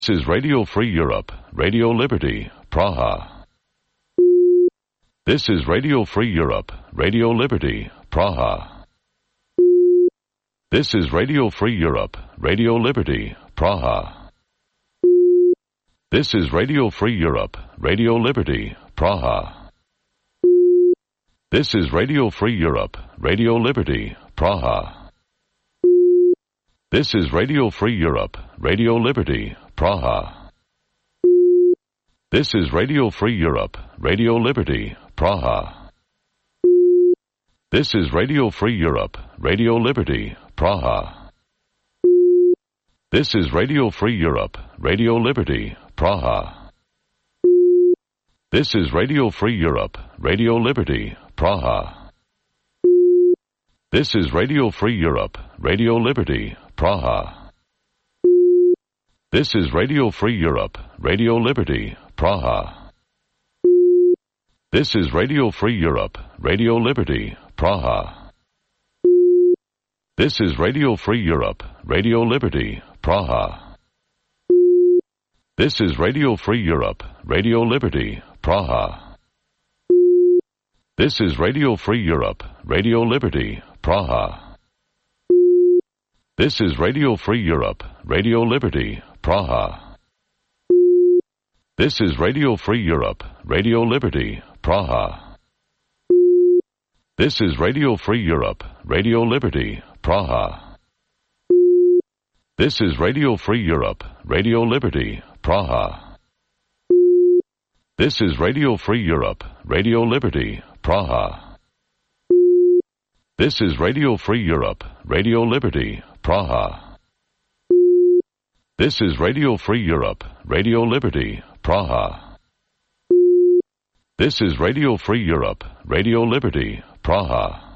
This is Radio Free Europe, Radio Liberty, Praha. This is Radio Free Europe, Radio Liberty, Praha. This is Radio Free Europe, Radio Liberty, Praha. This is Radio Free Europe, Radio Liberty, Praha. This is Radio Free Europe, Radio Liberty, Praha. This is Radio Free Europe, Radio Liberty, Praha. This is Radio Free Europe, Radio Liberty, Praha. This is Radio Free Europe, Radio Liberty, Praha. This is Radio Free Europe, Radio Liberty, Praha. This is Radio Free Europe, Radio Liberty, Praha. This is Radio Free Europe, Radio Liberty, Praha. This is Radio Free Europe, Radio Liberty, Praha. This is Radio Free Europe, Radio Liberty, Praha. This is Radio Free Europe, Radio Liberty, Praha. This is Radio Free Europe, Radio Liberty, Praha. This is Radio Free Europe, Radio Liberty, Praha. This is Radio Free Europe, Radio Liberty, Praha. This is Radio Free Europe, Radio Liberty, Praha. This is Radio Free Europe, Radio Liberty, Praha. This is Radio Free Europe, Radio Liberty, Praha. This is Radio Free Europe, Radio Liberty, Praha. This is Radio Free Europe, Radio Liberty, Praha. This is Radio Free Europe, Radio Liberty, Praha. This is Radio Free Europe, Radio Liberty, Praha.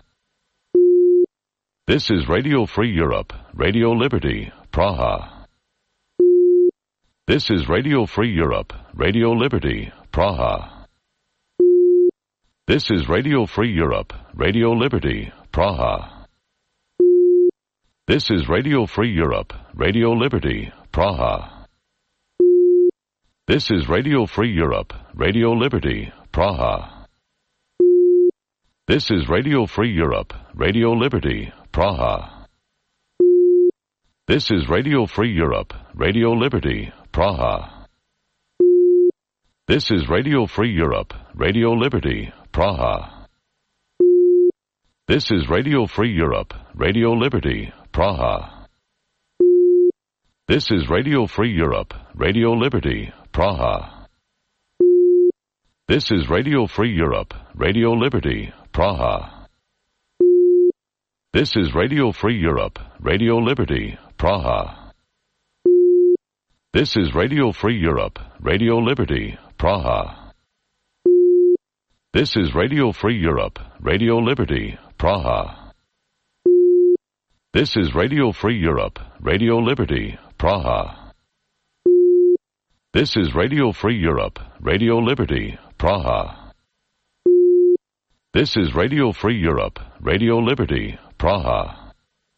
This is Radio Free Europe, Radio Liberty, Praha. This is Radio Free Europe, Radio Liberty, Praha. This is Radio Free Europe, Radio Liberty, Praha. This is Radio Free Europe, Radio Liberty, Praha. This is Radio Free Europe, Radio Liberty, Praha. This is Radio Free Europe, Radio Liberty, Praha. This is Radio Free Europe, Radio Liberty, Praha. This is Radio Free Europe, Radio Liberty, Praha. This is Radio Free Europe, Radio Liberty, Praha. This is Radio Free Europe, Radio Liberty, Praha. This is Radio Free Europe, Radio Liberty, Praha. This is Radio Free Europe, Radio Liberty, Praha. This is Radio Free Europe, Radio Liberty, Praha. This is Radio Free Europe, Radio Liberty, Praha. This is Radio Free Europe, Radio Liberty, Praha. This is Radio Free Europe, Radio Liberty, Praha. This is Radio Free Europe, Radio Liberty, Praha.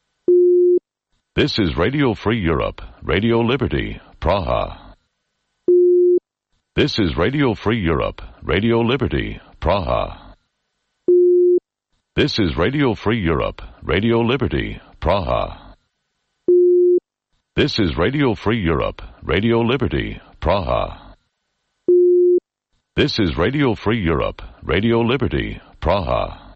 This is Radio Free Europe, Radio Liberty, Praha. This is Radio Free Europe, Radio Liberty, Praha. This is Radio Free Europe, Radio Liberty, Praha. This is Radio Free Europe, Radio Liberty, Praha. This is Radio Free Europe, Radio Liberty, Praha.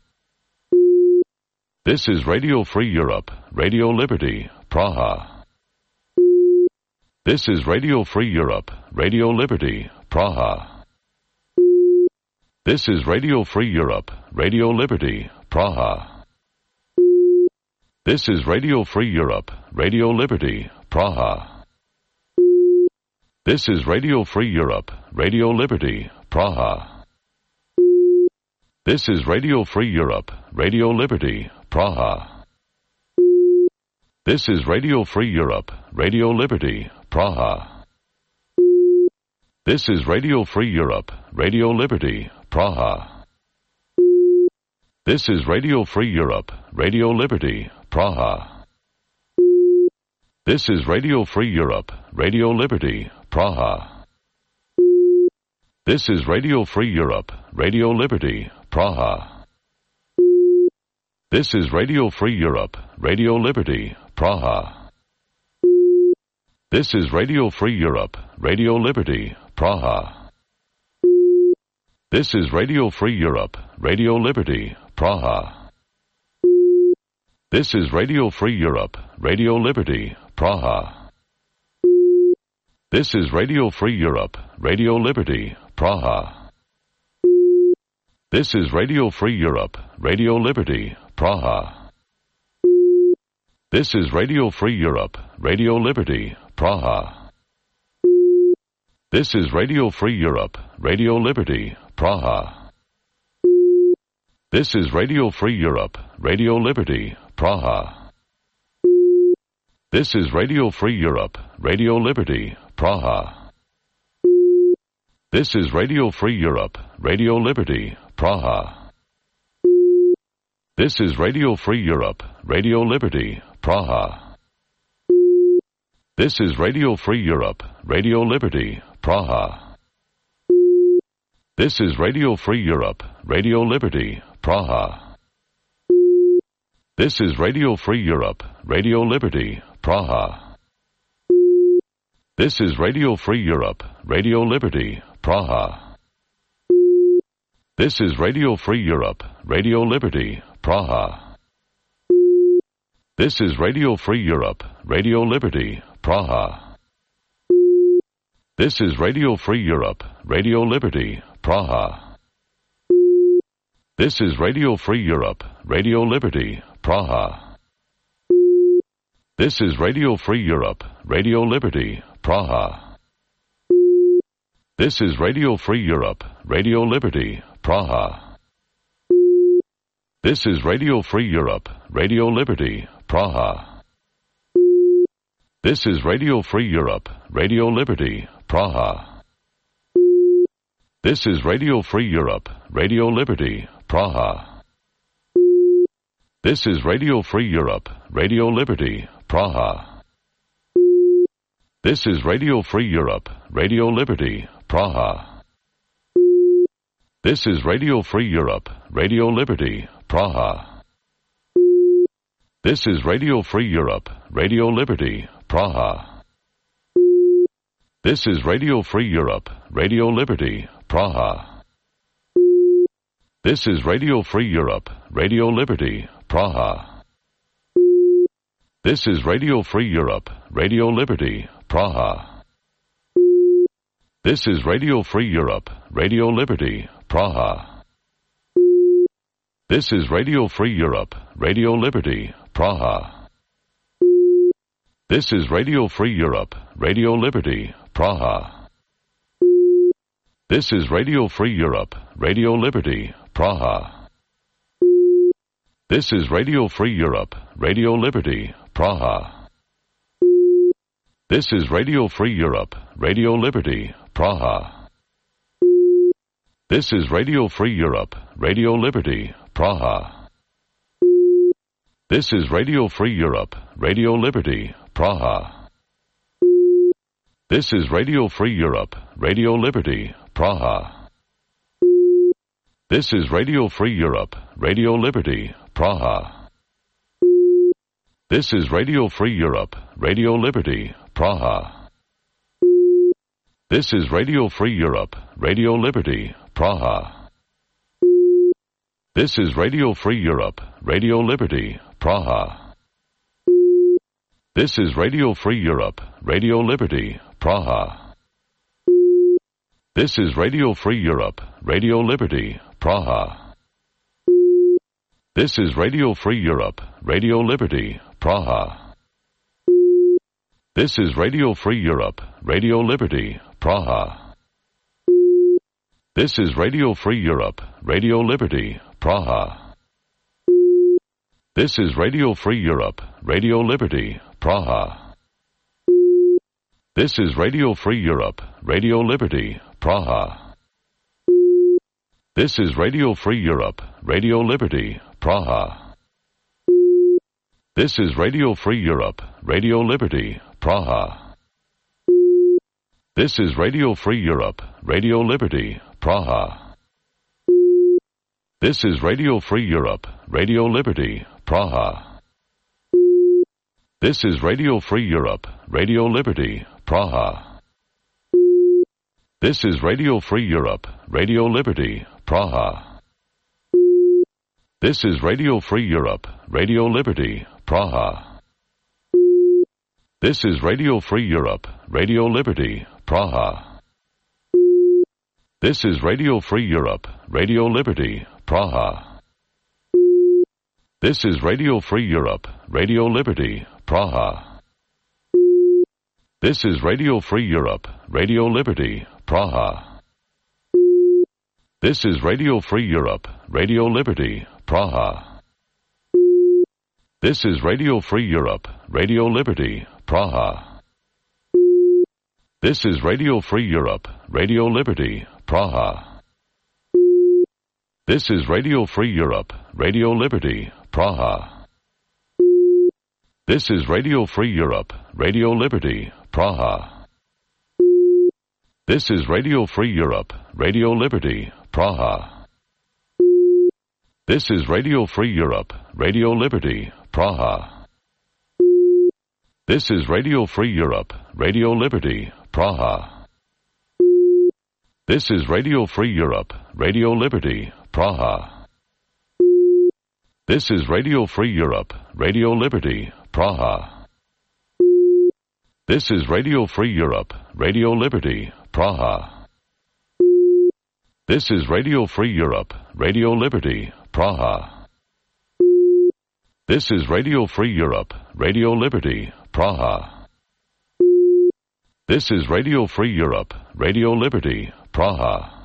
This is Radio Free Europe, Radio Liberty, Praha. This is Radio Free Europe, Radio Liberty, Praha. This is Radio Free Europe, Radio Liberty, Praha. This is Radio Free Europe, Radio Liberty, Praha. This is Radio Free Europe, Radio Liberty, Praha. This is Radio Free Europe, Radio Liberty, Praha. This is Radio Free Europe, Radio Liberty, Praha. This is Radio Free Europe, Radio Liberty, Praha. This is Radio Free Europe, Radio Liberty, Praha. This is Radio Free Europe, Radio Liberty, Praha. This is Radio Free Europe, Radio Liberty, Praha. This is Radio Free Europe, Radio Liberty, Praha. This is Radio Free Europe, Radio Liberty, Praha. This is Radio Free Europe, Radio Liberty, Praha. This is Radio Free Europe, Radio Liberty, Praha. This is Radio Free Europe, Radio Liberty, Praha. This is Radio Free Europe, Radio Liberty, Praha. This is Radio Free Europe, Radio Liberty, Praha. This is Radio Free Europe, Radio Liberty, Praha. This is Radio Free Europe, Radio Liberty, Praha. This is Radio Free Europe, Radio Liberty, Praha. This is Radio Free Europe, Radio Liberty, Praha. This is Radio Free Europe, Radio Liberty, Praha. This is Radio Free Europe, Radio Liberty, Praha. This is Radio Free Europe, Radio Liberty, Praha. This is Radio Free Europe, Radio Liberty, Praha. This is Radio Free Europe, Radio Liberty, Praha. This is Radio Free Europe, Radio Liberty, Praha. This is Radio Free Europe, Radio Liberty, Praha. This is Radio Free Europe, Radio Liberty, Praha. This is Radio Free Europe, Radio Liberty, Praha. This is Radio Free Europe, Radio Liberty, Praha. This is Radio Free Europe, Radio Liberty, Praha. This is Radio Free Europe, Radio Liberty, Praha. This is Radio Free Europe, Radio Liberty, Praha. This is Radio Free Europe, Radio Liberty, Praha. This is Radio Free Europe, Radio Liberty, Praha. This is Radio Free Europe, Radio Liberty, Praha. This is Radio Free Europe, Radio Liberty, Praha. This is Radio Free Europe, Radio Liberty, Praha. This is Radio Free Europe, Radio Liberty, Praha. This is Radio Free Europe, Radio Liberty, Praha. This is Radio Free Europe, Radio Liberty, Praha. This is Radio Free Europe, Radio Liberty, Praha. This is Radio Free Europe, Radio Liberty, Praha. This is Radio Free Europe, Radio Liberty, Praha. This is Radio Free Europe, Radio Liberty, Praha. This is Radio Free Europe, Radio Liberty, Praha. This is Radio Free Europe, Radio Liberty, Praha. This is Radio Free Europe, Radio Liberty, Praha. This is Radio Free Europe, Radio Liberty, Praha. This is Radio Free Europe, Radio Liberty, Praha. This is Radio Free Europe, Radio Liberty, Praha. This is Radio Free Europe, Radio Liberty, Praha. This is Radio Free Europe, Radio Liberty, Praha. This is Radio Free Europe, Radio Liberty, Praha. This is Radio Free Europe, Radio Liberty, Praha. This is Radio Free Europe, Radio Liberty, Praha. This is Radio Free Europe, Radio Liberty, Praha. This is Radio Free Europe, Radio Liberty, Praha. This is Radio Free Europe, Radio Liberty, Praha. This is Radio Free Europe, Radio Liberty, Praha. This is Radio Free Europe, Radio Liberty, Praha. This is Radio Free Europe, Radio Liberty, Praha. This is Radio Free Europe, Radio Liberty, Praha. This is Radio Free Europe, Radio Liberty, Praha. This is Radio Free Europe, Radio Liberty, Praha. This is Radio Free Europe, Radio Liberty, Praha. This is Radio Free Europe, Radio Liberty, Praha. This is Radio Free Europe, Radio Liberty, Praha. This is Radio Free Europe, Radio Liberty, Praha. This is Radio Free Europe, Radio Liberty, Praha. This is Radio Free Europe, Radio Liberty, Praha. This is Radio Free Europe, Radio Liberty, Praha. This is Radio Free Europe, Radio Liberty, Praha. This is Radio Free Europe, Radio Liberty, Praha. This is Radio Free Europe, Radio Liberty, Praha. This is Radio Free Europe, Radio Liberty, Praha. This is Radio Free Europe, Radio Liberty, Praha. This is Radio Free Europe, Radio Liberty, Praha. This is Radio Free Europe, Radio Liberty, Praha. This is Radio Free Europe, Radio Liberty, Praha. This is Radio Free Europe, Radio Liberty, Praha. This is Radio Free Europe, Radio Liberty, Praha. This is Radio Free Europe, Radio Liberty, Praha. This is Radio Free Europe, Radio Liberty, Praha. This is Radio Free Europe, Radio Liberty, Praha. This is Radio Free Europe, Radio Liberty, Praha.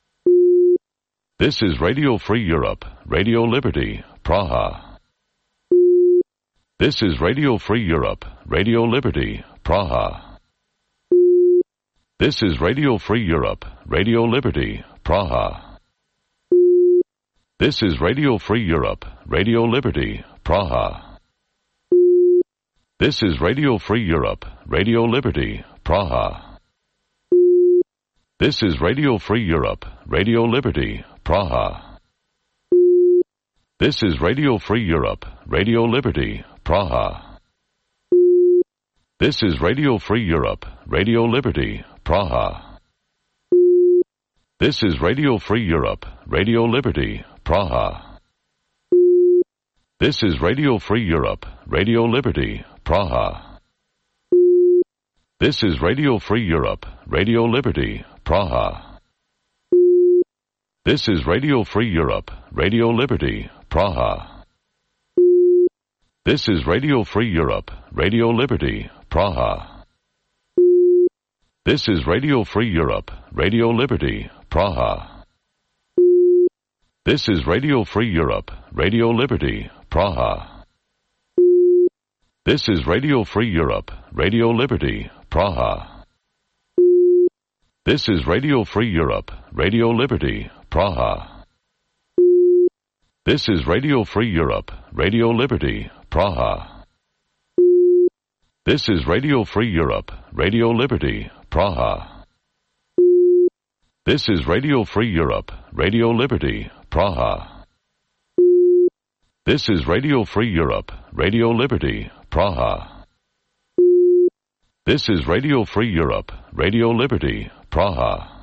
This is Radio Free Europe, Radio Liberty, Praha. This is Radio Free Europe, Radio Liberty, Praha. This is Radio Free Europe, Radio Liberty, Praha. This is Radio Free Europe, Radio Liberty, Praha. This is Radio Free Europe, Radio Liberty, Praha. This is Radio Free Europe, Radio Liberty, Praha. This is Radio Free Europe, Radio Liberty, Praha. This is Radio Free Europe, Radio Liberty, Praha. This is Radio Free Europe, Radio Liberty, Praha. This is Radio Free Europe, Radio Liberty, Praha. This is Radio Free Europe, Radio Liberty, Praha. This is Radio Free Europe, Radio Liberty, Praha. This is Radio Free Europe, Radio Liberty, Praha. This is Radio Free Europe, Radio Liberty, Praha. This is Radio Free Europe, Radio Liberty, Praha. This is Radio Free Europe, Radio Liberty, Praha. This is Radio Free Europe, Radio Liberty, Praha. This is Radio Free Europe, Radio Liberty, Praha. This is Radio Free Europe, Radio Liberty, Praha. This is Radio Free Europe, Radio Liberty, Praha. This is Radio Free Europe, Radio Liberty, Praha. This is Radio Free Europe, Radio Liberty, Praha.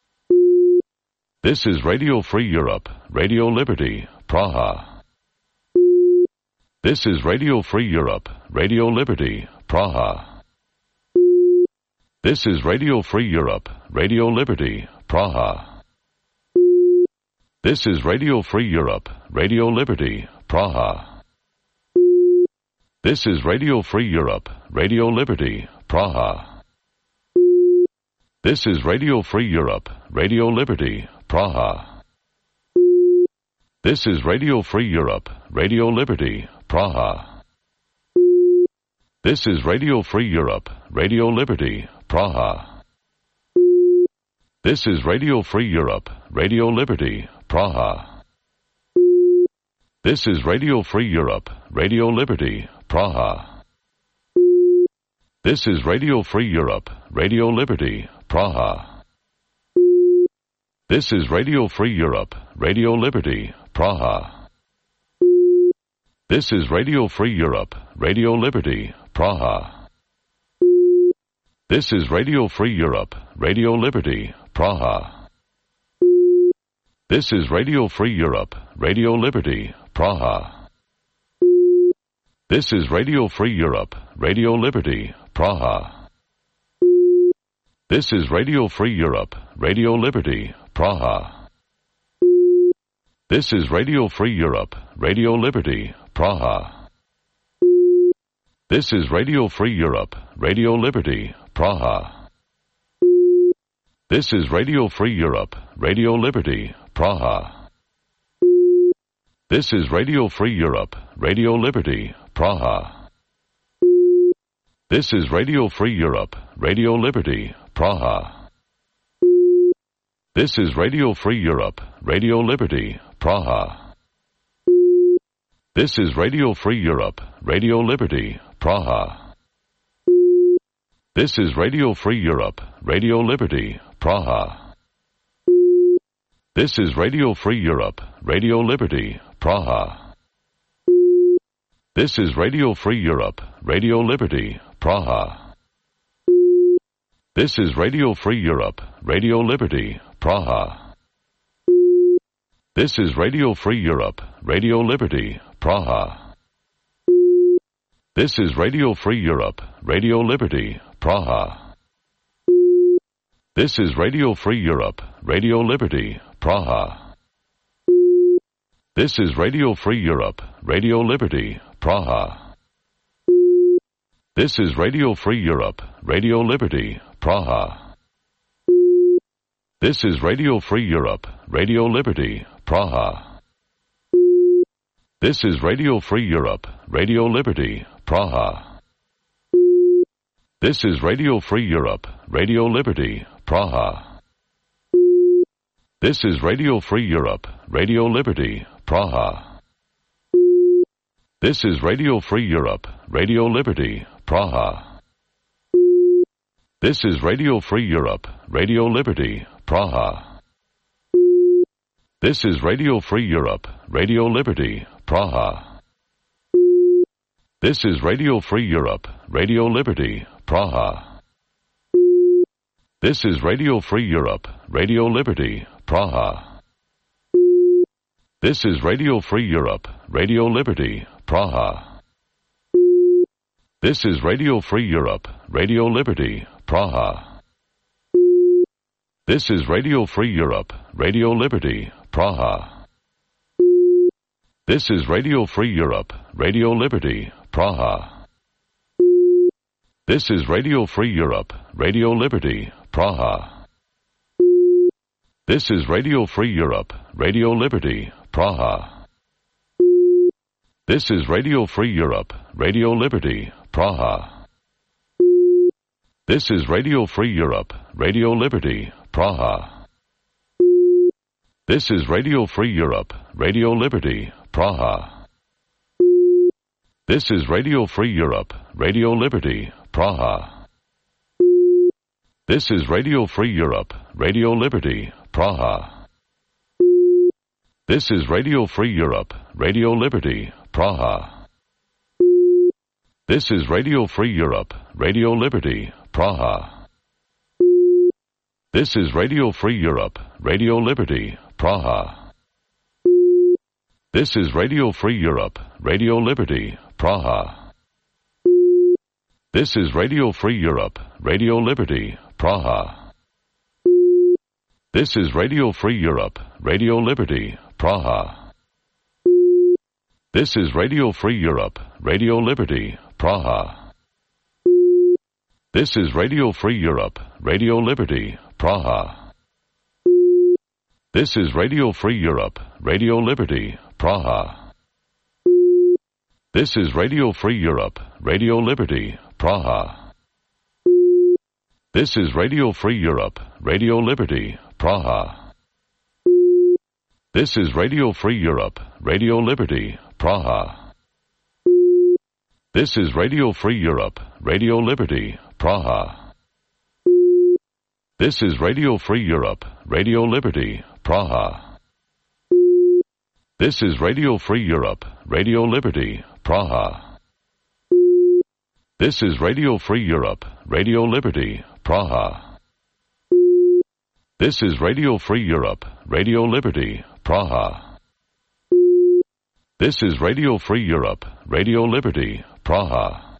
This is Radio Free Europe, Radio Liberty, Praha. This is Radio Free Europe, Radio Liberty, Praha. This is Radio Free Europe, Radio Liberty, Praha. This is Radio Free Europe, Radio Liberty, Praha. This is Radio Free Europe, Radio Liberty, Praha. This is Radio Free Europe, Radio Liberty, Praha. This is Radio Free Europe, Radio Liberty, Praha. This is Radio Free Europe, Radio Liberty, Praha. This is Radio Free Europe, Radio Liberty, Praha. This is Radio Free Europe, Radio Liberty, Praha. This is Radio Free Europe, Radio Liberty, Praha. This is Radio Free Europe, Radio Liberty, Praha. This is Radio Free Europe, Radio Liberty, Praha. This is Radio Free Europe, Radio Liberty, Praha. This is Radio Free Europe, Radio Liberty, Praha. This is Radio Free Europe, Radio Liberty, Praha. This is Radio Free Europe, Radio Liberty, Praha. This is Radio Free Europe, Radio Liberty, Praha. This is Radio Free Europe, Radio Liberty, Praha. This is Radio Free Europe, Radio Liberty, Praha. This is Radio Free Europe, Radio Liberty, Praha. This is Radio Free Europe, Radio Liberty, Praha. This is Radio Free Europe, Radio Liberty, Praha. This is Radio Free Europe, Radio Liberty, Praha. This is Radio Free Europe, Radio Liberty, Praha. This is Radio Free Europe, Radio Liberty, Praha. This is Radio Free Europe, Radio Liberty, Praha. This is Radio Free Europe, Radio Liberty, Praha. This is Radio Free Europe, Radio Liberty, Praha. This is Radio Free Europe, Radio Liberty, Praha. This is Radio Free Europe, Radio Liberty, Praha. This is Radio Free Europe, Radio Liberty, Praha. This is Radio Free Europe, Radio Liberty, Praha. This is Radio Free Europe, Radio Liberty, Praha. This is Radio Free Europe, Radio Liberty, Praha. This is Radio Free Europe, Radio Liberty, Praha. This is Radio Free Europe, Radio Liberty, Praha. This is Radio Free Europe, Radio Liberty, Praha. This is Radio Free Europe, Radio Liberty, Praha. This is Radio Free Europe, Radio Liberty, Praha. This is Radio Free Europe, Radio Liberty, Praha. This is Radio Free Europe, Radio Liberty, Praha. This is Radio Free Europe, Radio Liberty, Praha. This is Radio Free Europe, Radio Liberty, Praha. This is Radio Free Europe, Radio Liberty, Praha. This is Radio Free Europe, Radio Liberty, Praha. This is Radio Free Europe, Radio Liberty, Praha. This is Radio Free Europe, Radio Liberty, Praha. This is Radio Free Europe, Radio Liberty, Praha. This is Radio Free Europe, Radio Liberty, Praha. This is Radio Free Europe, Radio Liberty, Praha. This is Radio Free Europe, Radio Liberty, Praha. This is Radio Free Europe, Radio Liberty, Praha. This is Radio Free Europe, Radio Liberty, Praha. This is Radio Free Europe, Radio Liberty, Praha. This is Radio Free Europe, Radio Liberty, Praha. This is Radio Free Europe, Radio Liberty, Praha. This is Radio Free Europe, Radio Liberty, Praha. This is Radio Free Europe, Radio Liberty, Praha. This is Radio Free Europe, Radio Liberty, Praha. This is Radio Free Europe, Radio Liberty, Praha. This is Radio Free Europe, Radio Liberty, Praha. This is Radio Free Europe, Radio Liberty, Praha. This is Radio Free Europe, Radio Liberty, Praha. This is Radio Free Europe, Radio Liberty, Praha. This is Radio Free Europe, Radio Liberty, Praha. This is Radio Free Europe, Radio Liberty, Praha. This is Radio Free Europe, Radio Liberty, Praha. This is Radio Free Europe, Radio Liberty, Praha. This is Radio Free Europe, Radio Liberty, Praha. This is Radio Free Europe, Radio Liberty, Praha.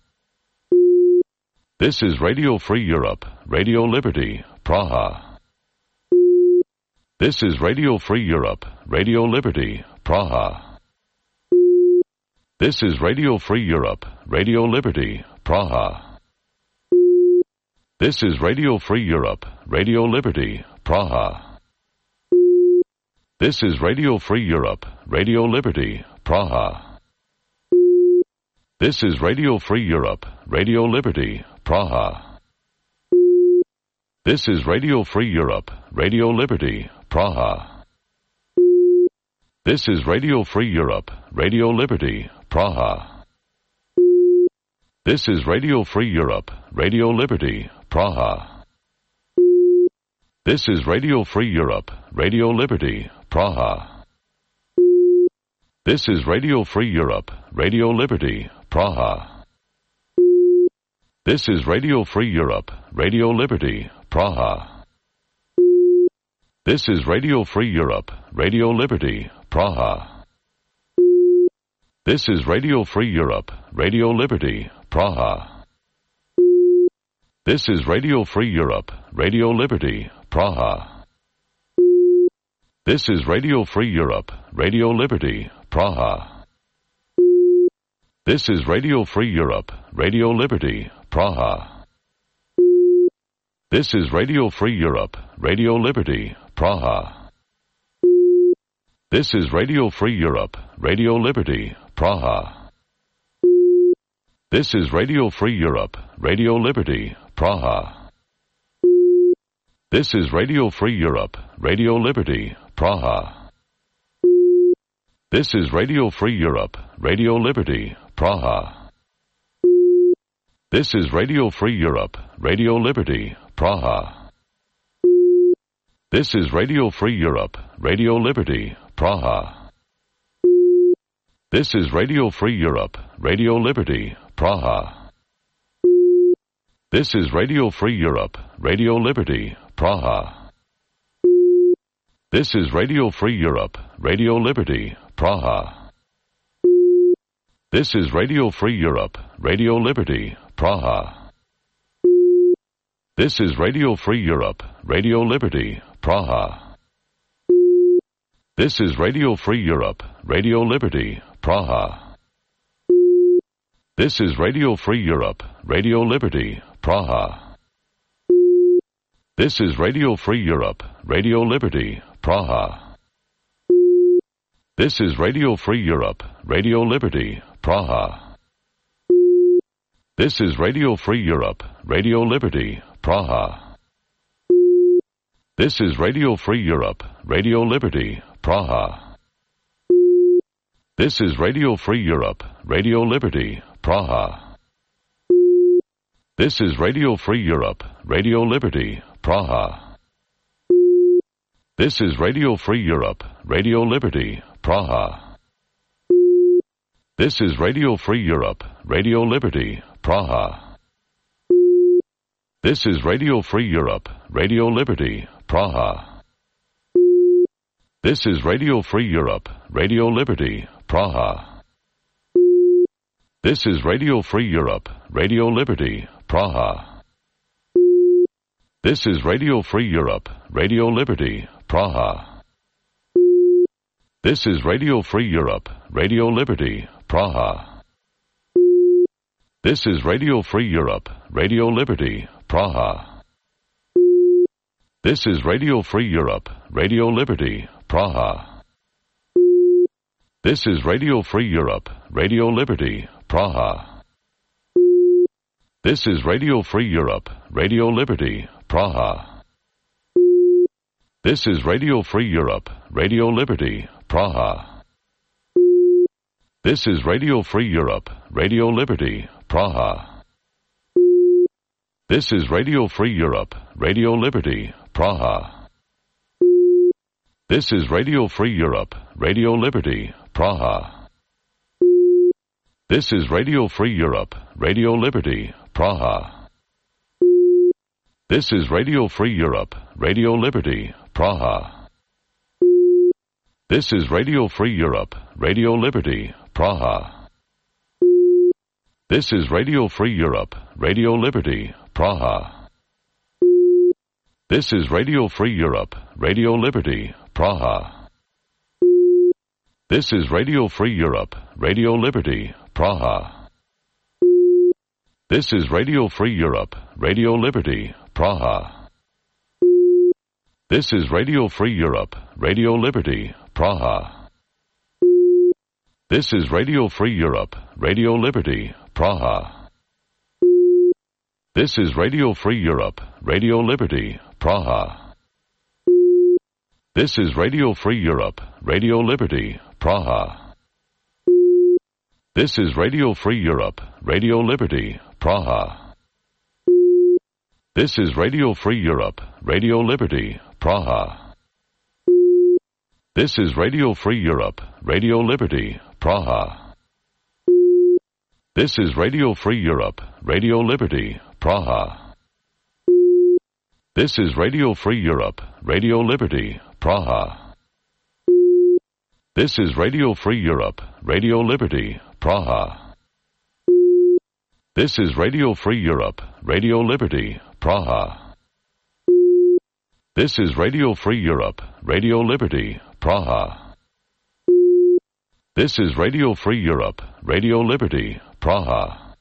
This is Radio Free Europe, Radio Liberty, Praha. This is Radio Free Europe, Radio Liberty, Praha. This is Radio Free Europe, Radio Liberty, Praha. This is Radio Free Europe, Radio Liberty, Praha. This is Radio Free Europe, Radio Liberty, Praha. This is Radio Free Europe, Radio Liberty, Praha. This is Radio Free Europe, Radio Liberty, Praha. This is Radio Free Europe, Radio Liberty, Praha. This is Radio Free Europe, Radio Liberty, Praha. This is Radio Free Europe, Radio Liberty, Praha. This is Radio Free Europe, Radio Liberty, Praha. This is Radio Free Europe, Radio Liberty, Praha. This is Radio Free Europe, Radio Liberty, Praha. This is Radio Free Europe, Radio Liberty, Praha. This is Radio Free Europe, Radio Liberty, Praha. This is Radio Free Europe, Radio Liberty, Praha. This is Radio Free Europe, Radio Liberty, Praha. This is Radio Free Europe, Radio Liberty, Praha. This is Radio Free Europe, Radio Liberty, Praha. This is Radio Free Europe, Radio Liberty, Praha. This is Radio Free Europe, Radio Liberty, Praha. This is Radio Free Europe, Radio Liberty, Praha. This is Radio Free Europe, Radio Liberty, Praha. This is Radio Free Europe, Radio Liberty, Praha. This is Radio Free Europe, Radio Liberty, Praha. This is Radio Free Europe, Radio Liberty, Praha. This is Radio Free Europe, Radio Liberty, Praha. This is Radio Free Europe, Radio Liberty, Praha. This is Radio Free Europe, Radio Liberty, Praha. This is Radio Free Europe, Radio Liberty, Praha. This is Radio Free Europe, Radio Liberty, Praha. This is Radio Free Europe, Radio Liberty, Praha. This is Radio Free Europe, Radio Liberty, Praha. This is Radio Free Europe, Radio Liberty, Praha. This is Radio Free Europe, Radio Liberty, Praha. This is Radio Free Europe, Radio Liberty, Praha. This is Radio Free Europe, Radio Liberty, Praha. This is Radio Free Europe, Radio Liberty, Praha. This is Radio Free Europe, Radio Liberty, Praha. This is Radio Free Europe, Radio Liberty, Praha. This is Radio Free Europe, Radio Liberty, Praha. This is Radio Free Europe, Radio Liberty, Praha. This is Radio Free Europe, Radio Liberty, Praha. This is Radio Free Europe, Radio Liberty, Praha. This is Radio Free Europe, Radio Liberty, Praha. This is Radio Free Europe, Radio Liberty, Praha. This is Radio Free Europe, Radio Liberty, Praha. This is Radio Free Europe, Radio Liberty, Praha. This is Radio Free Europe, Radio Liberty, Praha. This is Radio Free Europe, Radio Liberty, Praha. This is Radio Free Europe, Radio Liberty, Praha. This is Radio Free Europe, Radio Liberty, Praha. This is Radio Free Europe, Radio Liberty, Praha. This is Radio Free Europe, Radio Liberty, Praha. This is Radio Free Europe, Radio Liberty, Praha. This is Radio Free Europe, Radio Liberty, Praha. This is Radio Free Europe, Radio Liberty, Praha. This is Radio Free Europe, Radio Liberty, Praha. This is Radio Free Europe, Radio Liberty, Praha. This is Radio Free Europe, Radio Liberty, Praha. This is Radio Free Europe, Radio Liberty, Praha. This is Radio Free Europe, Radio Liberty, Praha. This is Radio Free Europe, Radio Liberty, Praha. This is Radio Free Europe, Radio Liberty, Praha. This is Radio Free Europe, Radio Liberty, Praha. This is Radio Free Europe, Radio Liberty, Praha. This is Radio Free Europe, Radio Liberty, Praha. This is Radio Free Europe, Radio Liberty, Praha. This is Radio Free Europe, Radio Liberty, Praha. This is Radio Free Europe, Radio Liberty, Praha. This is Radio Free Europe, Radio Liberty, Praha. This is Radio Free Europe, Radio Liberty, Praha.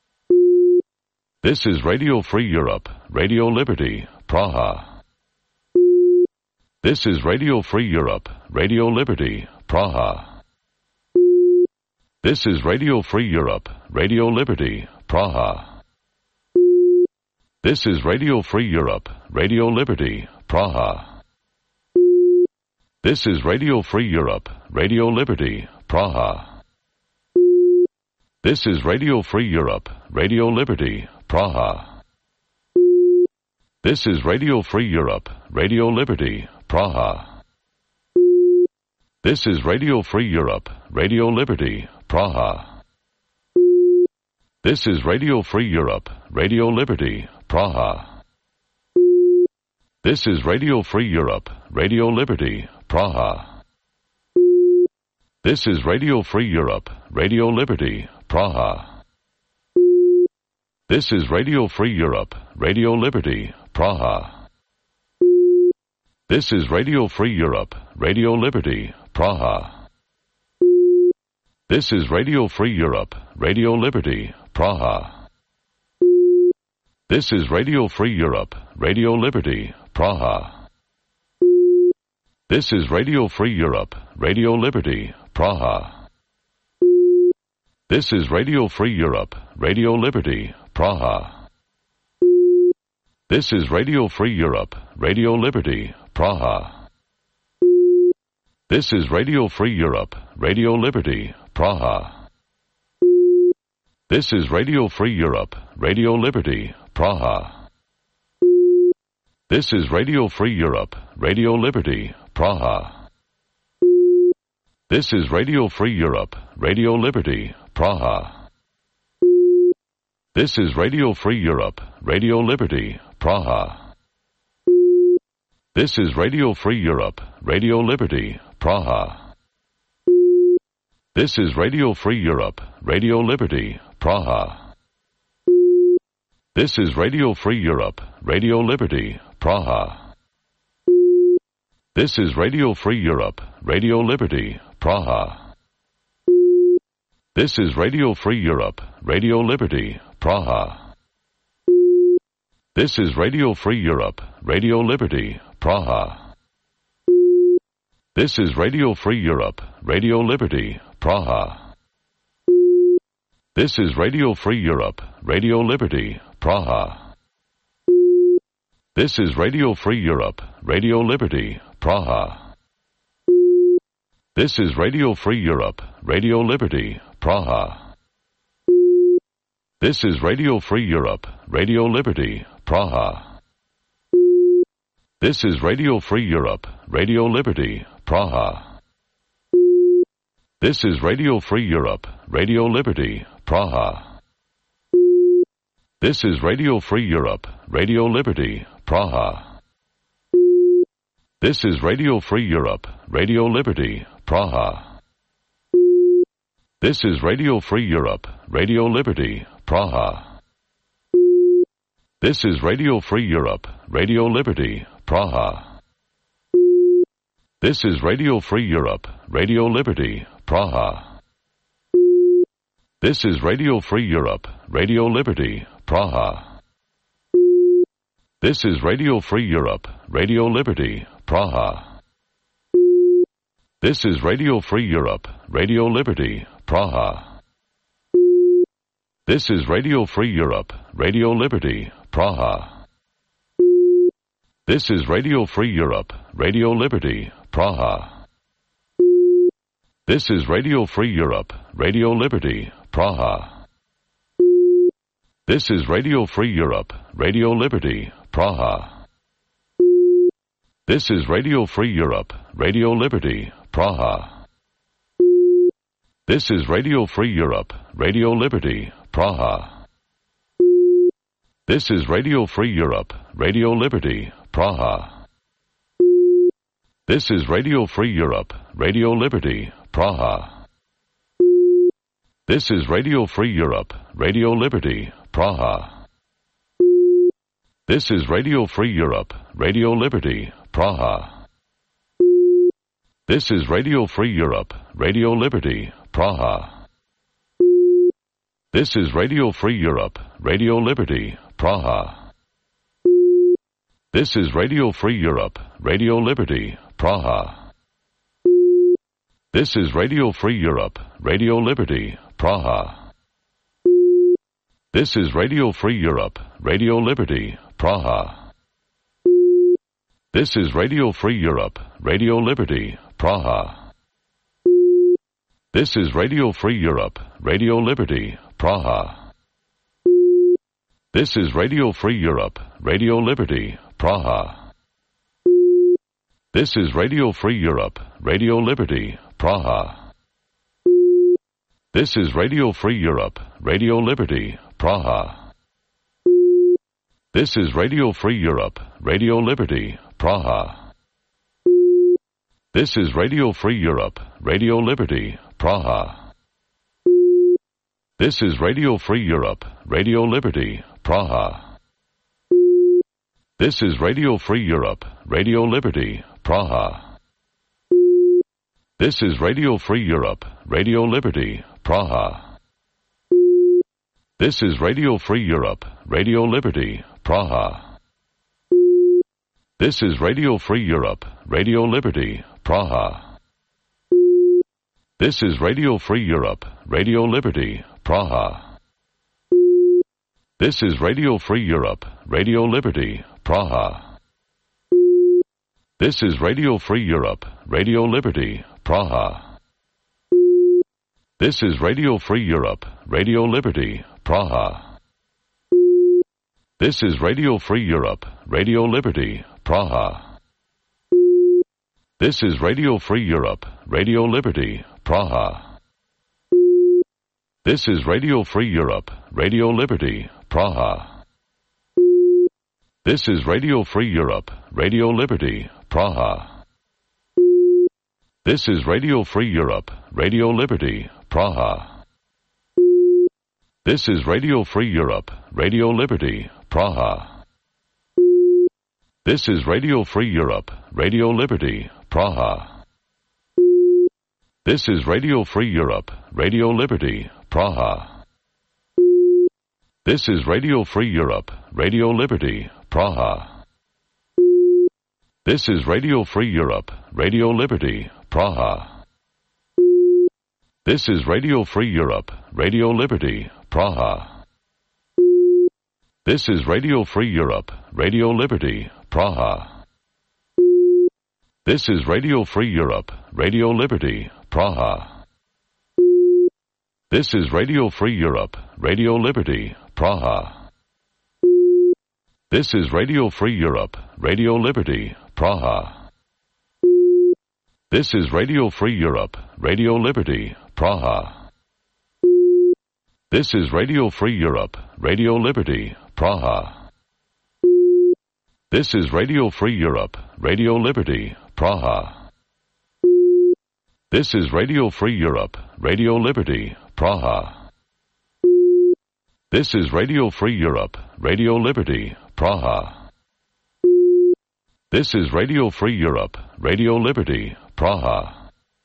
This is Radio Free Europe, Radio Liberty, Praha. This is Radio Free Europe, Radio Liberty, Praha. This is Radio Free Europe, Radio Liberty, Praha. This is Radio Free Europe, Radio Liberty, Praha. This is Radio Free Europe, Radio Liberty, Praha. This is Radio Free Europe, Radio Liberty, Praha. This is Radio Free Europe, Radio Liberty, Praha. This is Radio Free Europe, Radio Liberty, Praha. This is Radio Free Europe, Radio Liberty, Praha. This is Radio Free Europe, Radio Liberty, Praha. This is Radio Free Europe, Radio Liberty, Praha. This is Radio Free Europe, Radio Liberty, Praha. This is Radio Free Europe, Radio Liberty, Praha. This is Radio Free Europe, Radio Liberty, Praha. This is Radio Free Europe, Radio Liberty, Praha. This is Radio Free Europe, Radio Liberty, Praha. This is Radio Free Europe, Radio Liberty, Praha. This is Radio Free Europe, Radio Liberty, Praha. This is Radio Free Europe, Radio Liberty, Praha. This is Radio Free Europe, Radio Liberty, Praha. This is Radio Free Europe, Radio Liberty, Praha. This is Radio Free Europe, Radio Liberty, Praha. This is Radio Free Europe, Radio Liberty, Praha. This is Radio Free Europe, Radio Liberty, Praha. This is Radio Free Europe, Radio Liberty, Praha. This is Radio Free Europe, Radio Liberty, Praha. This is Radio Free Europe, Radio Liberty, Praha. This is Radio Free Europe, Radio Liberty, Praha. This is Radio Free Europe, Radio Liberty, Praha. This is Radio Free Europe, Radio Liberty, Praha. This is Radio Free Europe, Radio Liberty, Praha. This is Radio Free Europe, Radio Liberty, Praha. This is Radio Free Europe, Radio Liberty, Praha. This is Radio Free Europe, Radio Liberty, Praha. This is Radio Free Europe, Radio Liberty, Praha. This is Radio Free Europe, Radio Liberty, Praha. This is Radio Free Europe, Radio Liberty, Praha. This is Radio Free Europe, Radio Liberty, Praha. This is Radio Free Europe, Radio Liberty, Praha. This is Radio Free Europe, Radio Liberty, Praha. This is Radio Free Europe, Radio Liberty, Praha. This is Radio Free Europe, Radio Liberty, Praha. This is Radio Free Europe, Radio Liberty, Praha. This is Radio Free Europe, Radio Liberty, Praha. This is Radio Free Europe, Radio Liberty, Praha. This is Radio Free Europe, Radio Liberty, Praha. This is Radio Free Europe, Radio Liberty, Praha. This is Radio Free Europe, Radio Liberty, Praha. This is Radio Free Europe, Radio Liberty, Praha. This is Radio Free Europe, Radio Liberty, Praha. This is Radio Free Europe, Radio Liberty, Praha. This is Radio Free Europe, Radio Liberty, Praha. This is Radio Free Europe, Radio Liberty, Praha. This is Radio Free Europe, Radio Liberty, Praha. This is Radio Free Europe, Radio Liberty, Praha. This is Radio Free Europe, Radio Liberty, Praha. This is Radio Free Europe, Radio Liberty, Praha. This is Radio Free Europe, Radio Liberty, Praha. This is Radio Free Europe, Radio Liberty, Praha. This is Radio Free Europe, Radio Liberty, Praha. This is Radio Free Europe, Radio Liberty, Praha. This is Radio Free Europe, Radio Liberty, Praha. This is Radio Free Europe, Radio Liberty, Praha. This is Radio Free Europe, Radio Liberty, Praha. This is Radio Free Europe, Radio Liberty, Praha. This is Radio Free Europe, Radio Liberty, Praha. This is Radio Free Europe, Radio Liberty, Praha. This is Radio Free Europe, Radio Liberty, Praha. This is Radio Free Europe, Radio Liberty, Praha. This is Radio Free Europe, Radio Liberty, Praha. This is Radio Free Europe, Radio Liberty, Praha. This is Radio Free Europe, Radio Liberty, Praha. This is Radio Free Europe, Radio Liberty, Praha. This is Radio Free Europe, Radio Liberty, Praha. This is Radio Free Europe, Radio Liberty, Praha. This is Radio Free Europe, Radio Liberty, Praha. This is Radio Free Europe, Radio Liberty, Praha. This is Radio Free Europe, Radio Liberty, Praha. This is Radio Free Europe, Radio Liberty, Praha. This is Radio Free Europe, Radio Liberty, Praha. This is Radio Free Europe, Radio Liberty, Praha. This is Radio Free Europe, Radio Liberty, Praha. This is Radio Free Europe, Radio Liberty, Praha. This is Radio Free Europe, Radio Liberty, Praha. This is Radio Free Europe, Radio Liberty, Praha. This is Radio Free Europe, Radio Liberty, Praha. This is Radio Free Europe, Radio Liberty, Praha. This is Radio Free Europe, Radio Liberty, Praha. This is Radio Free Europe, Radio Liberty, Praha. This is Radio Free Europe, Radio Liberty, Praha. This is Radio Free Europe, Radio Liberty, Praha. This is Radio Free Europe, Radio Liberty, Praha. This is Radio Free Europe, Radio Liberty, Praha. This is Radio Free Europe, Radio Liberty, Praha. This is Radio Free Europe, Radio Liberty, Praha. This is Radio Free Europe, Radio Liberty, Praha.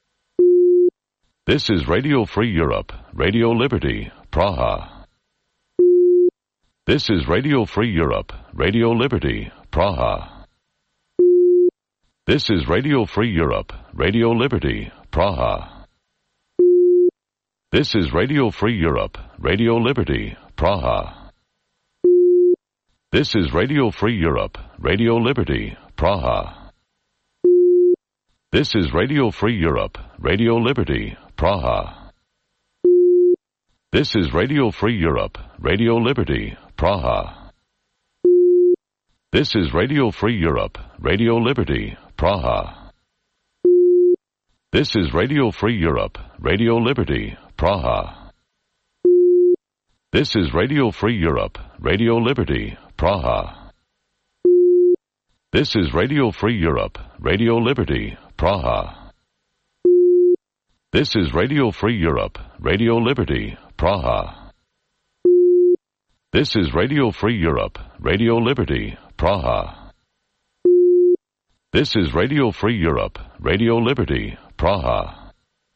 This is Radio Free Europe, Radio Liberty, Praha. This is Radio Free Europe, Radio Liberty, Praha. This is Radio Free Europe, Radio Liberty, Praha. This is Radio Free Europe, Radio Liberty, Praha. This is Radio Free Europe, Radio Liberty, Praha. This is Radio Free Europe, Radio Liberty, Praha. This is Radio Free Europe, Radio Liberty, Praha. This is Radio Free Europe, Radio Liberty, Praha. This is Radio Free Europe, Radio Liberty, Praha. This is Radio Free Europe, Radio Liberty, Praha. This is Radio Free Europe, Radio Liberty, Praha. This is Radio Free Europe, Radio Liberty, Praha. This is Radio Free Europe, Radio Liberty, Praha. This is Radio Free Europe, Radio Liberty, Praha.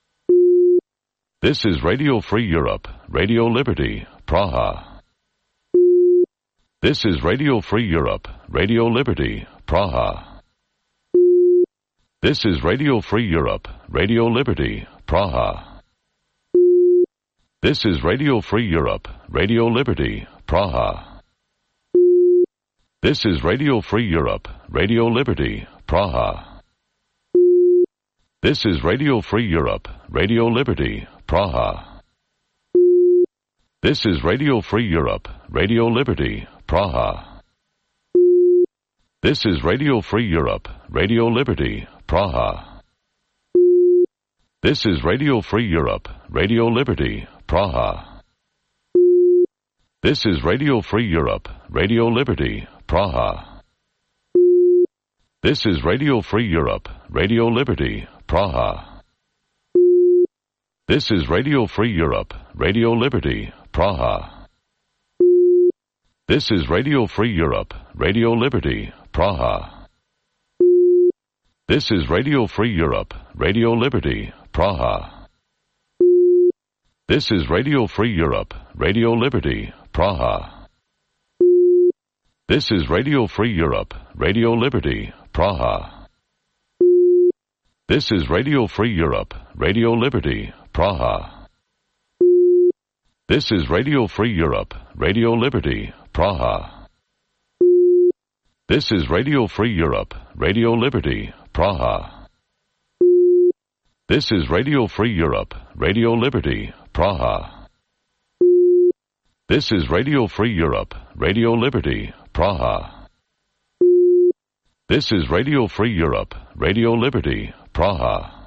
This is Radio Free Europe, Radio Liberty, Praha. This is Radio Free Europe, Radio Liberty, Praha. This is Radio Free Europe, Radio Liberty, Praha. This is Radio Free Europe, Radio Liberty, Praha. This is Radio Free Europe, Radio Liberty, Praha. This is Radio Free Europe, Radio Liberty, Praha. This is Radio Free Europe, Radio Liberty, Praha. This is Radio Free Europe, Radio Liberty, Praha. This is Radio Free Europe, Radio Liberty, Praha. This is Radio Free Europe, Radio Liberty, Praha. This is Radio Free Europe, Radio Liberty, Praha. This is Radio Free Europe, Radio Liberty, Praha. This is Radio Free Europe, Radio Liberty, Praha. This is Radio Free Europe, Radio Liberty, Praha. This is Radio Free Europe, Radio Liberty, Praha. This is Radio Free Europe, Radio Liberty, Praha. This is Radio Free Europe, Radio Liberty, Praha. This is Radio Free Europe, Radio Liberty, Praha. This is Radio Free Europe, Radio Liberty, Praha. This is Radio Free Europe, Radio Liberty, Praha. This is Radio Free Europe, Radio Liberty, Praha. This is Radio Free Europe, Radio Liberty, Praha.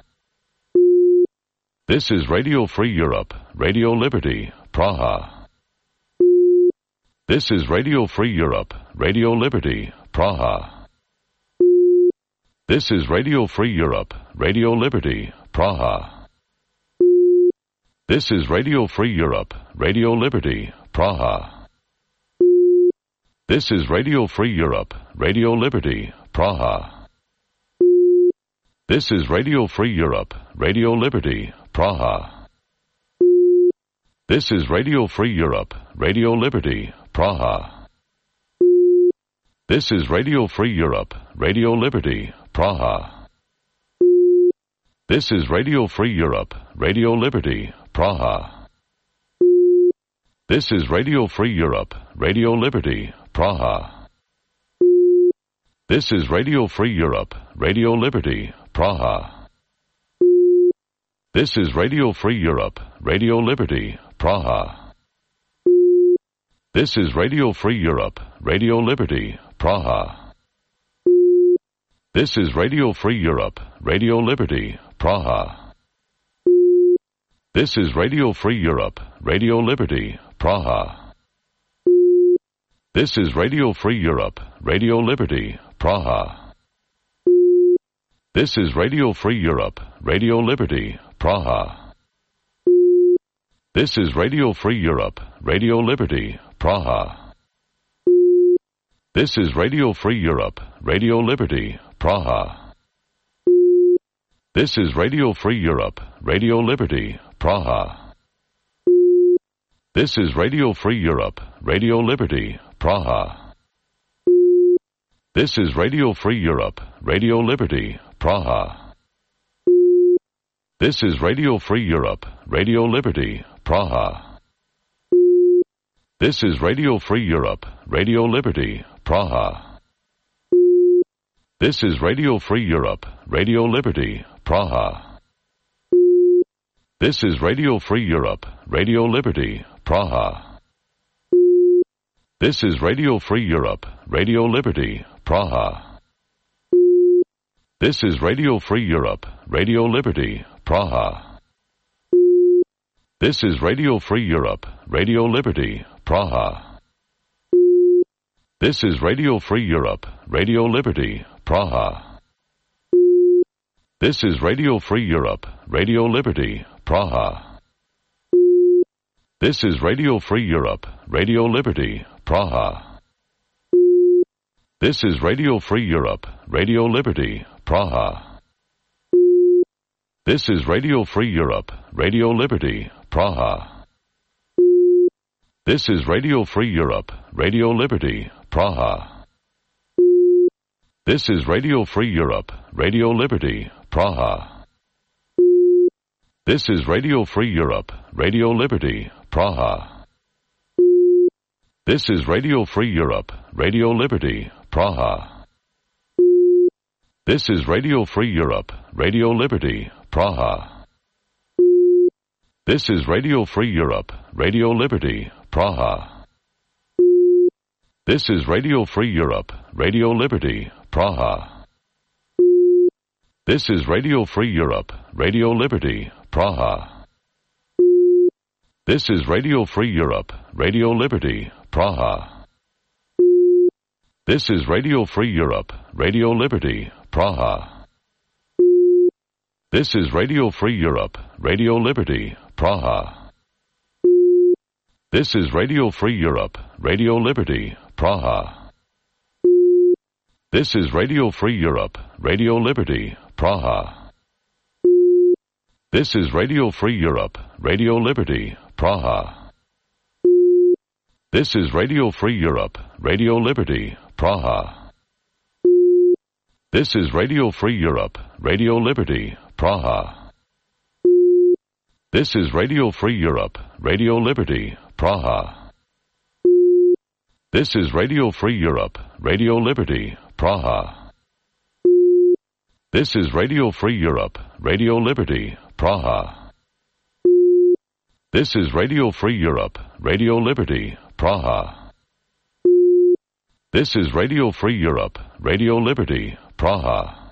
This is Radio Free Europe, Radio Liberty, Praha. This is Radio Free Europe, Radio Liberty, Praha. This is Radio Free Europe, Radio Liberty, Praha. This is Radio Free Europe, Radio Liberty, Praha. This is Radio Free Europe, Radio Liberty, Praha. This is Radio Free Europe, Radio Liberty, Praha. This is Radio Free Europe, Radio Liberty, Praha. This is Radio Free Europe, Radio Liberty, Praha. This is Radio Free Europe, Radio Liberty, Praha. This is Radio Free Europe, Radio Liberty, Praha. This is Radio Free Europe, Radio Liberty, Praha. This is Radio Free Europe, Radio Liberty, Praha. This is Radio Free Europe, Radio Liberty, Praha. This is Radio Free Europe, Radio Liberty, Praha. This is Radio Free Europe, Radio Liberty, Praha. This is Radio Free Europe, Radio Liberty, Praha. This is Radio Free Europe, Radio Liberty, Praha. This is Radio Free Europe, Radio Liberty, Praha. This is Radio Free Europe, Radio Liberty, Praha. This is Radio Free Europe, Radio Liberty, Praha. This is Radio Free Europe, Radio Liberty, Praha. This is Radio Free Europe, Radio Liberty, Praha. This is Radio Free Europe, Radio Liberty, Praha. This is Radio Free Europe, Radio Liberty, Praha. This is Radio Free Europe, Radio Liberty, Praha. This is Radio Free Europe, Radio Liberty, Praha. This is Radio Free Europe, Radio Liberty, Praha. This is Radio Free Europe, Radio Liberty, Praha. This is Radio Free Europe, Radio Liberty, Praha. This is Radio Free Europe, Radio Liberty, Praha. This is Radio Free Europe, Radio Liberty, Praha. This is Radio Free Europe, Radio Liberty, Praha. This is Radio Free Europe, Radio Liberty, Praha. This is Radio Free Europe, Radio Liberty, Praha. This is Radio Free Europe, Radio Liberty, Praha. This is Radio Free Europe, Radio Liberty, Praha. This is Radio Free Europe, Radio Liberty, Praha. This is Radio Free Europe, Radio Liberty, Praha. This is Radio Free Europe, Radio Liberty, Praha. This is Radio Free Europe, Radio Liberty, Praha. This is Radio Free Europe, Radio Liberty, Praha. This is Radio Free Europe, Radio Liberty, Praha. This is Radio Free Europe, Radio Liberty, Praha. This is Radio Free Europe, Radio Liberty, Praha. This is Radio Free Europe, Radio Liberty, Praha. This is Radio Free Europe, Radio Liberty, Praha. This is Radio Free Europe, Radio Liberty, Praha. This is Radio Free Europe, Radio Liberty, Praha. This is Radio Free Europe, Radio Liberty, Praha. This is Radio Free Europe, Radio Liberty, Praha. This is Radio Free Europe, Radio Liberty, Praha. This is Radio Free Europe, Radio Liberty, Praha. This is Radio Free Europe, Radio Liberty, Praha. This is Radio Free Europe, Radio Liberty, Praha. This is Radio Free Europe, Radio Liberty, Praha.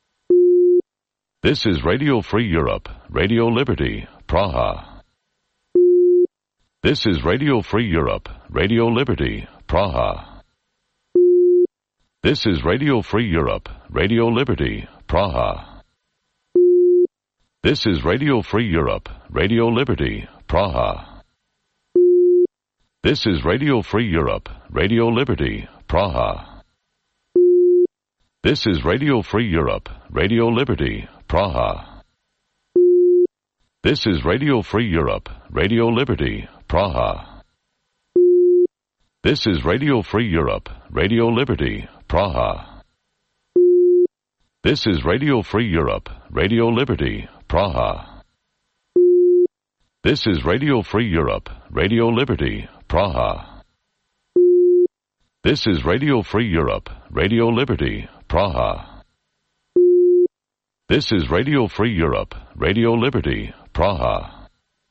This is Radio Free Europe, Radio Liberty, Praha. This is Radio Free Europe, Radio Liberty, Praha. This is Radio Free Europe, Radio Liberty, Praha. This is Radio Free Europe, Radio Liberty, Praha. This is Radio Free Europe, Radio Liberty, Praha. This is Radio Free Europe, Radio Liberty, Praha. This is Radio Free Europe, Radio Liberty, Praha. This is Radio Free Europe, Radio Liberty, Praha. This is Radio Free Europe, Radio Liberty, Praha. This is Radio Free Europe, Radio Liberty, Praha. This is Radio Free Europe, Radio Liberty, Praha. This is Radio Free Europe, Radio Liberty, Praha.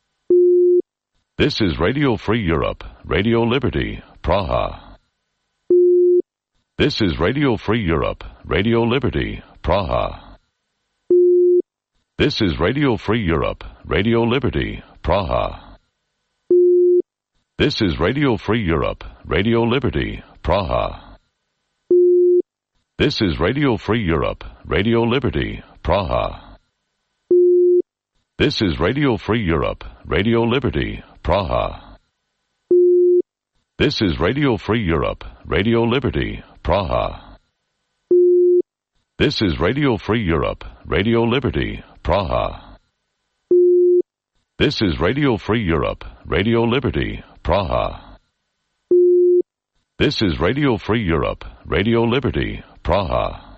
This is Radio Free Europe, Radio Liberty, Praha. This is Radio Free Europe, Radio Liberty, Praha. This is Radio Free Europe, Radio Liberty, Praha. This is Radio Free Europe, Radio Liberty, Praha. This is Radio Free Europe, Radio Liberty, Praha. This is Radio Free Europe, Radio Liberty, Praha. This is Radio Free Europe, Radio Liberty, Praha. This is Radio Free Europe, Radio Liberty, Praha. This is Radio Free Europe, Radio Liberty, Praha. This is Radio Free Europe, Radio Liberty, Praha.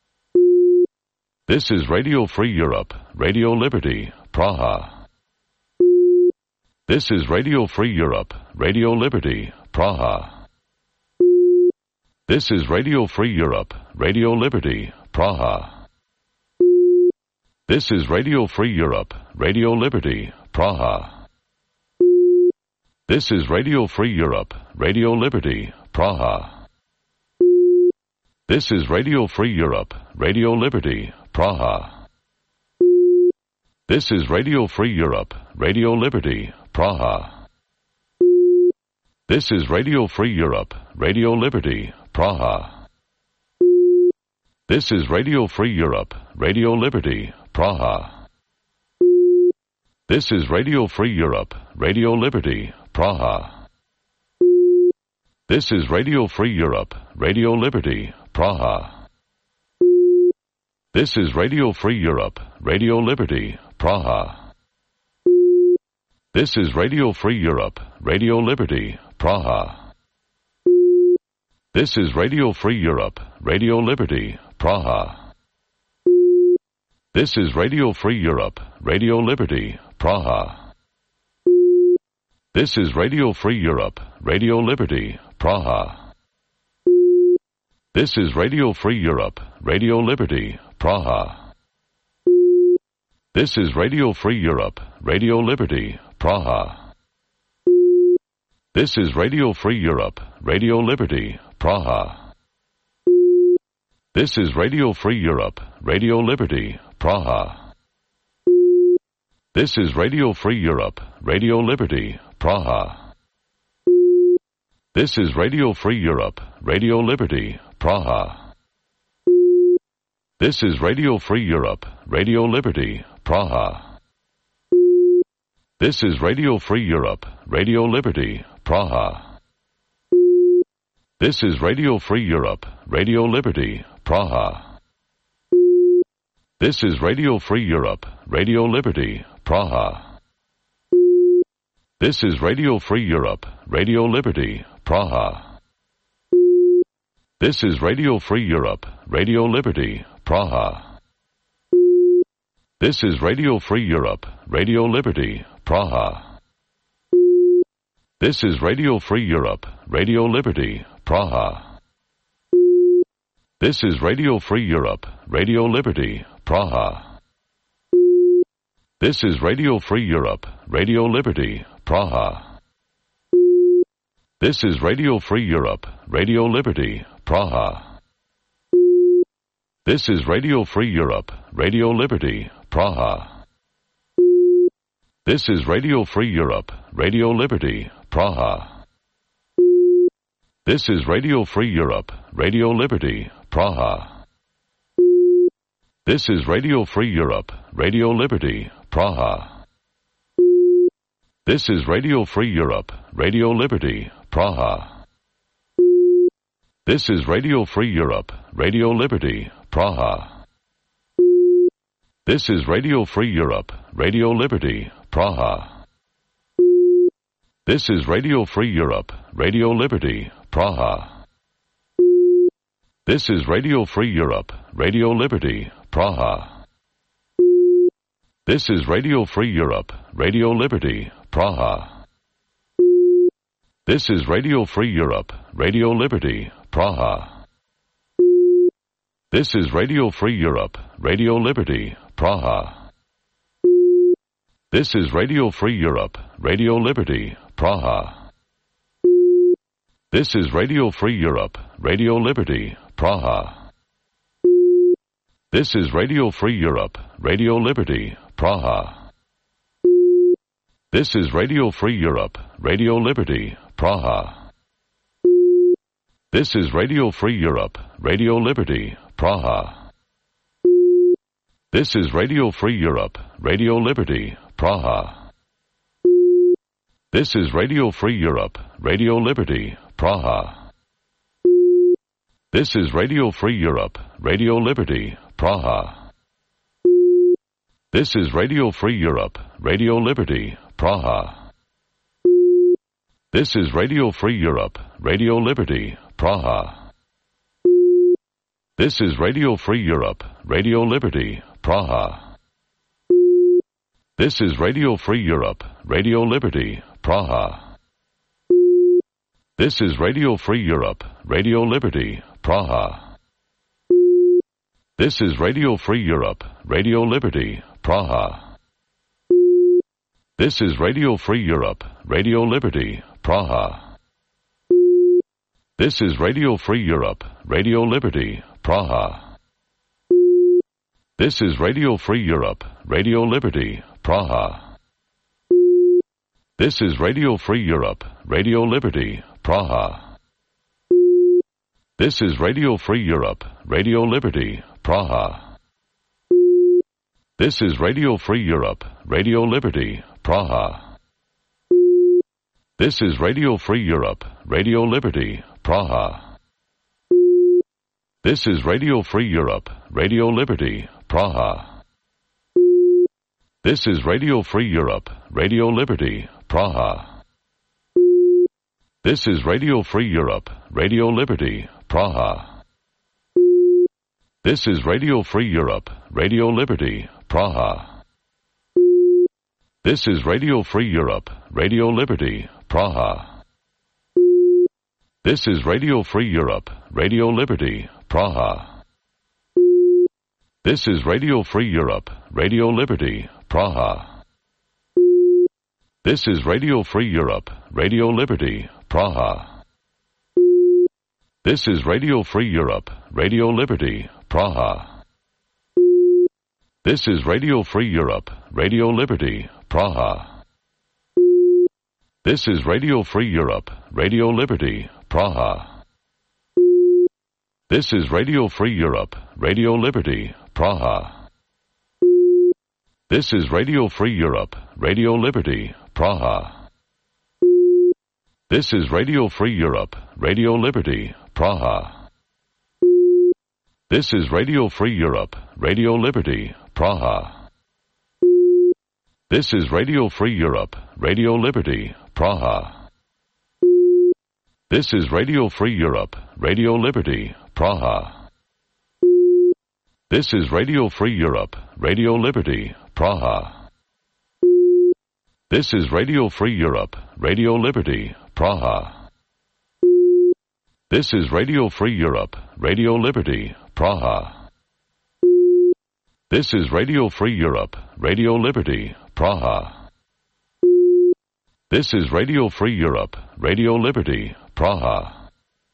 This is Radio Free Europe, Radio Liberty, Praha. This is Radio Free Europe, Radio Liberty, Praha. This is Radio Free Europe, Radio Liberty, Praha. This is Radio Free Europe, Radio Liberty, Praha. This is Radio Free Europe, Radio Liberty, Praha. This is Radio Free Europe, Radio Liberty, Praha. This is Radio Free Europe, Radio Liberty, Praha. This is Radio Free Europe, Radio Liberty, Praha. This is Radio Free Europe, Radio Liberty, Praha. This is Radio Free Europe, Radio Liberty, Praha. This is Radio Free Europe, Radio Liberty, Praha. This is Radio Free Europe, Radio Liberty, Praha. This is Radio Free Europe, Radio Liberty, Praha. This is Radio Free Europe, Radio Liberty, Praha. This is Radio Free Europe, Radio Liberty, Praha. This is Radio Free Europe, Radio Liberty, Praha. This is Radio Free Europe, Radio Liberty, Praha. This is Radio Free Europe, Radio Liberty, Praha. This is Radio Free Europe, Radio Liberty, Praha. This is Radio Free Europe, Radio Liberty, Praha. This is Radio Free Europe, Radio Liberty, Praha. This is Radio Free Europe, Radio Liberty, Praha. This is Radio Free Europe, Radio Liberty, Praha. This is Radio Free Europe, Radio Liberty, Praha. This is Radio Free Europe, Radio Liberty, Praha. This is Radio Free Europe, Radio Liberty, Praha. This is Radio Free Europe, Radio Liberty, Praha. This is Radio Free Europe, Radio Liberty, Praha. This is Radio Free Europe, Radio Liberty, Praha. This is Radio Free Europe, Radio Liberty, Praha. This is Radio Free Europe, Radio Liberty, Praha. This is Radio Free Europe, Radio Liberty, Praha. This is Radio Free Europe, Radio Liberty, Praha. This is Radio Free Europe, Radio Liberty, Praha. This is Radio Free Europe, Radio Liberty, Praha. This is Radio Free Europe, Radio Liberty, Praha. This is Radio Free Europe, Radio Liberty, Praha. This is Radio Free Europe, Radio Liberty, Praha. This is Radio Free Europe, Radio Liberty, Praha. This is Radio Free Europe, Radio Liberty, Praha. This is Radio Free Europe, Radio Liberty, Praha. This is Radio Free Europe, Radio Liberty, Praha. This is Radio Free Europe, Radio Liberty, Praha. This is Radio Free Europe, Radio Liberty, Praha. This is Radio Free Europe, Radio Liberty, Praha. This is Radio Free Europe, Radio Liberty, Praha. This is Radio Free Europe, Radio Liberty, Praha. This is Radio Free Europe, Radio Liberty, Praha. This is Radio Free Europe, Radio Liberty, Praha. This is Radio Free Europe, Radio Liberty, Praha. This is Radio Free Europe, Radio Liberty, Praha. This is Radio Free Europe, Radio Liberty, Praha. This is Radio Free Europe, Radio Liberty, Praha. This is Radio Free Europe, Radio Liberty, Praha. This is Radio Free Europe, Radio Liberty, Praha. This is Radio Free Europe, Radio Liberty, Praha. This is Radio Free Europe, Radio Liberty, Praha. This is Radio Free Europe, Radio Liberty, Praha. This is Radio Free Europe, Radio Liberty, Praha. This is Radio Free Europe, Radio Liberty, Praha. This is Radio Free Europe, Radio Liberty, Praha. This is Radio Free Europe, Radio Liberty, Praha. This is Radio Free Europe, Radio Liberty, Praha. This is Radio Free Europe, Radio Liberty, Praha. This is Radio Free Europe, Radio Liberty, Praha. This is Radio Free Europe, Radio Liberty, Praha. This is Radio Free Europe, Radio Liberty, Praha. This is Radio Free Europe, Radio Liberty, Praha. This is Radio Free Europe, Radio Liberty, Praha. This is Radio Free Europe, Radio Liberty, Praha. This is Radio Free Europe, Radio Liberty, Praha. This is Radio Free Europe, Radio Liberty, Praha. This is Radio Free Europe, Radio Liberty, Praha. This is Radio Free Europe, Radio Liberty, Praha. This is Radio Free Europe, Radio Liberty, Praha. This is Radio Free Europe, Radio Liberty, Praha. This is Radio Free Europe, Radio Liberty, Praha. This is Radio Free Europe, Radio Liberty, Praha. This is Radio Free Europe, Radio Liberty, Praha. This is Radio Free Europe, Radio Liberty, Praha. This is Radio Free Europe, Radio Liberty, Praha. This is Radio Free Europe, Radio Liberty, Praha. This is Radio Free Europe, Radio Liberty, Praha. This is Radio Free Europe, Radio Liberty, Praha. This is Radio Free Europe, Radio Liberty, Praha. This is Radio Free Europe, Radio Liberty, Praha. This is Radio Free Europe, Radio Liberty, Praha. This is Radio Free Europe, Radio Liberty, Praha.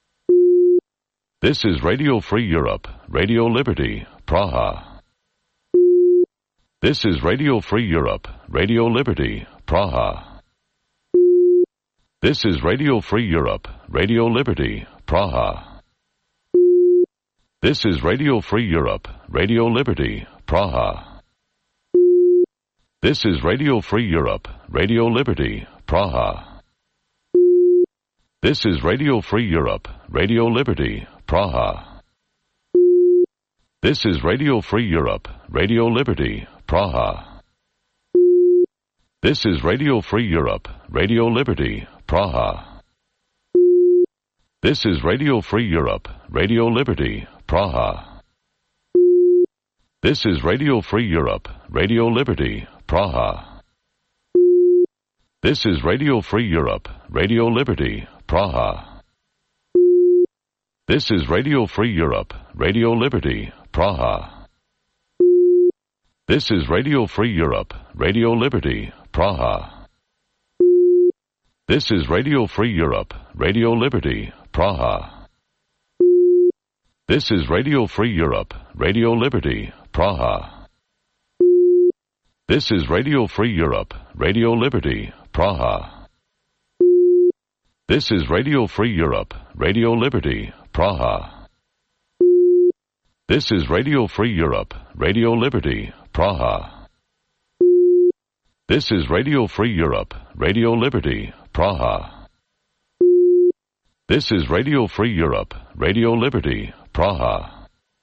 This is Radio Free Europe, Radio Liberty, Praha. This is Radio Free Europe, Radio Liberty, Praha. This is Radio Free Europe, Radio Liberty, Praha. This is Radio Free Europe, Radio Liberty, Praha. This is Radio Free Europe, Radio Liberty, Praha. This is Radio Free Europe, Radio Liberty, Praha. This is Radio Free Europe, Radio Liberty, Praha. This is Radio Free Europe, Radio Liberty, Praha. This is Radio Free Europe, Radio Liberty, Praha. This is Radio Free Europe, Radio Liberty, Praha. This is Radio Free Europe, Radio Liberty, Praha. This is Radio Free Europe, Radio Liberty, Praha. This is Radio Free Europe, Radio Liberty, Praha. This is Radio Free Europe, Radio Liberty, Praha. This is Radio Free Europe, Radio Liberty, Praha. This is Radio Free Europe, Radio Liberty, Praha. This is Radio Free Europe, Radio Liberty, Praha. This is Radio Free Europe, Radio Liberty, Praha. This is Radio Free Europe, Radio Liberty, Praha. This is Radio Free Europe, Radio Liberty, Praha.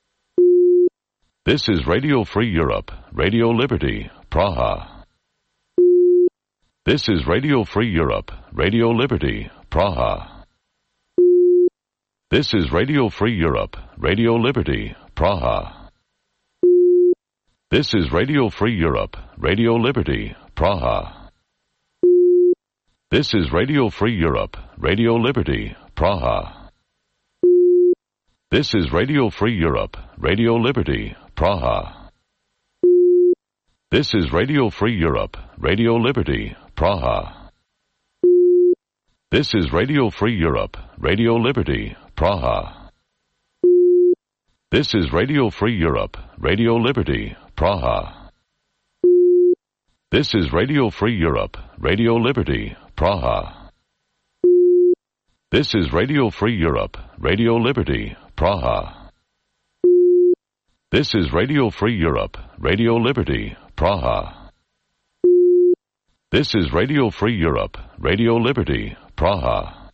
This is Radio Free Europe, Radio Liberty, Praha. This is Radio Free Europe, Radio Liberty, Praha. This is Radio Free Europe, Radio Liberty, Praha. This is Radio Free Europe, Radio Liberty, Praha. This is Radio Free Europe, Radio Liberty, Praha. This is Radio Free Europe, Radio Liberty, Praha. This is Radio Free Europe, Radio Liberty, Praha. This is Radio Free Europe, Radio Liberty, Praha. This is Radio Free Europe, Radio Liberty, Praha. This is Radio Free Europe, Radio Liberty, Praha. This is Radio Free Europe, Radio Liberty, Praha. This is Radio Free Europe, Radio Liberty, Praha. This is Radio Free Europe, Radio Liberty, Praha.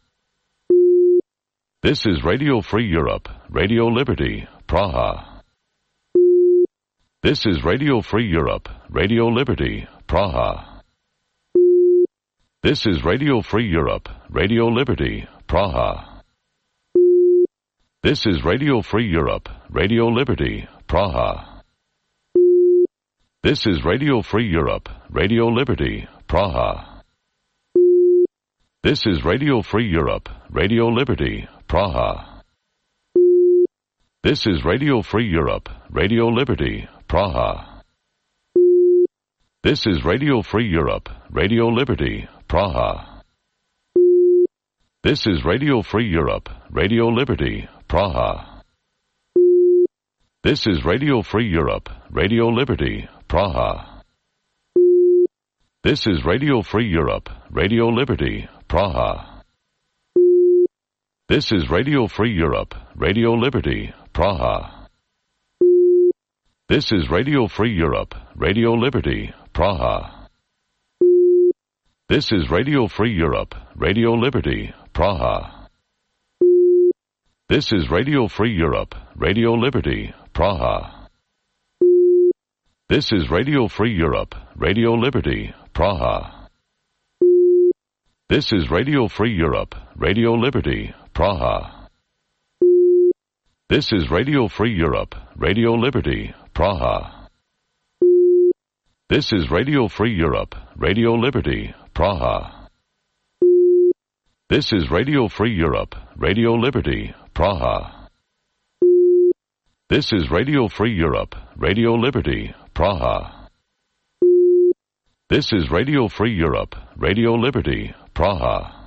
This is Radio Free Europe, Radio Liberty, Praha. This is Radio Free Europe, Radio Liberty, Praha. This is Radio Free Europe, Radio Liberty, Praha. This is Radio Free Europe, Radio Liberty, Praha. This is Radio Free Europe, Radio Liberty, Praha. This is Radio Free Europe, Radio Liberty, Praha. This is Radio Free Europe, Radio Liberty, Praha. This is Radio Free Europe, Radio Liberty, Praha. This is Radio Free Europe, Radio Liberty, Praha. This is Radio Free Europe, Radio Liberty, Praha. This is Radio Free Europe, Radio Liberty, Praha. This is Radio Free Europe, Radio Liberty, Praha. This is Radio Free Europe, Radio Liberty, Praha. This is Radio Free Europe, Radio Liberty, Praha. This is Radio Free Europe, Radio Liberty, Praha. This is Radio Free Europe, Radio Liberty, Praha. This is Radio Free Europe, Radio Liberty, Praha. This is Radio Free Europe, Radio Liberty, Praha. This is Radio Free Europe, Radio Liberty, Praha. This is Radio Free Europe, Radio Liberty, Praha. This is Radio Free Europe, Radio Liberty, Praha. This is Radio Free Europe, Radio Liberty, Praha.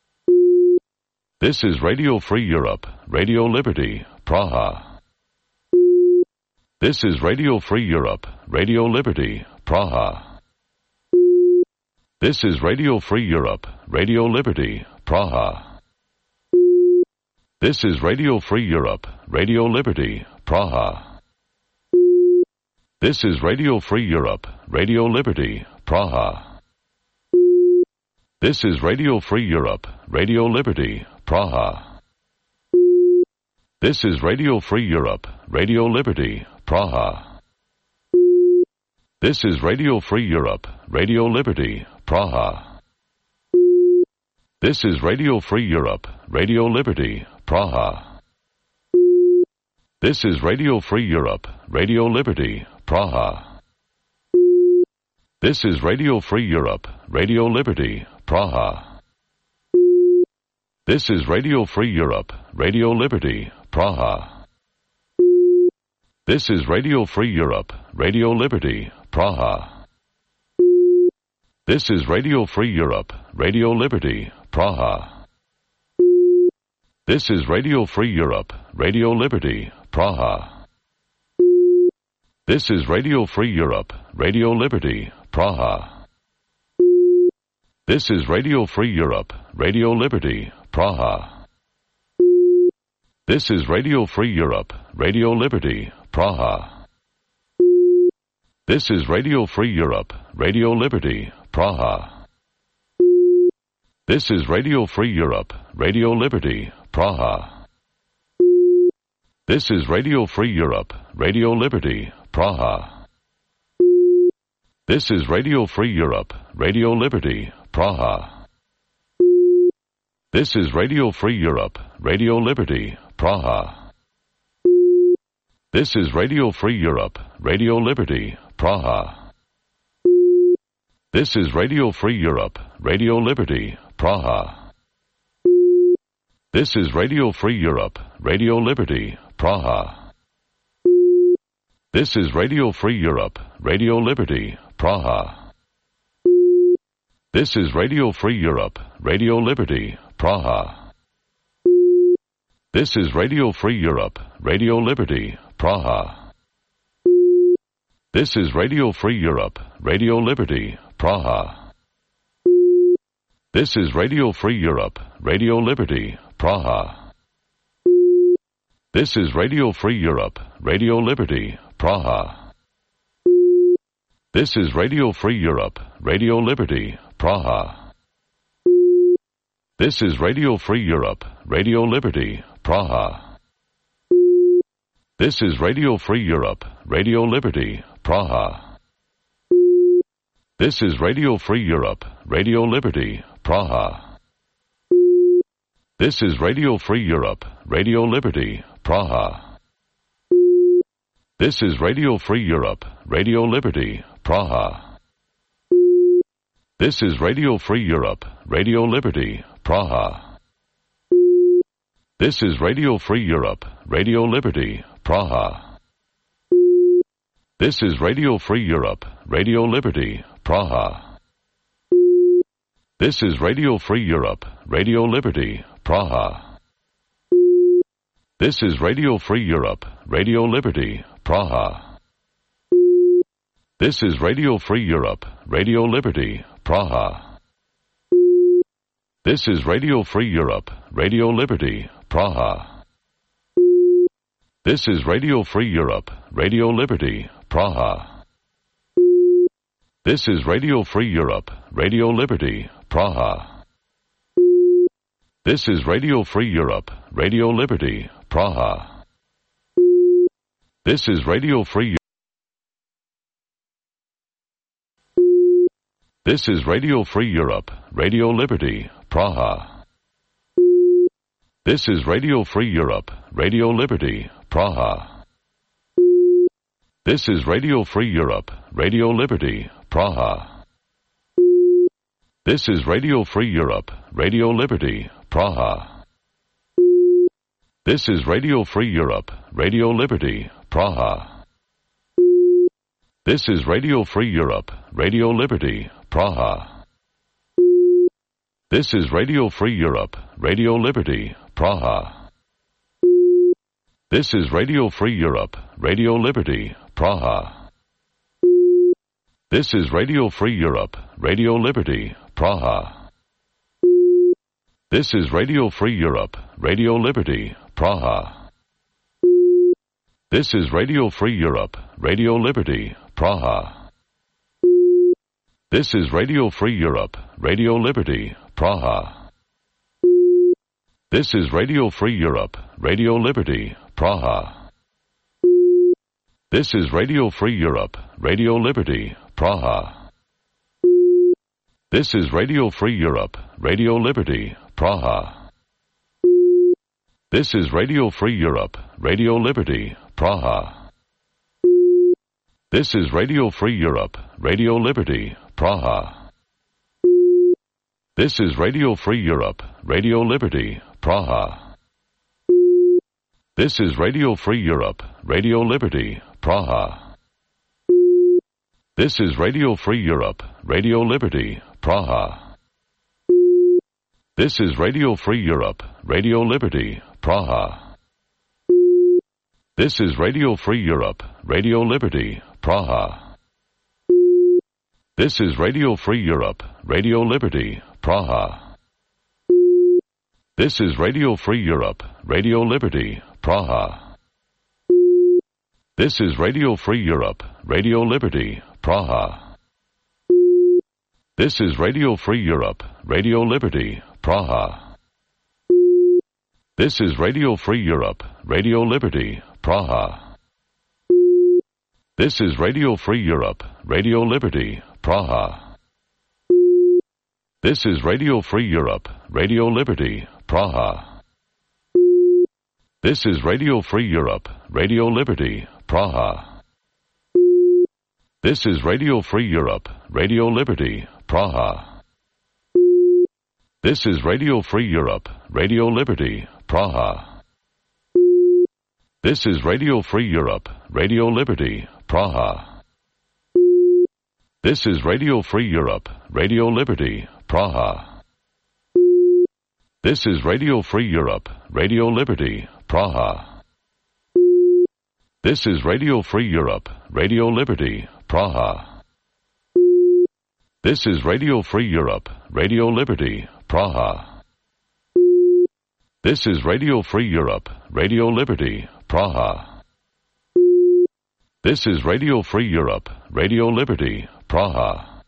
This is Radio Free Europe, Radio Liberty, Praha. This is Radio Free Europe, Radio Liberty, Praha. This is Radio Free Europe, Radio Liberty, Praha. This is Radio Free Europe, Radio Liberty, Praha. This is Radio Free Europe, Radio Liberty, Praha. This is Radio Free Europe, Radio Liberty, Praha. This is Radio Free Europe, Radio Liberty, Praha. This is Radio Free Europe, Radio Liberty, Praha. This is Radio Free Europe, Radio Liberty, Praha. This is Radio Free Europe, Radio Liberty, Praha. This is Radio Free Europe, Radio Liberty, Praha. This is Radio Free Europe, Radio Liberty, Praha. This is Radio Free Europe, Radio Liberty, Praha. This is Radio Free Europe, Radio Liberty, Praha. This is Radio Free Europe, Radio Liberty, Praha. This is Radio Free Europe, Radio Liberty, Praha. This is Radio Free Europe, Radio Liberty, Praha. This is Radio Free Europe, Radio Liberty, Praha. This is Radio Free Europe, Radio Liberty, Praha. This is Radio Free Europe, Radio Liberty, Praha. This is Radio Free Europe, Radio Liberty, Praha. This is Radio Free Europe, Radio Liberty, Praha. This is Radio Free Europe, Radio Liberty, Praha. This is Radio Free Europe, Radio Liberty, Praha. This is Radio Free Europe, Radio Liberty, Praha. This is Radio Free Europe, Radio Liberty, Praha. This is Radio Free Europe, Radio Liberty, Praha. This is Radio Free Europe, Radio Liberty, Praha. This is Radio Free Europe, Radio Liberty, Praha. This is Radio Free Europe, Radio Liberty, Praha. This is Radio Free Europe, Radio Liberty, Praha. This is Radio Free Europe, Radio Liberty, Praha. This is Radio Free Europe, Radio Liberty, Praha. This is Radio Free Europe, Radio Liberty, Praha. This is Radio Free Europe, Radio Liberty, Praha. This is Radio Free Europe, Radio Liberty, Praha. This is Radio Free Europe, Radio Liberty, Praha. This is Radio Free Europe, Radio Liberty, Praha. This is Radio Free Europe, Radio Liberty, Praha. This is Radio Free Europe, Radio Liberty, Praha. This is Radio Free Europe, Radio Liberty, Praha. This is Radio Free Europe, Radio Liberty, Praha. This is Radio Free Europe, Radio Liberty, Praha. This is Radio Free Europe, Radio Liberty, Praha. This is Radio Free Europe, Radio Liberty, Praha. This is Radio Free Europe, Radio Liberty, Praha. This is Radio Free Europe, Radio Liberty, Praha. This is Radio Free Europe, Radio Liberty, Praha. This is Radio Free. This is Radio Free Europe, Radio Liberty, Praha. This is Radio Free Europe, Radio Liberty, Praha. This is Radio Free Europe, Radio Liberty, Praha. This is Radio Free Europe, Radio Liberty, Praha. This is Radio Free Europe, Radio Liberty, Praha. This is Radio Free Europe, Radio Liberty, Praha. This is Radio Free Europe, Radio Liberty, Praha. This is Radio Free Europe, Radio Liberty, Praha. This is Radio Free Europe, Radio Liberty, Praha. This is Radio Free Europe, Radio Liberty, Praha. This is Radio Free Europe, Radio Liberty, Praha. This is Radio Free Europe, Radio Liberty, Praha. This is Radio Free Europe, Radio Liberty, Praha. This is Radio Free Europe, Radio Liberty, Praha. This is Radio Free Europe, Radio Liberty, Praha. This is Radio Free Europe, Radio Liberty, Praha. This is Radio Free Europe, Radio Liberty, Praha. This is Radio Free Europe, Radio Liberty, Praha. This is Radio Free Europe, Radio Liberty, Praha. This is Radio Free Europe, Radio Liberty, Praha. This is Radio Free Europe, Radio Liberty, Praha. This is Radio Free Europe, Radio Liberty, Praha. This is Radio Free Europe, Radio Liberty, Praha. This is Radio Free Europe, Radio Liberty, Praha. This is Radio Free Europe, Radio Liberty, Praha. This is Radio Free Europe, Radio Liberty, Praha. This is Radio Free Europe, Radio Liberty, Praha. This is Radio Free Europe, Radio Liberty, Praha. This is Radio Free Europe, Radio Liberty, Praha. This is Radio Free Europe, Radio Liberty, Praha. This is Radio Free Europe, Radio Liberty, Praha. This is Radio Free Europe, Radio Liberty, Praha. This is Radio Free Europe, Radio Liberty, Praha. This is Radio Free Europe, Radio Liberty, Praha. This is Radio Free Europe, Radio Liberty, Praha. This is Radio Free Europe, Radio Liberty, Praha. This is Radio Free Europe, Radio Liberty, Praha. This is Radio Free Europe, Radio Liberty, Praha. This is Radio Free Europe, Radio Liberty, Praha.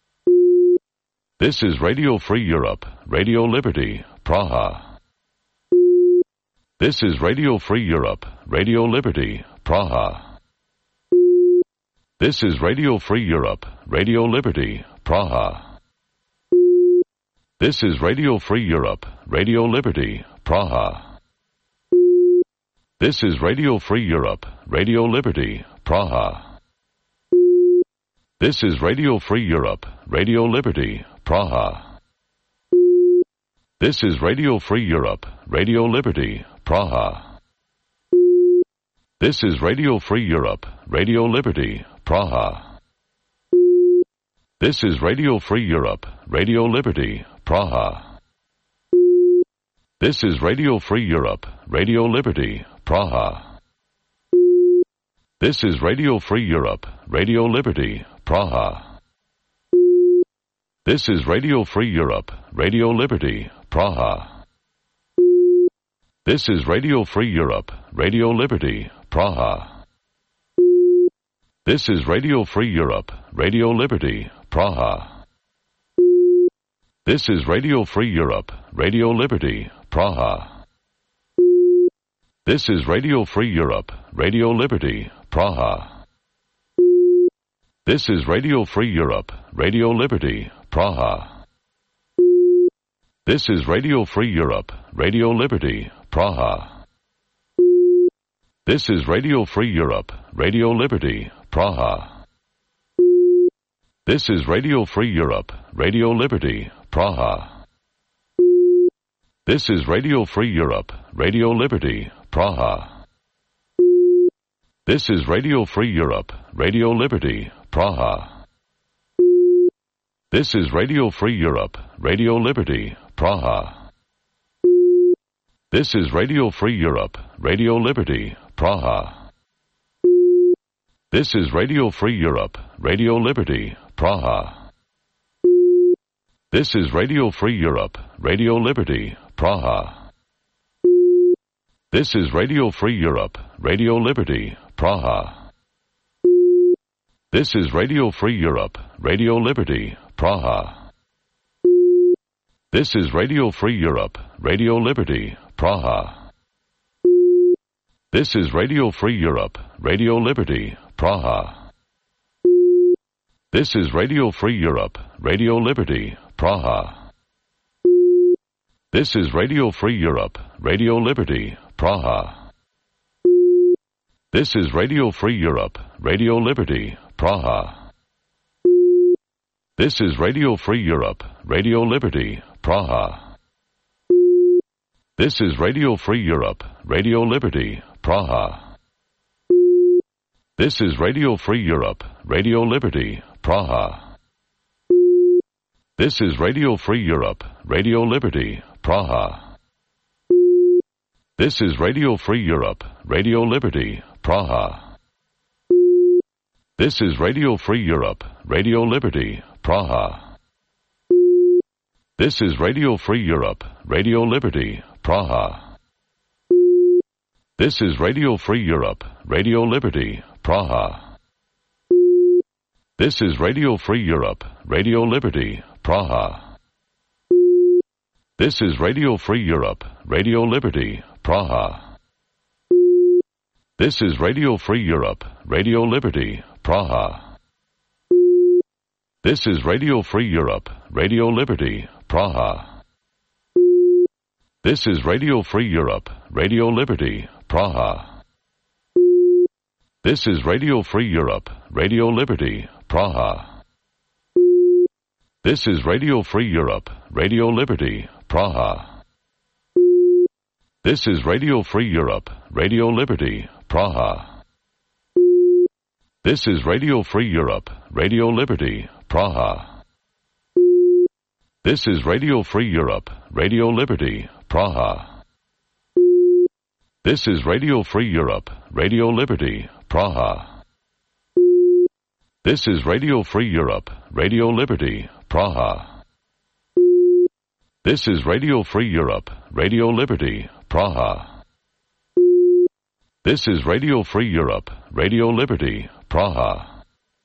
This is Radio Free Europe, Radio Liberty, Praha. This is Radio Free Europe, Radio Liberty, Praha. This is Radio Free Europe, Radio Liberty, Praha. This is Radio Free Europe, Radio Liberty, Praha. This is Radio Free Europe, Radio Liberty, Praha. This is Radio Free Europe, Radio Liberty, Praha. This is Radio Free Europe, Radio Liberty, Praha. This is Radio Free Europe, Radio Liberty, Praha. This is Radio Free Europe, Radio Liberty, Praha. This is Radio Free Europe, Radio Liberty, Praha. This is Radio Free Europe, Radio Liberty, Praha. This is Radio Free Europe, Radio Liberty, Praha. This is Radio Free Europe, Radio Liberty, Praha. This is Radio Free Europe, Radio Liberty, Praha. This is Radio Free Europe, Radio Liberty, Praha. This is Radio Free Europe, Radio Liberty, Praha. This is Radio Free Europe, Radio Liberty, Praha. This is Radio Free Europe, Radio Liberty, Praha. This is Radio Free Europe, Radio Liberty, Praha. This is Radio Free Europe, Radio Liberty, Praha. This is Radio Free Europe, Radio Liberty, Praha. This is Radio Free Europe, Radio Liberty, Praha. This is Radio Free Europe, Radio Liberty, Praha. This is Radio Free Europe, Radio Liberty, Praha. This is Radio Free Europe, Radio Liberty, Praha. This is Radio Free Europe, Radio Liberty, Praha. This is Radio Free Europe, Radio Liberty, Praha. This is Radio Free Europe, Radio Liberty, Praha. This is Radio Free Europe, Radio Liberty, Praha. This is Radio Free Europe, Radio Liberty, Praha. This is Radio Free Europe, Radio Liberty, Praha. This is Radio Free Europe, Radio Liberty, Praha. This is Radio Free Europe, Radio Liberty, Praha. This is Radio Free Europe, Radio Liberty, Praha. This is Radio Free Europe, Radio Liberty, Praha. This is Radio Free Europe, Radio Liberty, Praha. This is Radio Free Europe, Radio Liberty, Praha. This is Radio Free Europe, Radio Liberty, Praha. This is Radio Free Europe, Radio Liberty, Praha. This is Radio Free Europe, Radio Liberty, Praha. This is Radio Free Europe, Radio Liberty, Praha. This is Radio Free Europe, Radio Liberty, Praha. This is Radio Free Europe, Radio Liberty, Praha. This is Radio Free Europe, Radio Liberty, Praha. This is Radio Free Europe, Radio Liberty, Praha. This is Radio Free Europe, Radio Liberty, Praha. This is Radio Free Europe, Radio Liberty, Praha. This is Radio Free Europe, Radio Liberty, Praha. This is Radio Free Europe, Radio Liberty, Praha. This is Radio Free Europe, Radio Liberty, Praha. This is Radio Free Europe, Radio Liberty, Praha. This is Radio Free Europe, Radio Liberty, Praha. This is Radio Free Europe, Radio Liberty, Praha. This is Radio Free Europe, Radio Liberty, Praha. This is Radio Free Europe, Radio Liberty, Praha.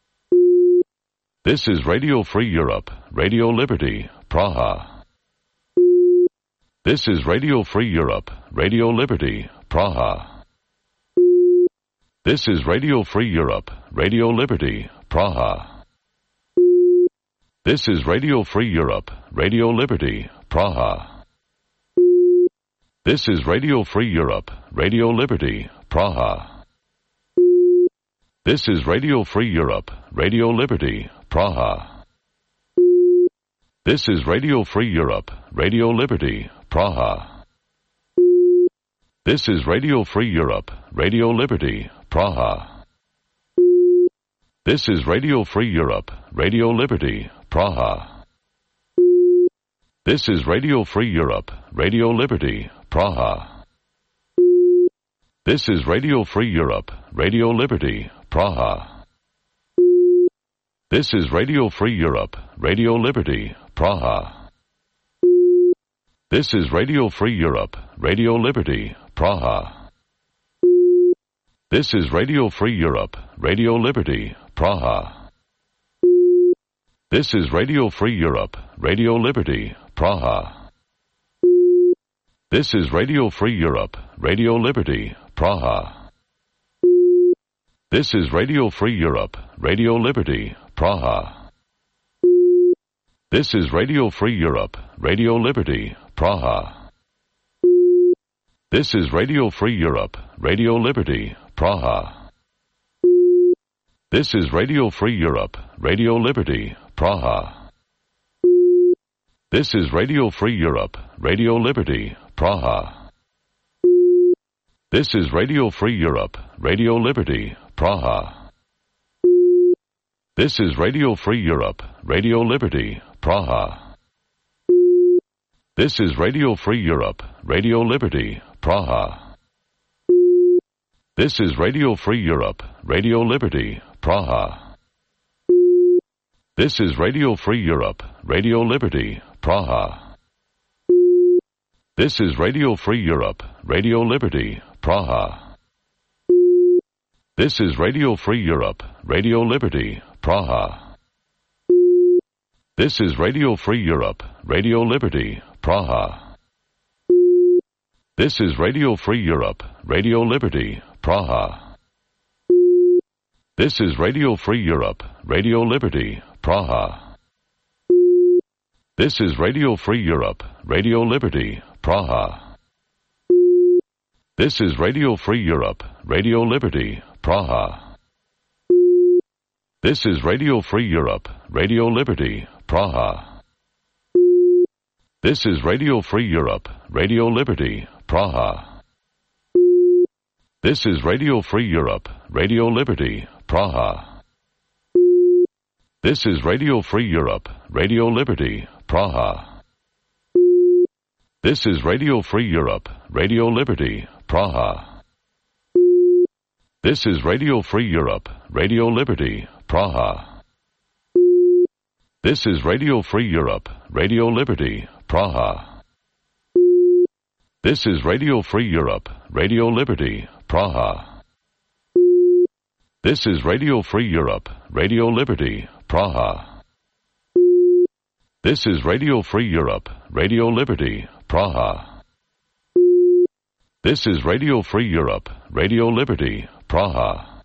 This is Radio Free Europe, Radio Liberty, Praha. This is Radio Free Europe, Radio Liberty, Praha. This is Radio Free Europe, Radio Liberty, Praha. This is Radio Free Europe, Radio Liberty, Praha. This is Radio Free Europe, Radio Liberty, Praha. This is Radio Free Europe, Radio Liberty, Praha. This is Radio Free Europe, Radio Liberty, Praha. This is Radio Free Europe, Radio Liberty, Praha. This is Radio Free Europe, Radio Liberty, Praha. This is Radio Free Europe, Radio Liberty, Praha. This is Radio Free Europe, Radio Liberty, Praha. This is Radio Free Europe, Radio Liberty, Praha. This is Radio Free Europe, Radio Liberty, Praha. This is Radio Free Europe, Radio Liberty, Praha. This is Radio Free Europe, Radio Liberty, Praha. This is Radio Free Europe, Radio Liberty, Praha. This is Radio Free Europe, Radio Liberty, Praha. This is Radio Free Europe, Radio Liberty, Praha. This is Radio Free Europe, Radio Liberty, Praha. This is Radio Free Europe, Radio Liberty, Praha. This is Radio Free Europe, Radio Liberty, Praha. This is Radio Free Europe, Radio Liberty, Praha. This is Radio Free Europe, Radio Liberty, Praha. This is Radio Free Europe, Radio Liberty, Praha. This is Radio Free Europe, Radio Liberty, Praha. This is Radio Free Europe, Radio Liberty, Praha. This is Radio Free Europe, Radio Liberty, Praha. This is Radio Free Europe, Radio Liberty, Praha. This is Radio Free Europe, Radio Liberty, Praha. This is Radio Free Europe, Radio Liberty, Praha. This is Radio Free Europe, Radio Liberty, Praha. This is Radio Free Europe, Radio Liberty, Praha. This is Radio Free Europe, Radio Liberty, Praha. This is Radio Free Europe, Radio Liberty, Praha. This is Radio Free Europe, Radio Liberty, Praha. This is Radio Free Europe, Radio Liberty, Praha. This is Radio Free Europe, Radio Liberty, Praha. This is Radio Free Europe, Radio Liberty, Praha. This is Radio Free Europe, Radio Liberty, Praha. This is Radio Free Europe, Radio Liberty, Praha. This is Radio Free Europe, Radio Liberty, Praha. This is Radio Free Europe, Radio Liberty, Praha. This is Radio Free Europe, Radio Liberty, Praha. This is Radio Free Europe, Radio Liberty, Praha.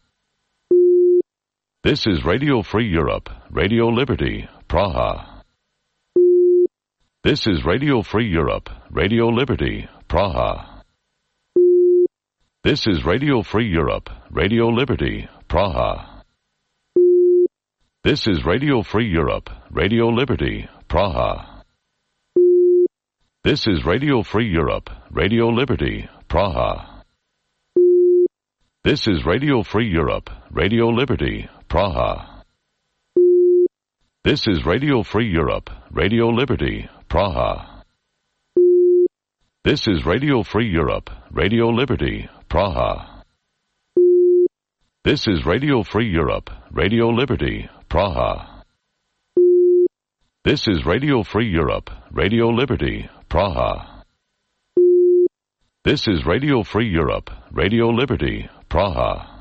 This is Radio Free Europe, Radio Liberty, Praha. This is Radio Free Europe, Radio Liberty, Praha. This is Radio Free Europe, Radio Liberty, Praha. This is Radio Free Europe, Radio Liberty, Praha. This is Radio Free Europe, Radio Liberty, Praha. This is Radio Free Europe, Radio Liberty, Praha. This is Radio Free Europe, Radio Liberty, Praha. This is Radio Free Europe, Radio Liberty, Praha. This is Radio Free Europe, Radio Liberty, Praha. This is Radio Free Europe, Radio Liberty, Praha. This is Radio Free Europe, Radio Liberty, Praha.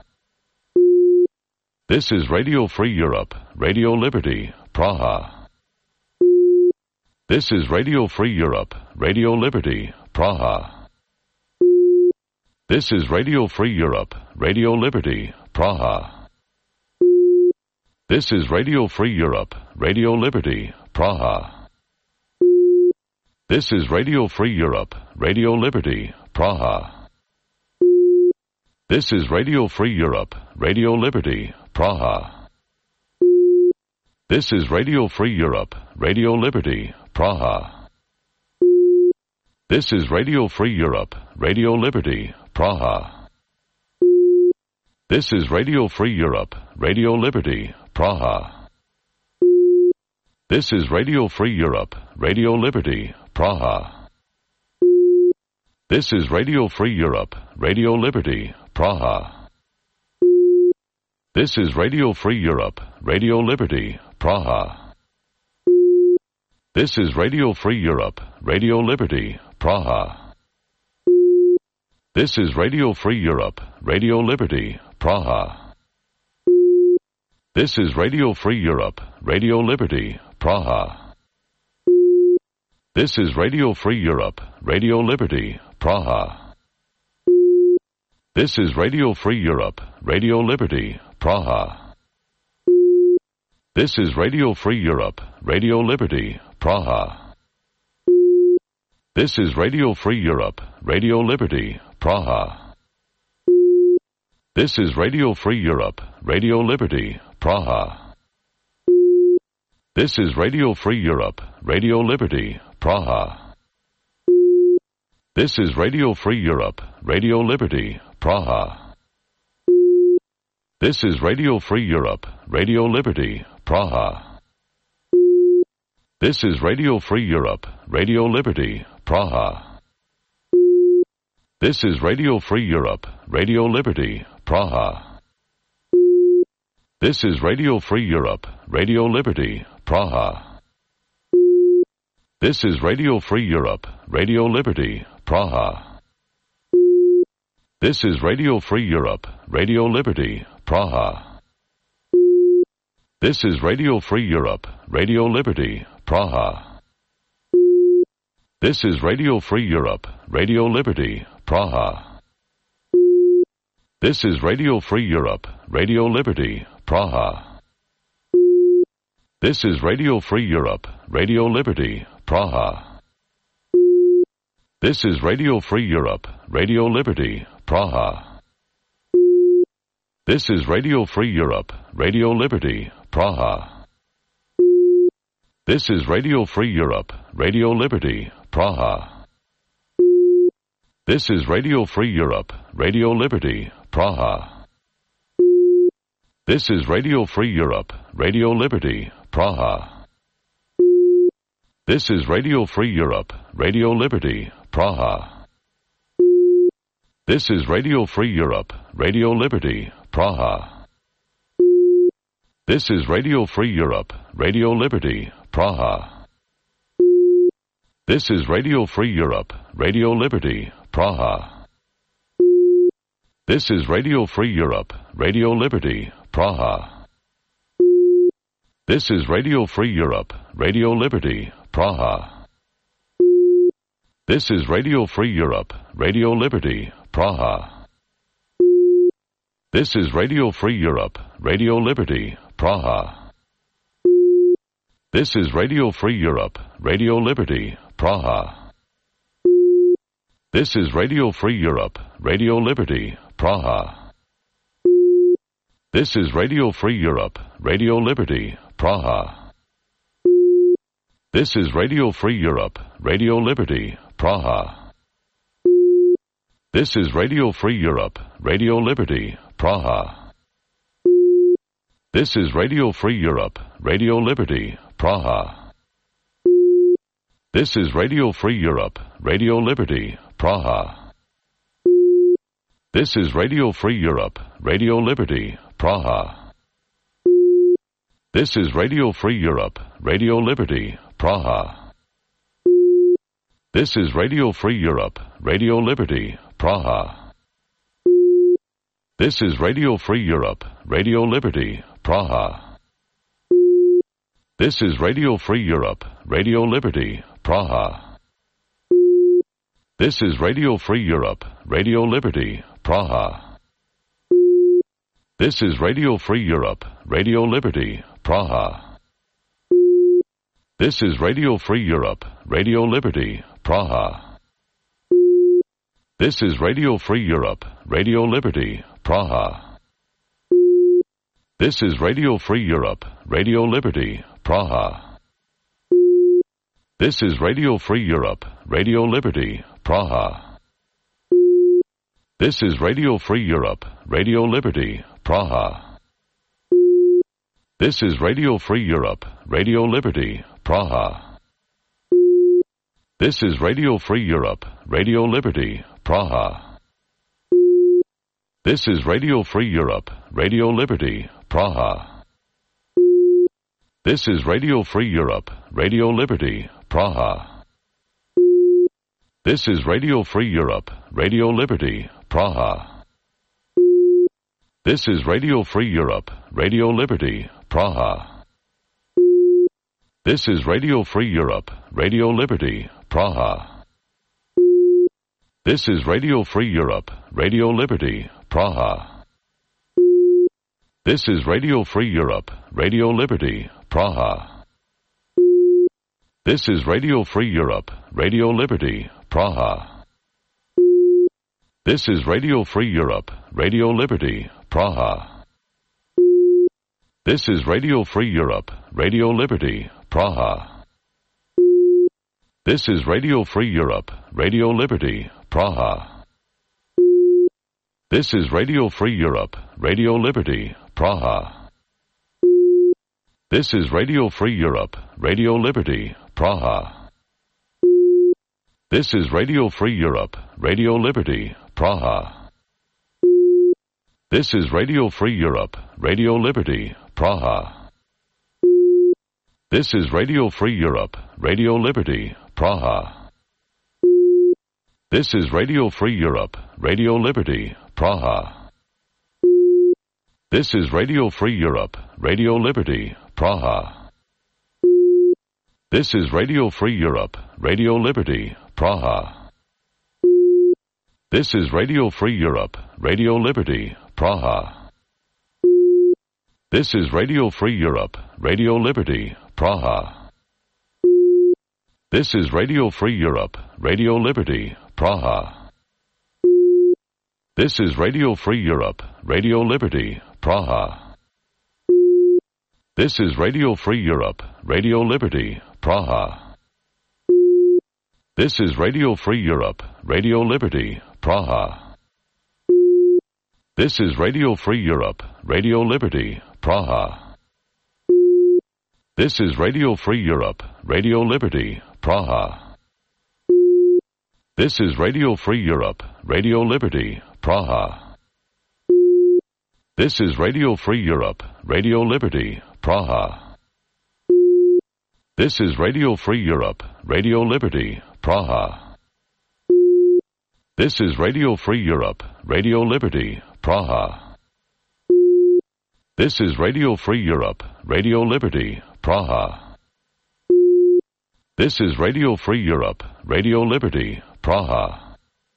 This is Radio Free Europe, Radio Liberty, Praha. This is Radio Free Europe, Radio Liberty, Praha. This is Radio Free Europe, Radio Liberty, Praha. This is Radio Free Europe, Radio Liberty, Praha. This is Radio Free Europe, Radio Liberty, Praha. This is Radio Free Europe, Radio Liberty, Praha. This is Radio Free Europe, Radio Liberty, Praha. This is Radio Free Europe, Radio Liberty, Praha. This is Radio Free Europe, Radio Liberty, Praha. This is Radio Free Europe, Radio Liberty, Praha. This is Radio Free Europe, Radio Liberty, Praha. This is Radio Free Europe, Radio Liberty, Praha. This is Radio Free Europe, Radio Liberty, Praha. This is Radio Free Europe, Radio Liberty, Praha. This is Radio Free Europe, Radio Liberty, Praha. This is Radio Free Europe, Radio Liberty, Praha. This is Radio Free Europe, Radio Liberty, Praha. This is Radio Free Europe, Radio Liberty, Praha. This is Radio Free Europe, Radio Liberty, Praha. This is Radio Free Europe, Radio Liberty, Praha. This is Radio Free Europe, Radio Liberty, Praha. This is Radio Free Europe, Radio Liberty, Praha. This is Radio Free Europe, Radio Liberty, Praha. This is Radio Free Europe, Radio Liberty, Praha. This is Radio Free Europe, Radio Liberty, Praha. This is Radio Free Europe, Radio Liberty, Praha. This is Radio Free Europe, Radio Liberty, Praha. This is Radio Free Europe, Radio Liberty, Praha. This is Radio Free Europe, Radio Liberty, Praha. This is Radio Free Europe, Radio Liberty, Praha. This is Radio Free Europe, Radio Liberty, Praha. This is Radio Free Europe, Radio Liberty, Praha. This is Radio Free Europe, Radio Liberty, Praha. This is Radio Free Europe, Radio Liberty, Praha. This is Radio Free Europe, Radio Liberty, Praha. This is Radio Free Europe, Radio Liberty, Praha. This is Radio Free Europe, Radio Liberty, Praha. This is Radio Free Europe, Radio Liberty, Praha. This is Radio Free Europe, Radio Liberty, Praha. This is Radio Free Europe, Radio Liberty, Praha. This is Radio Free Europe, Radio Liberty, Praha. This is Radio Free Europe, Radio Liberty, Praha. This is Radio Free Europe, Radio Liberty, Praha. This is Radio Free Europe, Radio Liberty, Praha. This is Radio Free Europe, Radio Liberty, Praha. This is Radio Free Europe, Radio Liberty, Praha. This is Radio Free Europe, Radio Liberty, Praha. This is Radio Free Europe, Radio Liberty, Praha. This is Radio Free Europe, Radio Liberty, Praha. This is Radio Free Europe, Radio Liberty, Praha. This is Radio Free Europe, Radio Liberty, Praha. This is Radio Free Europe, Radio Liberty, Praha. This is Radio Free Europe, Radio Liberty, Praha. This is Radio Free Europe, Radio Liberty, Praha. This is Radio Free Europe, Radio Liberty, Praha. This is Radio Free Europe, Radio Liberty, Praha. This is Radio Free Europe, Radio Liberty, Praha. This is Radio Free Europe, Radio Liberty, Praha. This is Radio Free Europe, Radio Liberty, Praha. This is Radio Free Europe, Radio Liberty, Praha. This is Radio Free Europe, Radio Liberty, Praha. This is Radio Free Europe, Radio Liberty, Praha. This is Radio Free Europe, Radio Liberty, Praha. This is Radio Free Europe, Radio Liberty, Praha. This is Radio Free Europe, Radio Liberty, Praha. This is Radio Free Europe, Radio Liberty, Praha. This is Radio Free Europe, Radio Liberty, Praha. This is Radio Free Europe, Radio Liberty, Praha. This is Radio Free Europe, Radio Liberty, Praha. This is Radio Free Europe, Radio Liberty, Praha. This is Radio Free Europe, Radio Liberty, Praha. This is Radio Free Europe, Radio Liberty, Praha. This is Radio Free Europe, Radio Liberty, Praha. This is Radio Free Europe, Radio Liberty, Praha. This is Radio Free Europe, Radio Liberty, Praha. This is Radio Free Europe, Radio Liberty, Praha. This is Radio Free Europe, Radio Liberty, Praha. This is Radio Free Europe, Radio Liberty, Praha. This is Radio Free Europe, Radio Liberty, Praha. This is Radio Free Europe, Radio Liberty, Praha. This is Radio Free Europe, Radio Liberty, Praha. This is Radio Free Europe, Radio Liberty, Praha. This is Radio Free Europe, Radio Liberty, Praha. This is Radio Free Europe, Radio Liberty, Praha. This is Radio Free Europe, Radio Liberty, Praha. This is Radio Free Europe, Radio Liberty, Praha. This is Radio Free Europe, Radio Liberty, Praha. This is Radio Free Europe, Radio Liberty, Praha. This is Radio Free Europe, Radio Liberty, Praha. This is Radio Free Europe, Radio Liberty, Praha. This is Radio Free Europe, Radio Liberty, Praha. This is Radio Free Europe, Radio Liberty, Praha. This is Radio Free Europe, Radio Liberty, Praha. This is Radio Free Europe, Radio Liberty, Praha. This is Radio Free Europe, Radio Liberty, Praha. This is Radio Free Europe, Radio Liberty, Praha. This is Radio Free Europe, Radio Liberty, Praha. This is Radio Free Europe, Radio Liberty, Praha. This is Radio Free Europe, Radio Liberty, Praha.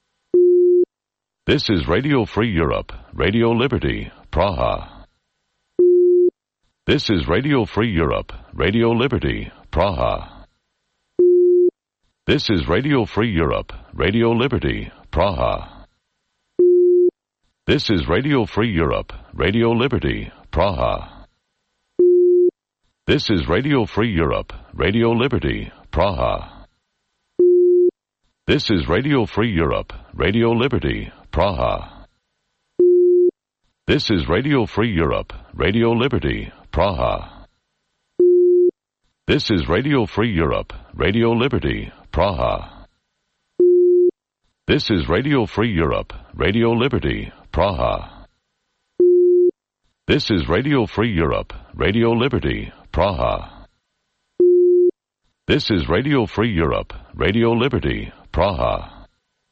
This is Radio Free Europe, Radio Liberty, Praha. This is Radio Free Europe, Radio Liberty, Praha. This is Radio Free Europe, Radio Liberty, Praha. This is Radio Free Europe, Radio Liberty, Praha. This is Radio Free Europe, Radio Liberty, Praha. This is Radio Free Europe, Radio Liberty, Praha. This is Radio Free Europe, Radio Liberty, Praha. This is Radio Free Europe, Radio Liberty, Praha. This is Radio Free Europe, Radio Liberty, Praha. This is Radio Free Europe, Radio Liberty, Praha. This is Radio Free Europe, Radio Liberty, Praha.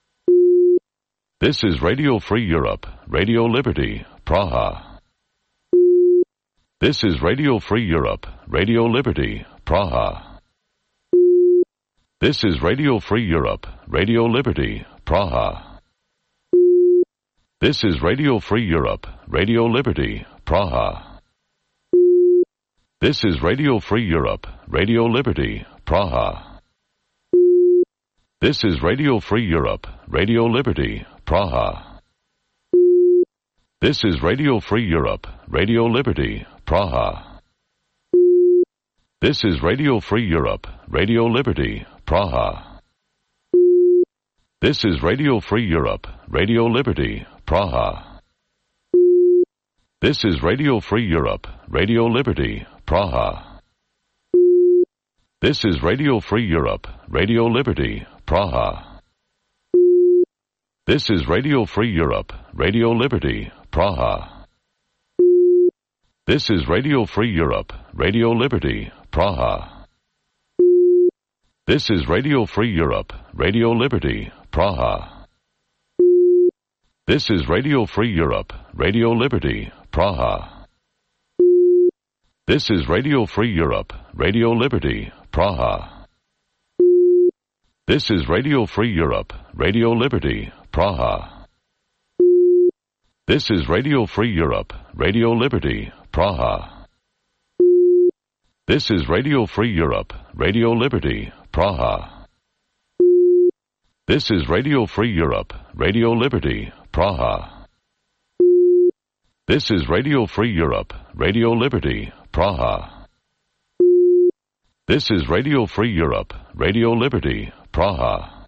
This is Radio Free Europe, Radio Liberty, Praha. This is Radio Free Europe, Radio Liberty, Praha. This is Radio Free Europe, Radio Liberty, Praha. This is Radio Free Europe, Radio Liberty, Praha. This is Radio Free Europe, Radio Liberty, Praha. This is Radio Free Europe, Radio Liberty, Praha. This is Radio Free Europe, Radio Liberty, Praha. This is Radio Free Europe, Radio Liberty, Praha. This is Radio Free Europe, Radio Liberty, Praha. This is Radio Free Europe, Radio Liberty, Praha. This is Radio Free Europe, Radio Liberty, Praha. This is Radio Free Europe, Radio Liberty, Praha. This is Radio Free Europe, Radio Liberty, Praha. This is Radio Free Europe, Radio Liberty, Praha. This is Radio Free Europe, Radio Liberty, Praha. This is Radio Free Europe, Radio Liberty, Praha. This is Radio Free Europe, Radio Liberty, Praha. This is Radio Free Europe, Radio Liberty, Praha. This is Radio Free Europe, Radio Liberty, Praha. This is Radio Free Europe, Radio Liberty, Praha. This is Radio Free Europe, Radio Liberty, Praha. This is Radio Free Europe, Radio Liberty, Praha.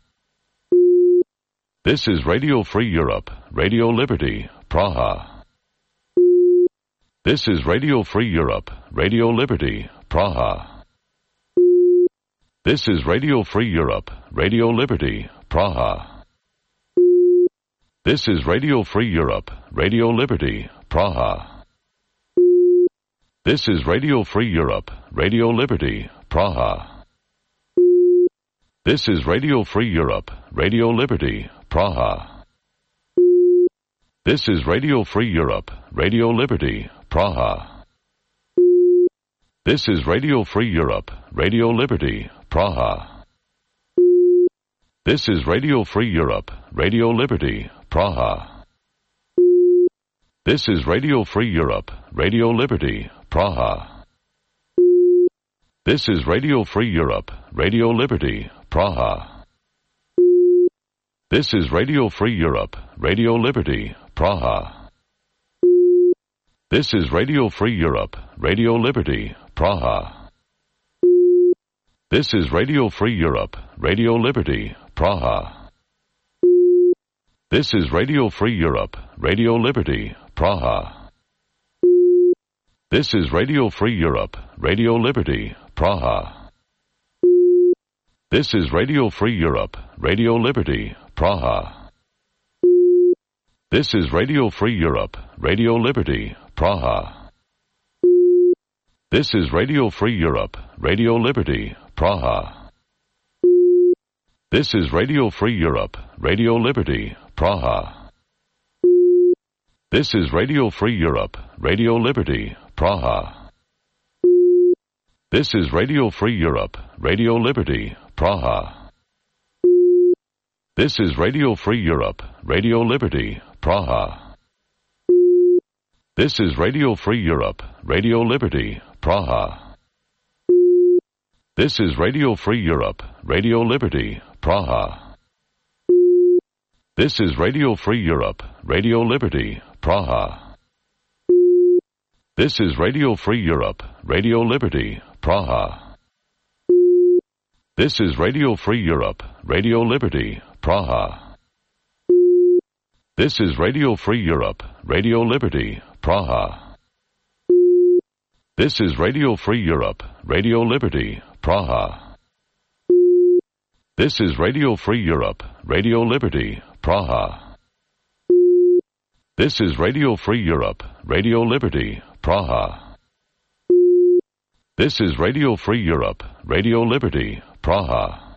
This is Radio Free Europe, Radio Liberty, Praha. This is Radio Free Europe, Radio Liberty, Praha. This is Radio Free Europe, Radio Liberty, Praha. This is Radio Free Europe, Radio Liberty, Praha. This is Radio Free Europe, Radio Liberty, Praha. This is Radio Free Europe, Radio Liberty, Praha. This is Radio Free Europe, Radio Liberty, Praha. This is Radio Free Europe, Radio Liberty, Praha. This is Radio Free Europe, Radio Liberty, Praha. This is Radio Free Europe, Radio Liberty, Praha. This is Radio Free Europe, Radio Liberty, Praha. This is Radio Free Europe, Radio Liberty, Praha. This is Radio Free Europe, Radio Liberty, Praha. This is Radio Free Europe, Radio Liberty, Praha. This is Radio Free Europe, Radio Liberty, Praha. This is Radio Free Europe, Radio Liberty, Praha. This is Radio Free Europe, Radio Liberty, Praha. This is Radio Free Europe, Radio Liberty, Praha. This is Radio Free Europe, Radio Liberty, Praha. This is Radio Free Europe, Radio Liberty, Praha. This is Radio Free Europe, Radio Liberty, Praha. This is Radio Free Europe, Radio Liberty, Praha. This is Radio Free Europe, Radio Liberty, Praha. This is Radio Free Europe, Radio Liberty, Praha. This is Radio Free Europe, Radio Liberty, Praha. This is Radio Free Europe, Radio Liberty, Praha. This is Radio Free Europe, Radio Liberty, Praha. This is Radio Free Europe, Radio Liberty, Praha. This is Radio Free Europe, Radio Liberty, Praha. This is Radio Free Europe, Radio Liberty, Praha. This is Radio Free Europe, Radio Liberty, Praha. This is Radio Free Europe, Radio Liberty, Praha. This is Radio Free Europe, Radio Liberty, Praha.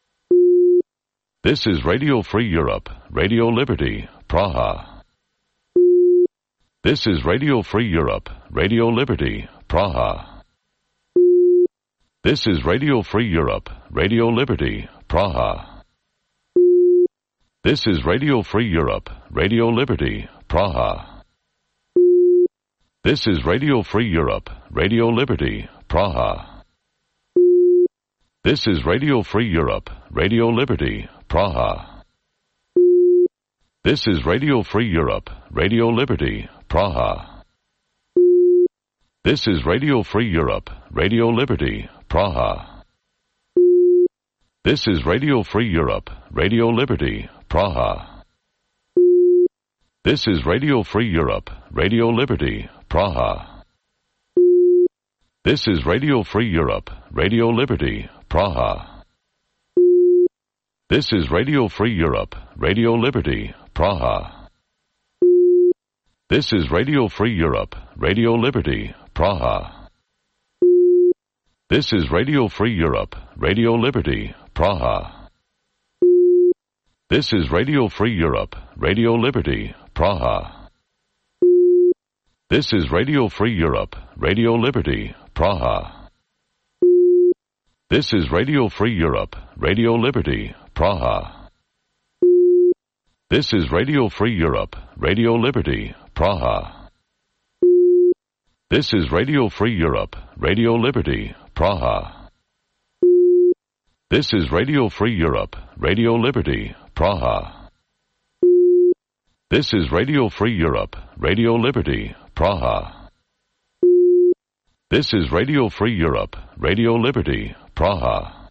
This is Radio Free Europe, Radio Liberty, Praha. This is Radio Free Europe, Radio Liberty, Praha. This is Radio Free Europe, Radio Liberty, Praha. This is Radio Free Europe, Radio Liberty, Praha. This is Radio Free Europe, Radio Liberty, Praha. This is Radio Free Europe, Radio Liberty, Praha. This is Radio Free Europe, Radio Liberty, Praha. This is Radio Free Europe, Radio Liberty, Praha. This is Radio Free Europe, Radio Liberty, Praha. This is Radio Free Europe, Radio Liberty, Praha. This is Radio Free Europe, Radio Liberty, Praha. This is Radio Free Europe, Radio Liberty, Praha. This is Radio Free Europe, Radio Liberty, Praha. This is Radio Free Europe, Radio Liberty, Praha. This is Radio Free Europe, Radio Liberty, Praha. This is Radio Free Europe, Radio Liberty, Praha. This is Radio Free Europe, Radio Liberty, Praha. This is Radio Free Europe, Radio Liberty, Praha. This is Radio Free Europe, Radio Liberty, Praha. This is Radio Free Europe, Radio Liberty, Praha. This is Radio Free Europe, Radio Liberty, Praha. This is Radio Free Europe, Radio Liberty, Praha.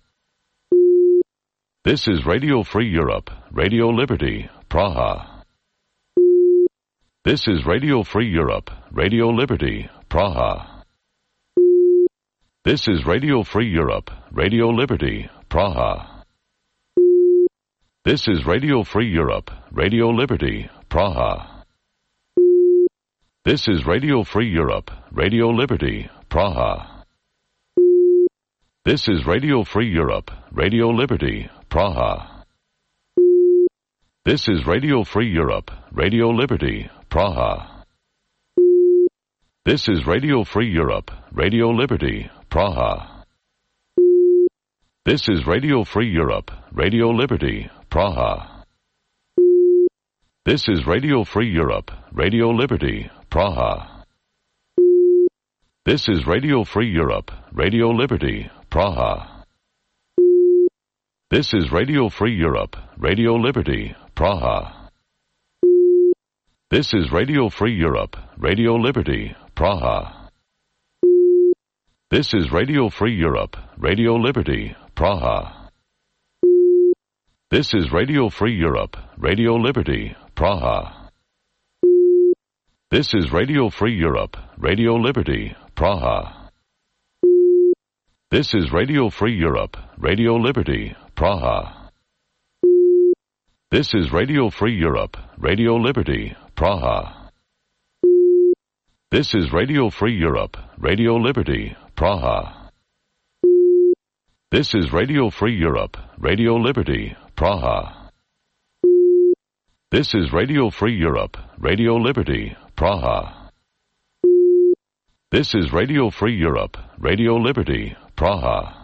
This is Radio Free Europe, Radio Liberty, Praha. This is Radio Free Europe, Radio Liberty, Praha. This is Radio Free Europe, Radio Liberty, Praha. This is Radio Free Europe, Radio Liberty, Praha. This is Radio Free Europe, Radio Liberty, Praha. This is Radio Free Europe, Radio Liberty, Praha. This is Radio Free Europe, Radio Liberty, Praha. This is Radio Free Europe, Radio Liberty, Praha. This is Radio Free Europe, Radio Liberty, Praha. This is Radio Free Europe, Radio Liberty, Praha. This is Radio Free Europe, Radio Liberty, Praha. This is Radio Free Europe, Radio Liberty, Praha. This is Radio Free Europe, Radio Liberty, Praha. This is Radio Free Europe, Radio Liberty, Praha. This is Radio Free Europe, Radio Liberty, Praha. This is Radio Free Europe, Radio Liberty, Praha. This is Radio Free Europe, Radio Liberty, Praha. This is Radio Free Europe, Radio Liberty, Praha. This is Radio Free Europe, Radio Liberty, Praha. This is Radio Free Europe, Radio Liberty, Praha. This is Radio Free Europe, Radio Liberty, Praha. This is Radio Free Europe, Radio Liberty, Praha.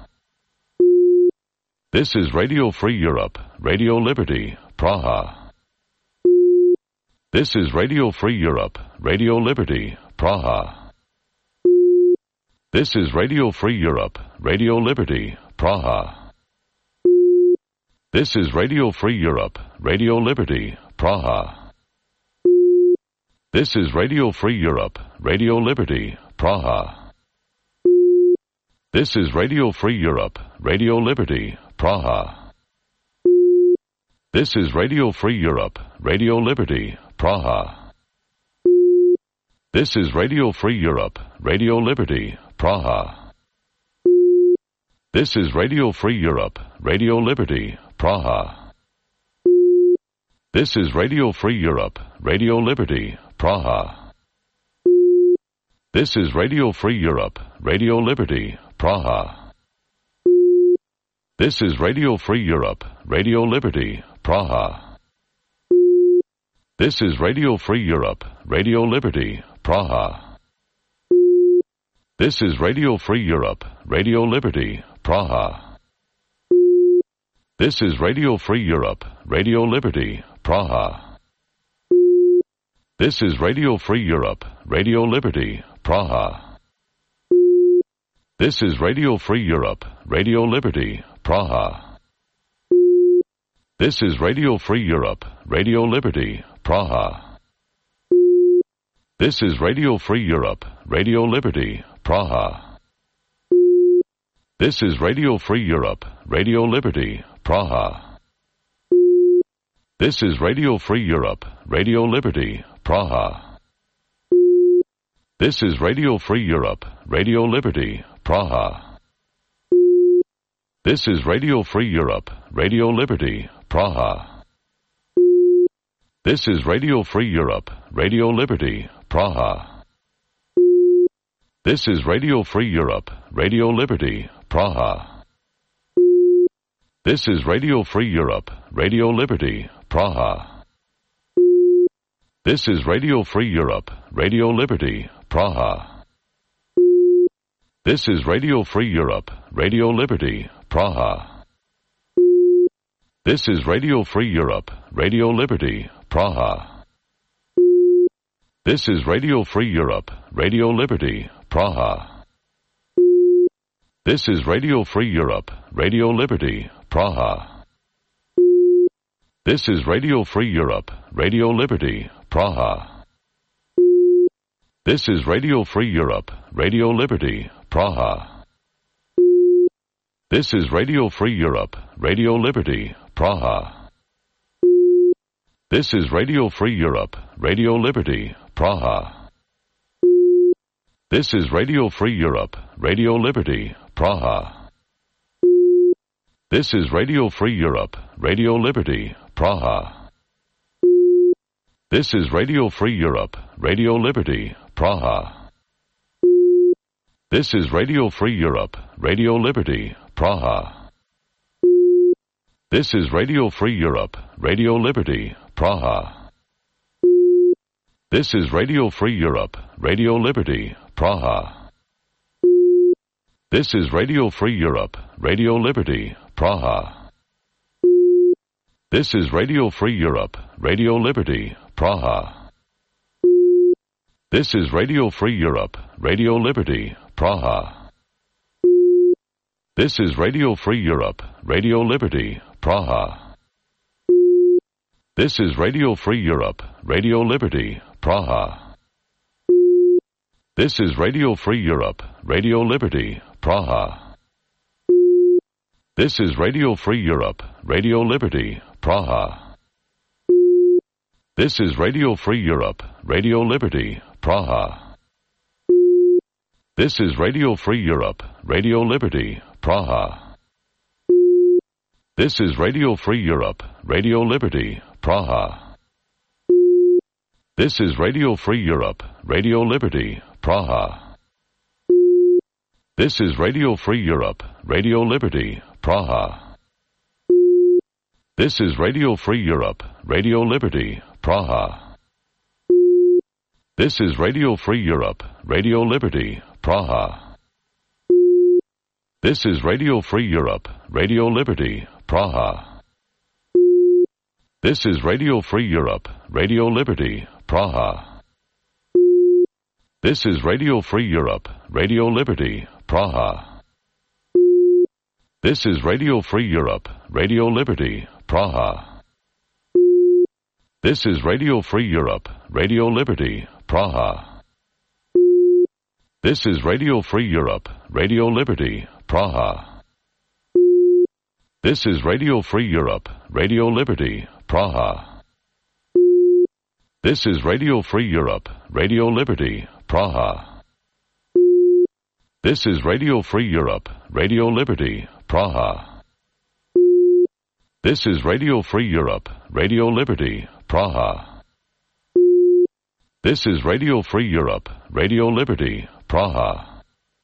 This is Radio Free Europe, Radio Liberty, Praha. This is Radio Free Europe, Radio Liberty, Praha. This is Radio Free Europe, Radio Liberty, Praha. This is Radio Free Europe, Radio Liberty, Praha. This is Radio Free Europe, Radio Liberty, Praha. This is Radio Free Europe, Radio Liberty, Praha. This is Radio Free Europe, Radio Liberty, Praha. This is Radio Free Europe, Radio Liberty, Praha. This is Radio Free Europe, Radio Liberty, Praha. This is Radio Free Europe, Radio Liberty, Praha. This is Radio Free Europe, Radio Liberty, Praha. This is Radio Free Europe, Radio Liberty, Praha. This is Radio Free Europe, Radio Liberty, Praha. This is Radio Free Europe, Radio Liberty, Praha. This is Radio Free Europe, Radio Liberty, Praha. This is Radio Free Europe, Radio Liberty, Praha. This is Radio Free Europe, Radio Liberty, Praha. This is Radio Free Europe, Radio Liberty, Praha. This is Radio Free Europe, Radio Liberty, Praha. This is Radio Free Europe, Radio Liberty, Praha. This is Radio Free Europe, Radio Liberty, Praha. This is Radio Free Europe, Radio Liberty, Praha. This is Radio Free Europe, Radio Liberty, Praha. This is Radio Free Europe, Radio Liberty, Praha. This is Radio Free Europe, Radio Liberty, Praha. This is Radio Free Europe, Radio Liberty, Praha. This is Radio Free Europe, Radio Liberty, Praha. This is Radio Free Europe, Radio Liberty, Praha. This is Radio Free Europe, Radio Liberty, Praha. This is Radio Free Europe, Radio Liberty, Praha. This is Radio Free Europe, Radio Liberty, Praha. This is Radio Free Europe, Radio Liberty, Praha. This is Radio Free Europe, Radio Liberty, Praha. This is Radio Free Europe, Radio Liberty, Praha. This is Radio Free Europe, Radio Liberty, Praha. This is Radio Free Europe, Radio Liberty, Praha. This is Radio Free Europe, Radio Liberty, Praha. This is Radio Free Europe, Radio Liberty, Praha. This is Radio Free Europe, Radio Liberty, Praha. This is Radio Free Europe, Radio Liberty, Praha. This is Radio Free Europe, Radio Liberty, Praha. This is Radio Free Europe, Radio Liberty, Praha. This is Radio Free Europe, Radio Liberty, Praha. This is Radio Free Europe, Radio Liberty, Praha. This is Radio Free Europe, Radio Liberty, Praha. This is Radio Free Europe, Radio Liberty, Praha. This is Radio Free Europe, Radio Liberty, Praha. This is Radio Free Europe, Radio Liberty, Praha. This is Radio Free Europe, Radio Liberty, Praha. This is Radio Free Europe, Radio Liberty, Praha. This is Radio Free Europe, Radio Liberty, Praha. This is Radio Free Europe, Radio Liberty, Praha. This is Radio Free Europe, Radio Liberty, Praha. This is Radio Free Europe, Radio Liberty, Praha. This is Radio Free Europe, Radio Liberty, Praha. This is Radio Free Europe, Radio Liberty, Praha. This is Radio Free Europe, Radio Liberty, Praha. This is Radio Free Europe, Radio Liberty, Praha. This is Radio Free Europe, Radio Liberty, Praha. This is Radio Free Europe, Radio Liberty, Praha. This is Radio Free Europe, Radio Liberty, Praha. This is Radio Free Europe, Radio Liberty, Praha. This is Radio Free Europe, Radio Liberty, Praha. This is Radio Free Europe, Radio Liberty, Praha. This is Radio Free Europe, Radio Liberty, Praha. This is Radio Free Europe, Radio Liberty, Praha.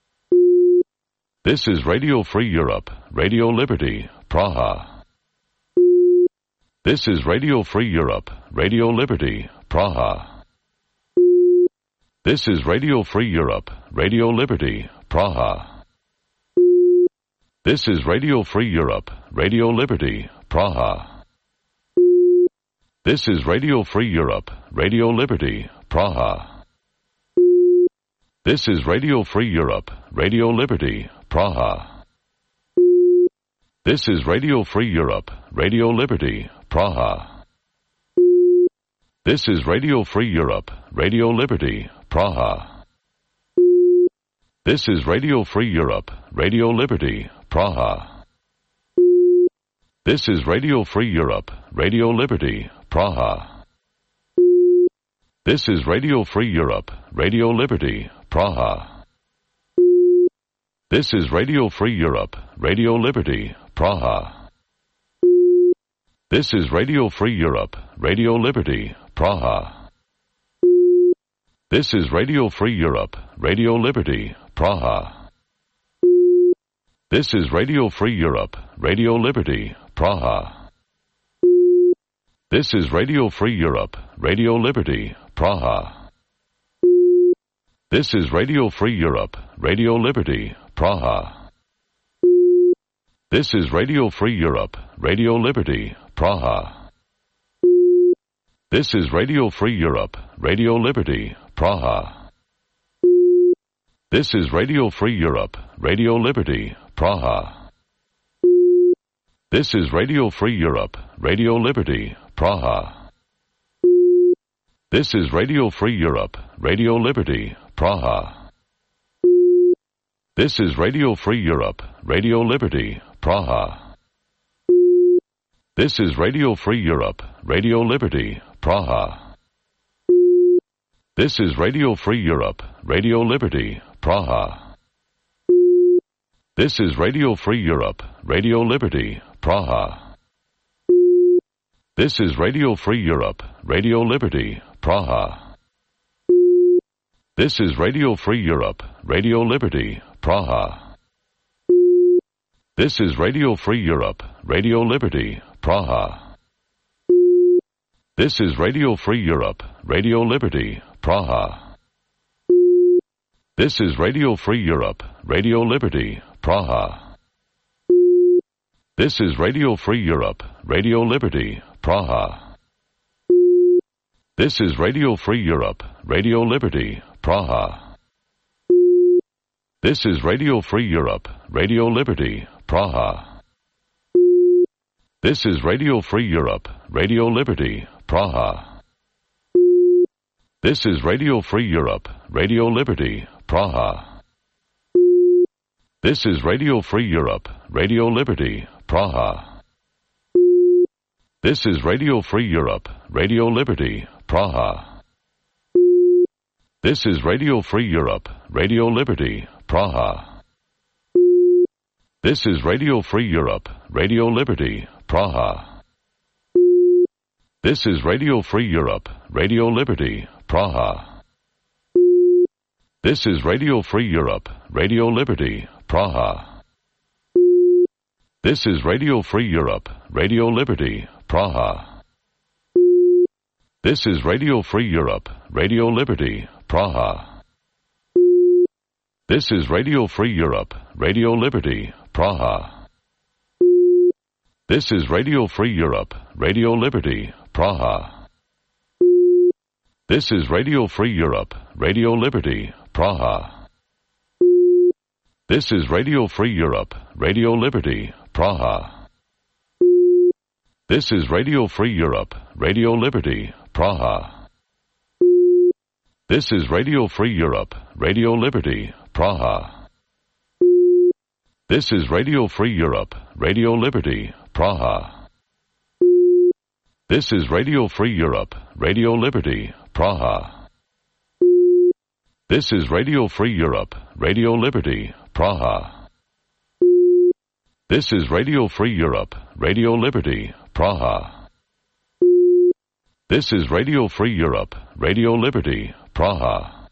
This is Radio Free Europe, Radio Liberty, Praha. This is Radio Free Europe, Radio Liberty, Praha. This is Radio Free Europe, Radio Liberty, Praha. This is Radio Free Europe, Radio Liberty, Praha. This is Radio Free Europe, Radio Liberty, Praha. This is Radio Free Europe, Radio Liberty, Praha. This is Radio Free Europe, Radio Liberty, Praha. This is Radio Free Europe, Radio Liberty, Praha. This is Radio Free Europe, Radio Liberty, Praha. This is Radio Free Europe, Radio Liberty, Praha. This is Radio Free Europe, Radio Liberty, Praha. This is Radio Free Europe, Radio Liberty, Praha. This is Radio Free Europe, Radio Liberty, Praha. This is Radio Free Europe, Radio Liberty, Praha. This is Radio Free Europe, Radio Liberty, Praha. This is Radio Free Europe, Radio Liberty, Praha. This is Radio Free Europe, Radio Liberty, Praha. This is Radio Free Europe, Radio Liberty, Praha. This is Radio Free Europe, Radio Liberty, Praha. This is Radio Free Europe, Radio Liberty, Praha. This is Radio Free Europe, Radio Liberty, Praha. This is Radio Free Europe, Radio Liberty, Praha. This is Radio Free Europe, Radio Liberty, Praha. This is Radio Free Europe, Radio Liberty, Praha. This is Radio Free Europe, Radio Liberty, Praha. This is Radio Free Europe, Radio Liberty, Praha. This is Radio Free Europe, Radio Liberty, Praha. This is Radio Free Europe, Radio Liberty, Praha. This is Radio Free Europe, Radio Liberty, Praha. This is Radio Free Europe, Radio Liberty, Praha. This is Radio Free Europe, Radio Liberty, Praha. This is Radio Free Europe, Radio Liberty, Praha. This is Radio Free Europe, Radio Liberty, Praha. This is Radio Free Europe, Radio Liberty, Praha. This is Radio Free Europe, Radio Liberty, Praha. This is Radio Free Europe, Radio Liberty, Praha. This is Radio Free Europe, Radio Liberty, Praha. This is Radio Free Europe, Radio Liberty, Praha. This is Radio Free Europe, Radio Liberty, Praha. This is Radio Free Europe, Radio Liberty, Praha. This is Radio Free Europe, Radio Liberty, Praha. This is Radio Free Europe, Radio Liberty, Praha. This is Radio Free Europe, Radio Liberty, Praha. This is Radio Free Europe, Radio Liberty, Praha. This is Radio Free Europe, Radio Liberty, Praha. This is Radio Free Europe, Radio Liberty, Praha. This is Radio Free Europe, Radio Liberty, Praha. This is Radio Free Europe, Radio Liberty, Praha. This is Radio Free Europe, Radio Liberty, Praha. This is Radio Free Europe, Radio Liberty, Praha. This is Radio Free Europe, Radio Liberty, Praha. This is Radio Free Europe, Radio Liberty, Praha. This is Radio Free Europe, Radio Liberty, Praha. This is Radio Free Europe, Radio Liberty, Praha. This is Radio Free Europe, Radio Liberty, Praha.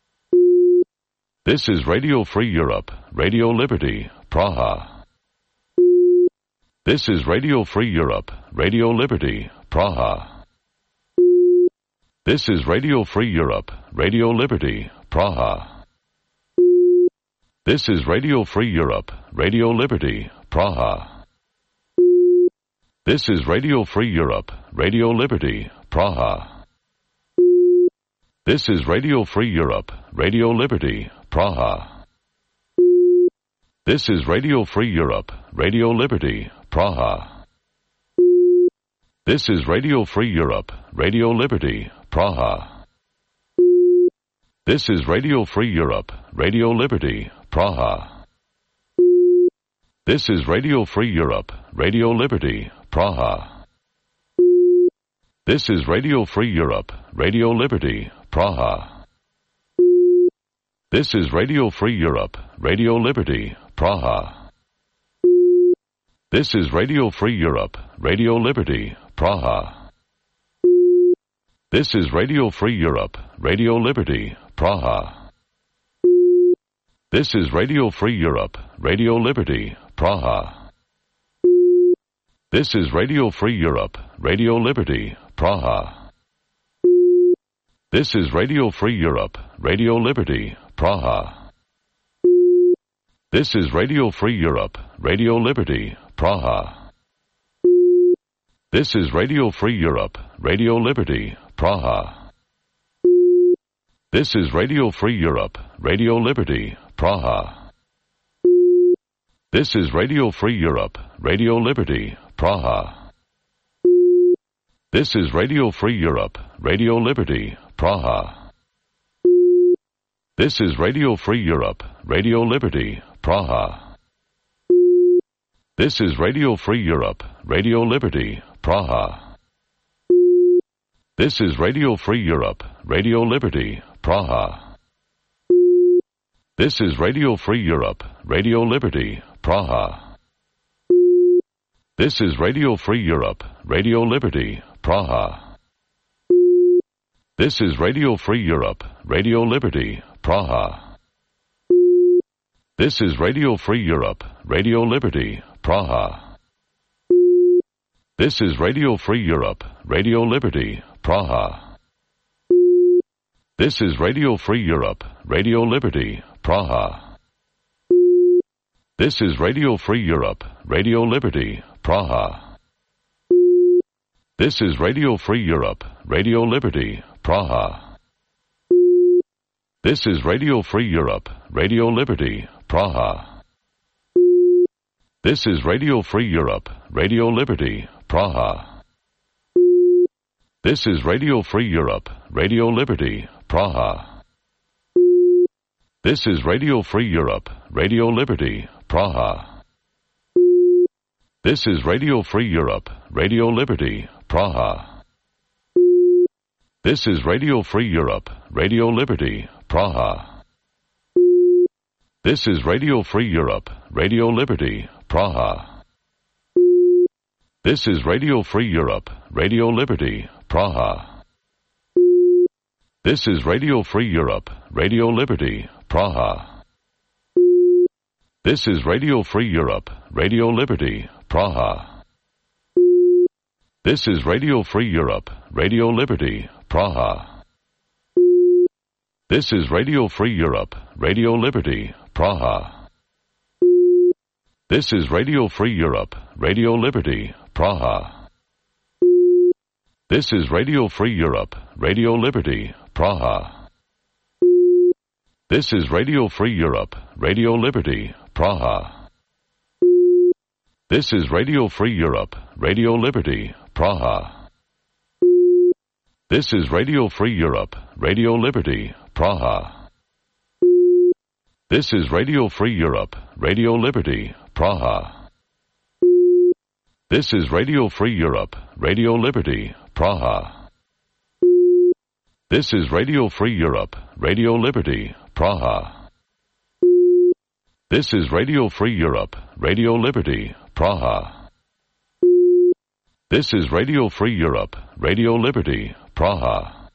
This is Radio Free Europe, Radio Liberty, Praha. This is Radio Free Europe, Radio Liberty, Praha. This is Radio Free Europe, Radio Liberty, Praha. This is Radio Free Europe, Radio Liberty, Praha. This is Radio Free Europe, Radio Liberty, Praha. This is Radio Free Europe, Radio Liberty, Praha. This is Radio Free Europe, Radio Liberty, Praha. This is Radio Free Europe, Radio Liberty, Praha. This is Radio Free Europe, Radio Liberty, Praha. This is Radio Free Europe, Radio Liberty, Praha. This is Radio Free Europe, Radio Liberty, Praha. This is Radio Free Europe, Radio Liberty, Praha. This is Radio Free Europe, Radio Liberty, Praha. This is Radio Free Europe, Radio Liberty, Praha. This is Radio Free Europe, Radio Liberty, Praha. This is Radio Free Europe, Radio Liberty, Praha. This is Radio Free Europe, Radio Liberty, Praha. This is Radio Free Europe, Radio Liberty, Praha. This is Radio Free Europe, Radio Liberty, Praha. This is Radio Free Europe, Radio Liberty, Praha. This is Radio Free Europe, Radio Liberty, Praha. This is Radio Free Europe, Radio Liberty, Praha. This is Radio Free Europe, Radio Liberty, Praha. This is Radio Free Europe, Radio Liberty, Praha. This is Radio Free Europe, Radio Liberty, Praha. This is Radio Free Europe, Radio Liberty, Praha. This is Radio Free Europe, Radio Liberty, Praha. This is Radio Free Europe, Radio Liberty, Praha. This is Radio Free Europe, Radio Liberty, Praha. This is Radio Free Europe, Radio Liberty, Praha. This is Radio Free Europe, Radio Liberty, Praha. This is Radio Free Europe, Radio Liberty, Praha. This is Radio Free Europe, Radio Liberty, Praha. This is Radio Free Europe, Radio Liberty, Praha. This is Radio Free Europe, Radio Liberty, Praha. This is Radio Free Europe, Radio Liberty, Praha. This is Radio Free Europe, Radio Liberty, Praha. This is Radio Free Europe, Radio Liberty, Praha. This is Radio Free Europe, Radio Liberty, Praha. This is Radio Free Europe, Radio Liberty, Praha. This is Radio Free Europe, Radio Liberty, Praha. This is Radio Free Europe, Radio Liberty, Praha. This is Radio Free Europe, Radio Liberty, Praha. This is Radio Free Europe, Radio Liberty, Praha. This is Radio Free Europe, Radio Liberty, Praha. This is Radio Free Europe, Radio Liberty, Praha. This is Radio Free Europe, Radio Liberty, Praha. This is Radio Free Europe, Radio Liberty, Praha. This is Radio Free Europe, Radio Liberty, Praha. This is Radio Free Europe, Radio Liberty, Praha. This is Radio Free Europe, Radio Liberty, Praha. This is Radio Free Europe, Radio Liberty, Praha. This is Radio Free Europe, Radio Liberty, Praha. This is Radio Free Europe, Radio Liberty, Praha. This is Radio Free Europe, Radio Liberty, Praha.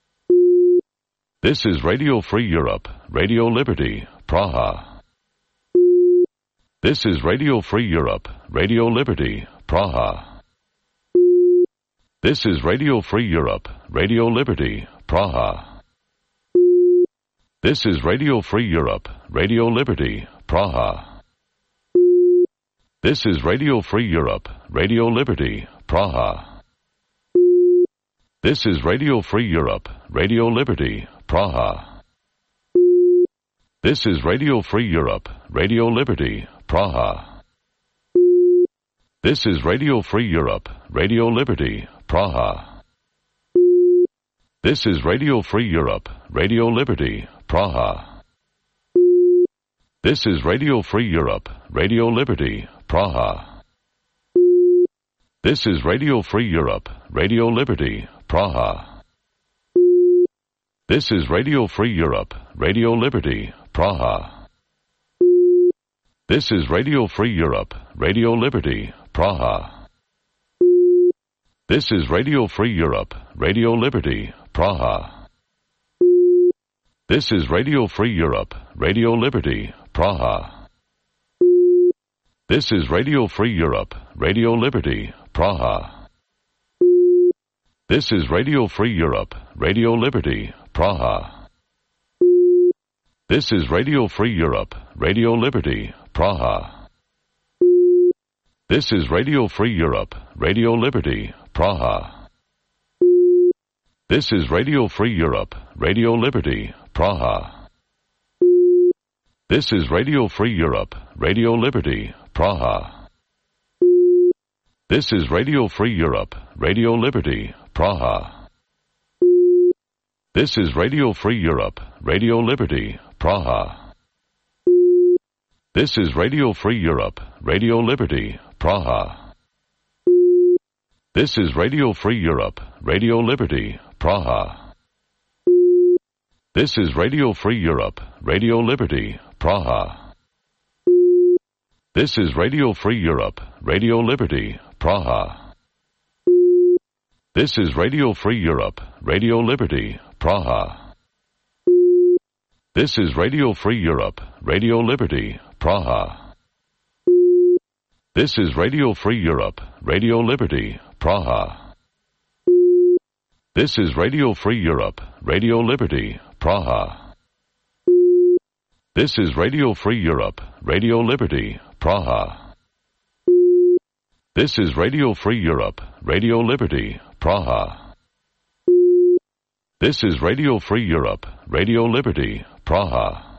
This is Radio Free Europe, Radio Liberty, Praha. This is Radio Free Europe, Radio Liberty, Praha. This is Radio Free Europe, Radio Liberty, Praha. This is Radio Free Europe, Radio Liberty, Praha. This is Radio Free Europe, Radio Liberty, Praha. This is Radio Free Europe, Radio Liberty, Praha. This is Radio Free Europe, Radio Liberty, Praha. This is Radio Free Europe, Radio Liberty, Praha. This is Radio Free Europe, Radio Liberty, Praha. This is Radio Free Europe, Radio Liberty, Praha. This is Radio Free Europe, Radio Liberty, Praha. This is Radio Free Europe, Radio Liberty, Praha. This is Radio Free Europe, Radio Liberty, Praha. This is Radio Free Europe, Radio Liberty, Praha. This is Radio Free Europe, Radio Liberty, Praha. This is Radio Free Europe, Radio Liberty, Praha. This is Radio Free Europe, Radio Liberty, Praha. This is Radio Free Europe, Radio Liberty, Praha. This is Radio Free Europe, Radio Liberty, Praha. This is Radio Free Europe, Radio Liberty, Praha. This is Radio Free Europe, Radio Liberty, Praha. This is Radio Free Europe, Radio Liberty, Praha. This is Radio Free Europe, Radio Liberty, Praha. This is Radio Free Europe, Radio Liberty, Praha. This is Radio Free Europe, Radio Liberty, Praha. This is Radio Free Europe, Radio Liberty, Praha. This is Radio Free Europe, Radio Liberty, Praha. This is Radio Free Europe, Radio Liberty, Praha. This is Radio Free Europe, Radio Liberty, Praha. This is Radio Free Europe, Radio Liberty, Praha. This is Radio Free Europe, Radio Liberty, Praha. This is Radio Free Europe, Radio Liberty, Praha. This is Radio Free Europe, Radio Liberty, Praha. This is Radio Free Europe, Radio Liberty, Praha.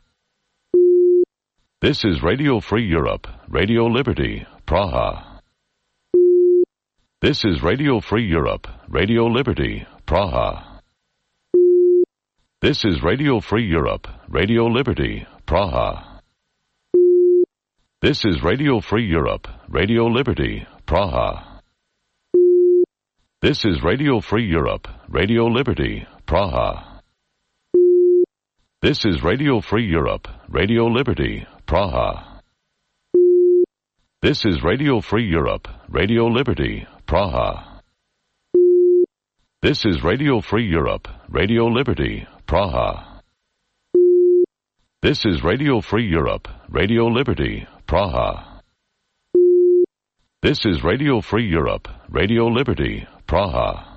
This is Radio Free Europe, Radio Liberty, Praha. This is Radio Free Europe, Radio Liberty, Praha. This is Radio Free Europe, Radio Liberty, Praha. This is Radio Free Europe, Radio Liberty, Praha. This is Radio Free Europe, Radio Liberty, Praha. This is Radio Free Europe, Radio Liberty, Praha. This is Radio Free Europe, Radio Liberty, Praha. This is Radio Free Europe, Radio Liberty, Praha. This is Radio Free Europe, Radio Liberty, Praha. This is Radio Free Europe, Radio Liberty, Praha.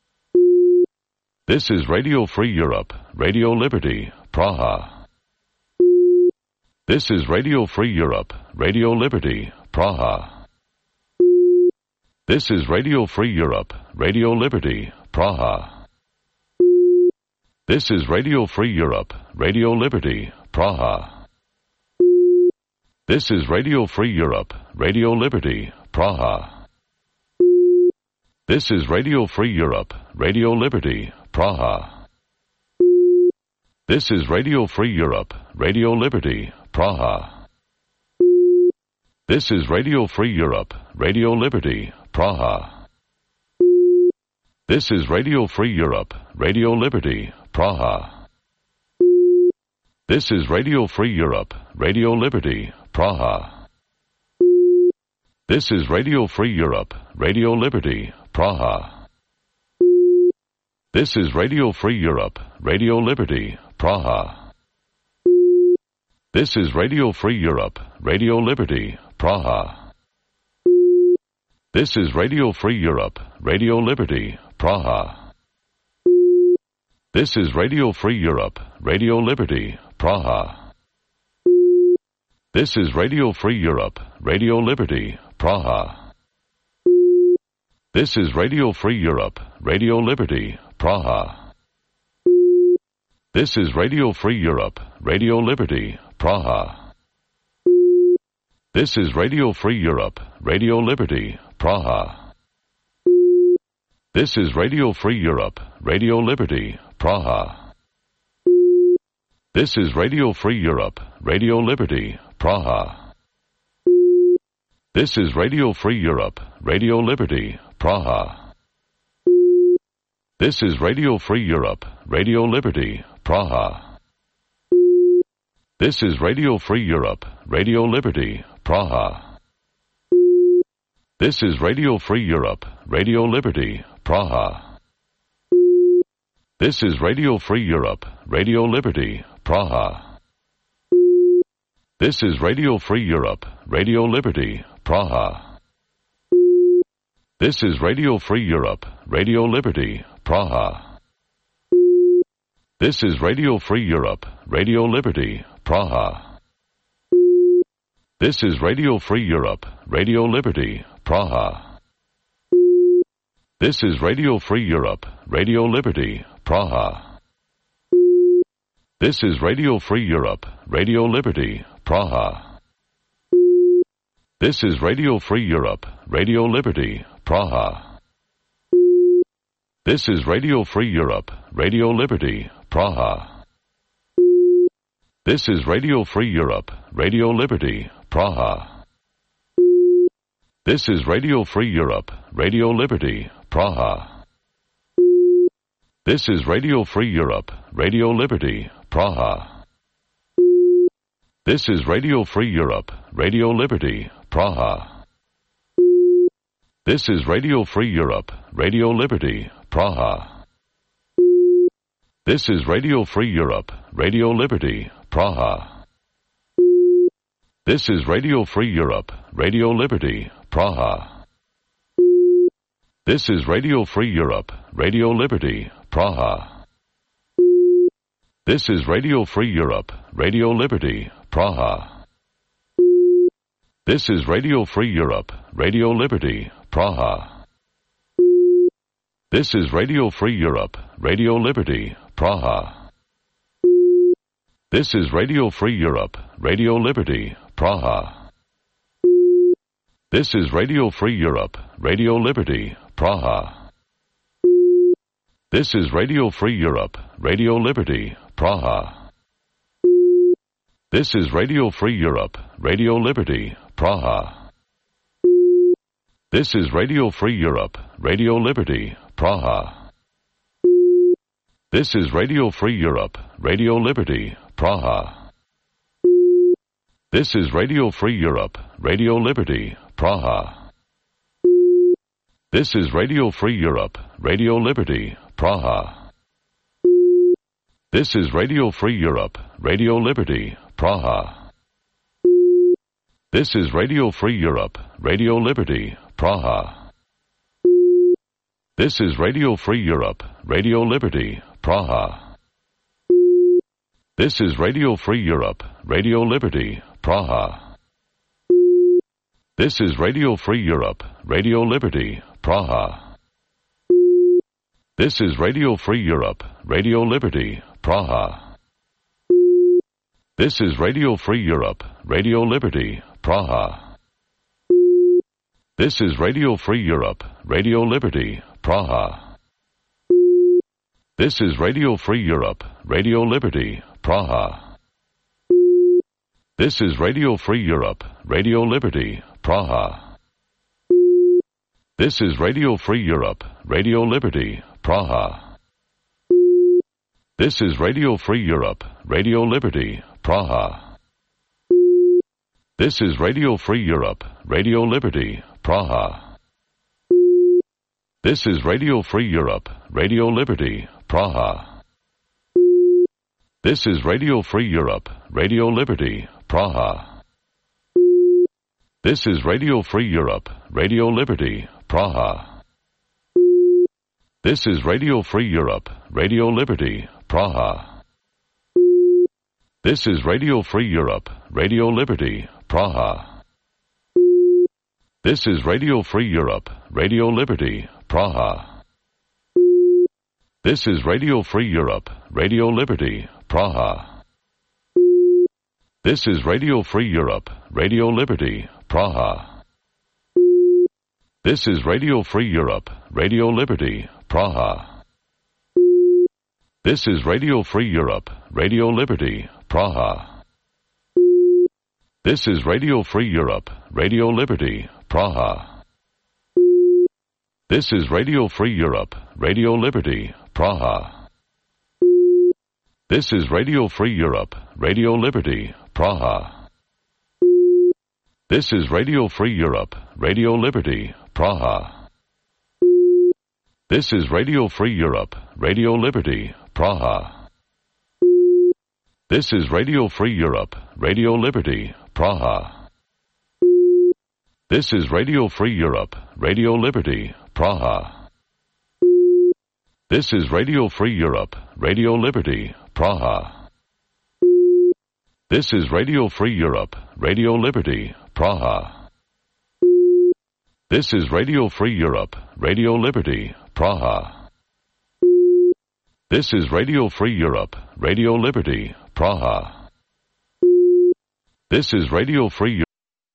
This is Radio Free Europe, Radio Liberty, Praha. This is Radio Free Europe, Radio Liberty, Praha. This is Radio Free Europe, Radio Liberty, Praha. This is Radio Free Europe, Radio Liberty, Praha. This is Radio Free Europe, Radio Liberty, Praha. This is Radio Free Europe, Radio Liberty, Praha. This is Radio Free Europe, Radio Liberty, Praha. This is Radio Free Europe, Radio Liberty, Praha. This is Radio Free Europe, Radio Liberty, Praha. This is Radio Free Europe, Radio Liberty, Praha. This is Radio Free Europe, Radio Liberty, Praha. This is Radio Free Europe, Radio Liberty, Praha. This is Radio Free Europe, Radio Liberty, Praha. This is Radio Free Europe, Radio Liberty, Praha. This is Radio Free Europe, Radio Liberty, Praha. This is Radio Free Europe, Radio Liberty, Praha. This is Radio Free Europe, Radio Liberty, Praha. This is Radio Free Europe, Radio Liberty, Praha. This is Radio Free Europe, Radio Liberty, Praha. This is Radio Free Europe, Radio Liberty, Praha. This is Radio Free Europe, Radio Liberty, Praha. This is Radio Free Europe, Radio Liberty, Praha. This is Radio Free Europe, Radio Liberty, Praha. This is Radio Free Europe, Radio Liberty, Praha. This is Radio Free Europe, Radio Liberty, Praha. This is Radio Free Europe, Radio Liberty, Praha. This is Radio Free Europe, Radio Liberty, Praha. This is Radio Free Europe, Radio Liberty, Praha. This is Radio Free Europe, Radio Liberty, Praha. This is Radio Free Europe, Radio Liberty, Praha. This is Radio Free Europe, Radio Liberty, Praha. This is Radio Free Europe, Radio Liberty, Praha. This is Radio Free Europe, Radio Liberty, Praha. This is Radio Free Europe, Radio Liberty, Praha. This is Radio Free Europe, Radio Liberty, Praha. This is Radio Free Europe, Radio Liberty, Praha. This is Radio Free Europe, Radio Liberty, Praha. This is Radio Free Europe, Radio Liberty, Praha. This is Radio Free Europe, Radio Liberty, Praha. This is Radio Free Europe, Radio Liberty, Praha. This is Radio Free Europe, Radio Liberty, Praha. This is Radio Free Europe, Radio Liberty, Praha. This is Radio Free Europe, Radio Liberty, Praha. This is Radio Free Europe, Radio Liberty, Praha. This is Radio Free Europe, Radio Liberty, Praha. This is Radio Free Europe, Radio Liberty, Praha. This is Radio Free Europe, Radio Liberty, Praha. This is Radio Free Europe, Radio Liberty, Praha. This is Radio Free Europe, Radio Liberty, Praha. This is Radio Free Europe, Radio Liberty, Praha. This is Radio Free Europe, Radio Liberty, Praha. This is Radio Free Europe, Radio Liberty, Praha. This is Radio Free Europe, Radio Liberty, Praha. This is Radio Free Europe, Radio Liberty, Praha. This is Radio Free Europe, Radio Liberty, Praha. This is Radio Free Europe, Radio Liberty, Praha. This is Radio Free Europe, Radio Liberty, Praha. This is Radio Free Europe, Radio Liberty, Praha. This is Radio Free Europe, Radio Liberty, Praha. This is Radio Free Europe, Radio Liberty, Praha. This is Radio Free Europe, Radio Liberty, Praha. This is Radio Free Europe, Radio Liberty, Praha. This is Radio Free Europe, Radio Liberty, Praha. This is Radio Free Europe, Radio Liberty, Praha. This is Radio Free Europe, Radio Liberty, Praha. This is Radio Free Europe, Radio Liberty, Praha. This is Radio Free Europe, Radio Liberty, Praha. This is Radio Free Europe, Radio Liberty, Praha. This is Radio Free Europe, Radio Liberty, Praha. This is Radio Free Europe, Radio Liberty, Praha. This is Radio Free Europe, Radio Liberty, Praha. This is Radio Free Europe, Radio Liberty, Praha. This is Radio Free Europe, Radio Liberty, Praha. This is Radio Free Europe, Radio Liberty, Praha. This is Radio Free Europe, Radio Liberty, Praha. This is Radio Free Europe, Radio Liberty, Praha. This is Radio Free Europe, Radio Liberty, Praha. This is Radio Free Europe, Radio Liberty, Praha. This is Radio Free Europe, Radio Liberty, Praha. This is Radio Free Europe, Radio Liberty, Praha. This is Radio Free Europe, Radio Liberty, Praha. This is Radio Free Europe, Radio Liberty, Praha. This is Radio Free Europe, Radio Liberty, Praha. This is Radio Free Europe, Radio Liberty, Praha. This is Radio Free Europe, Radio Liberty, Praha. This is Radio Free Europe, Radio Liberty, Praha. This is Radio Free Europe, Radio Liberty, Praha. This is Radio Free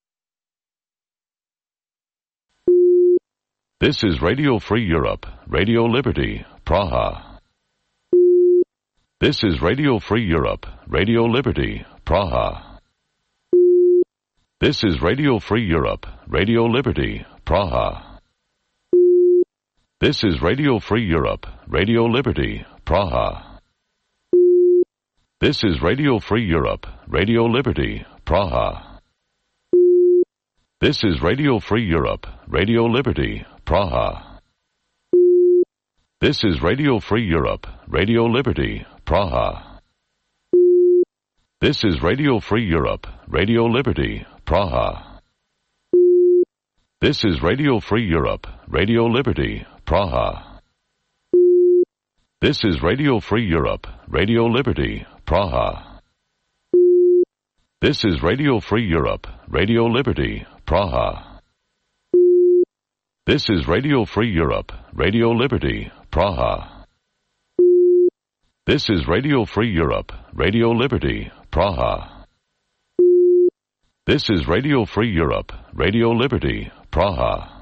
This is Radio Free Europe, Radio Liberty, Praha. This is Radio Free Europe, Radio Liberty, Praha. This is Radio Free Europe, Radio Liberty, Praha. This is Radio Free Europe, Radio Liberty, Praha. This is Radio Free Europe, Radio Liberty, Praha. This is Radio Free Europe, Radio Liberty, Praha. This is Radio Free Europe, Radio Liberty, Praha. This is Radio Free Europe, Radio Liberty, Praha. This is Radio Free Europe, Radio Liberty, Praha. This is Radio Free Europe, Radio Liberty, Praha. This is Radio Free Europe, Radio Liberty, Praha. This is Radio Free Europe, Radio Liberty, Praha. This is Radio Free Europe, Radio Liberty, Praha. This is Radio Free Europe, Radio Liberty, Praha.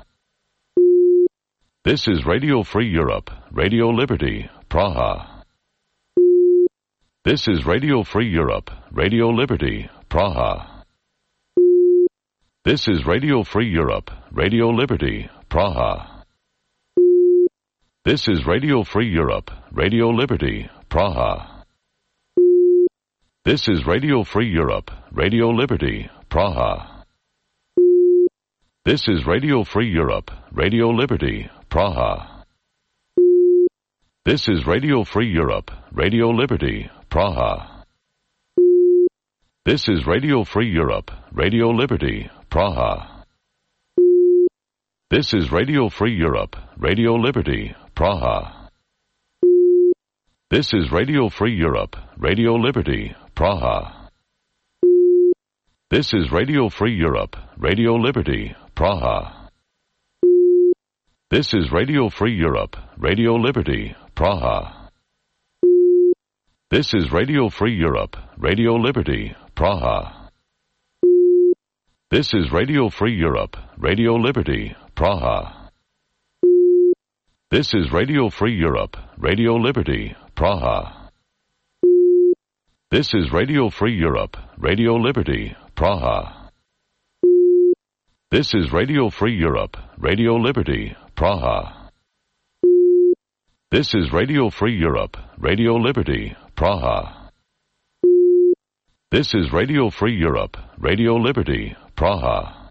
This is Radio Free Europe, Radio Liberty, Praha. This is Radio Free Europe, Radio Liberty, Praha. This is Radio Free Europe, Radio Liberty, Praha. This is Radio Free Europe, Radio Liberty, Praha. This is Radio Free Europe, Radio Liberty, Praha. This is Radio Free Europe, Radio Liberty, Praha. This is Radio Free Europe, Radio Liberty, Praha. This is Radio Free Europe, Radio Liberty, Praha. This is Radio Free Europe, Radio Liberty, Praha. This is Radio Free Europe, Radio Liberty, Praha. This is Radio Free Europe, Radio Liberty, Praha. This is Radio Free Europe, Radio Liberty, Praha. This is Radio Free Europe, Radio Liberty, Praha. This is Radio Free Europe, Radio Liberty, Praha. This is Radio Free Europe, Radio Liberty, Praha. This is Radio Free Europe, Radio Liberty, Praha. This is Radio Free Europe, Radio Liberty, Praha. This is Radio Free Europe, Radio Liberty, Praha. This is Radio Free Europe, Radio Liberty, Praha.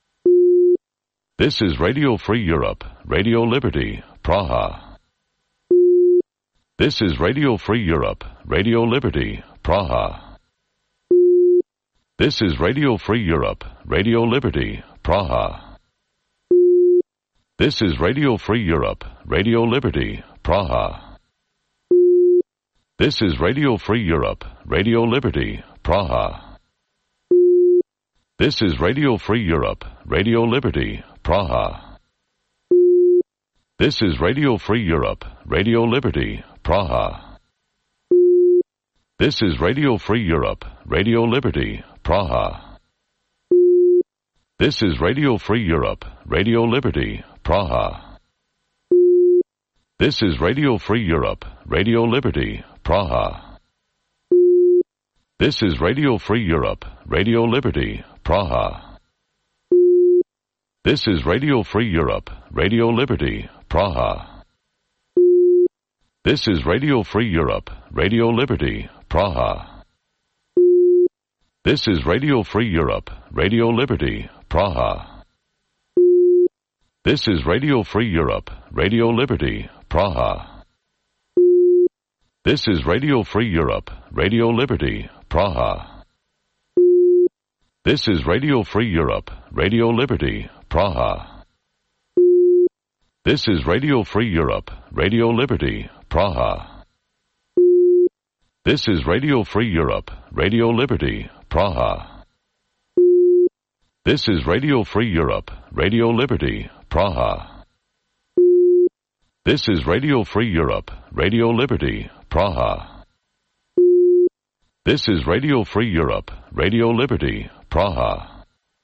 This is Radio Free Europe, Radio Liberty, Praha. This is Radio Free Europe, Radio Liberty, Praha. This is Radio Free Europe, Radio Liberty, Praha. This is Radio Free Europe, Radio Liberty, Praha. This is Radio Free Europe, Radio Liberty, Praha. This is Radio Free Europe, Radio Liberty, Praha. This is Radio Free Europe, Radio Liberty, Praha. This is Radio Free Europe, Radio Liberty, Praha. This is Radio Free Europe, Radio Liberty, Praha. This is Radio Free Europe, Radio Liberty, Praha. This is Radio Free Europe, Radio Liberty, Praha. This is Radio Free Europe, Radio Liberty, Praha. This is Radio Free Europe, Radio Liberty, Praha. This is Radio Free Europe, Radio Liberty, Praha. This is Radio Free Europe, Radio Liberty, Praha. This is Radio Free Europe, Radio Liberty, Praha. This is Radio Free Europe, Radio Liberty, Praha. This is Radio Free Europe, Radio Liberty, Praha. This is Radio Free Europe, Radio Liberty, Praha. This is Radio Free Europe, Radio Liberty, Praha. This is Radio Free Europe, Radio Liberty, Praha. This is Radio Free Europe, Radio Liberty, Praha.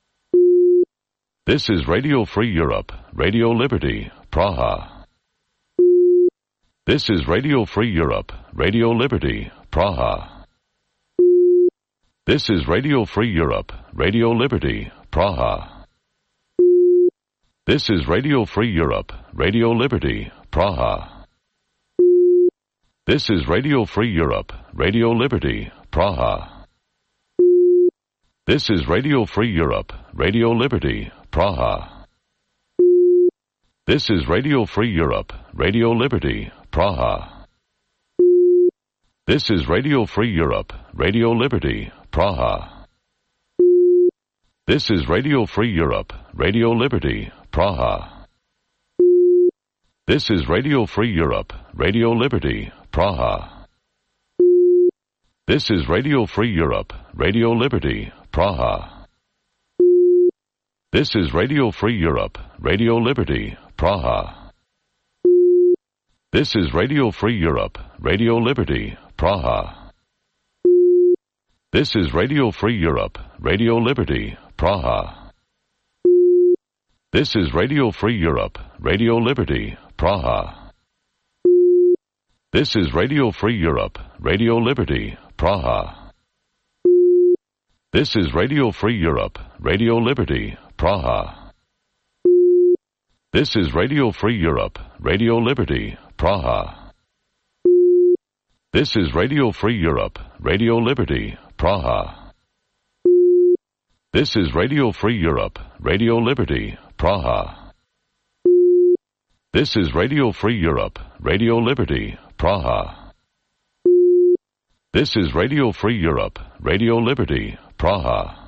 This is Radio Free Europe, Radio Liberty, Praha. This is Radio Free Europe, Radio Liberty, Praha. This is Radio Free Europe, Radio Liberty, Praha. This is Radio Free Europe, Radio Liberty, Praha. This is Radio Free Europe, Radio Liberty, Praha. This is Radio Free Europe, Radio Liberty, Praha. This is Radio Free Europe, Radio Liberty, Praha. This is Radio Free Europe, Radio Liberty, Praha. This is Radio Free Europe, Radio Liberty, Praha. This is Radio Free Europe, Radio Liberty, Praha. This is Radio Free Europe, Radio Liberty, Praha. This is Radio Free Europe, Radio Liberty, Praha. This is Radio Free Europe, Radio Liberty, Praha. This is Radio Free Europe, Radio Liberty, Praha. This is Radio Free Europe, Radio Liberty, Praha. This is Radio Free Europe, Radio Liberty, Praha. This is Radio Free Europe, Radio Liberty, Praha. This is Radio Free Europe, Radio Liberty, Praha. This is Radio Free Europe, Radio Liberty, Praha. This is Radio Free Europe, Radio Liberty, Praha. This is Radio Free Europe, Radio Liberty, Praha. This is Radio Free Europe, Radio Liberty, Praha.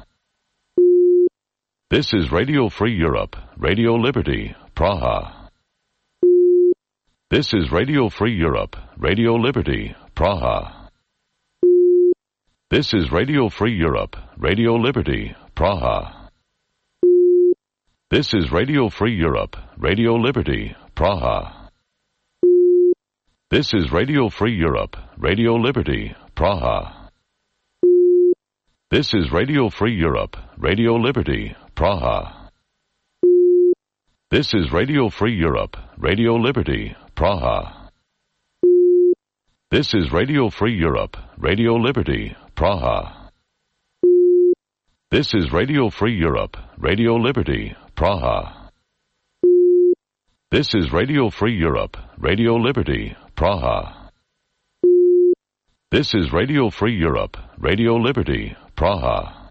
This is Radio Free Europe, Radio Liberty, Praha. This is Radio Free Europe, Radio Liberty, Praha. This is Radio Free Europe, Radio Liberty, Praha. This is Radio Free Europe, Radio Liberty, Praha. This is Radio Free Europe, Radio Liberty, Praha. This is Radio Free Europe, Radio Liberty, Praha. This is Radio Free Europe, Radio Liberty, Praha. This is Radio Free Europe, Radio Liberty, Praha. This is Radio Free Europe, Radio Liberty, Praha. This is Radio Free Europe, Radio Liberty, Praha. This is Radio Free Europe, Radio Liberty, Praha.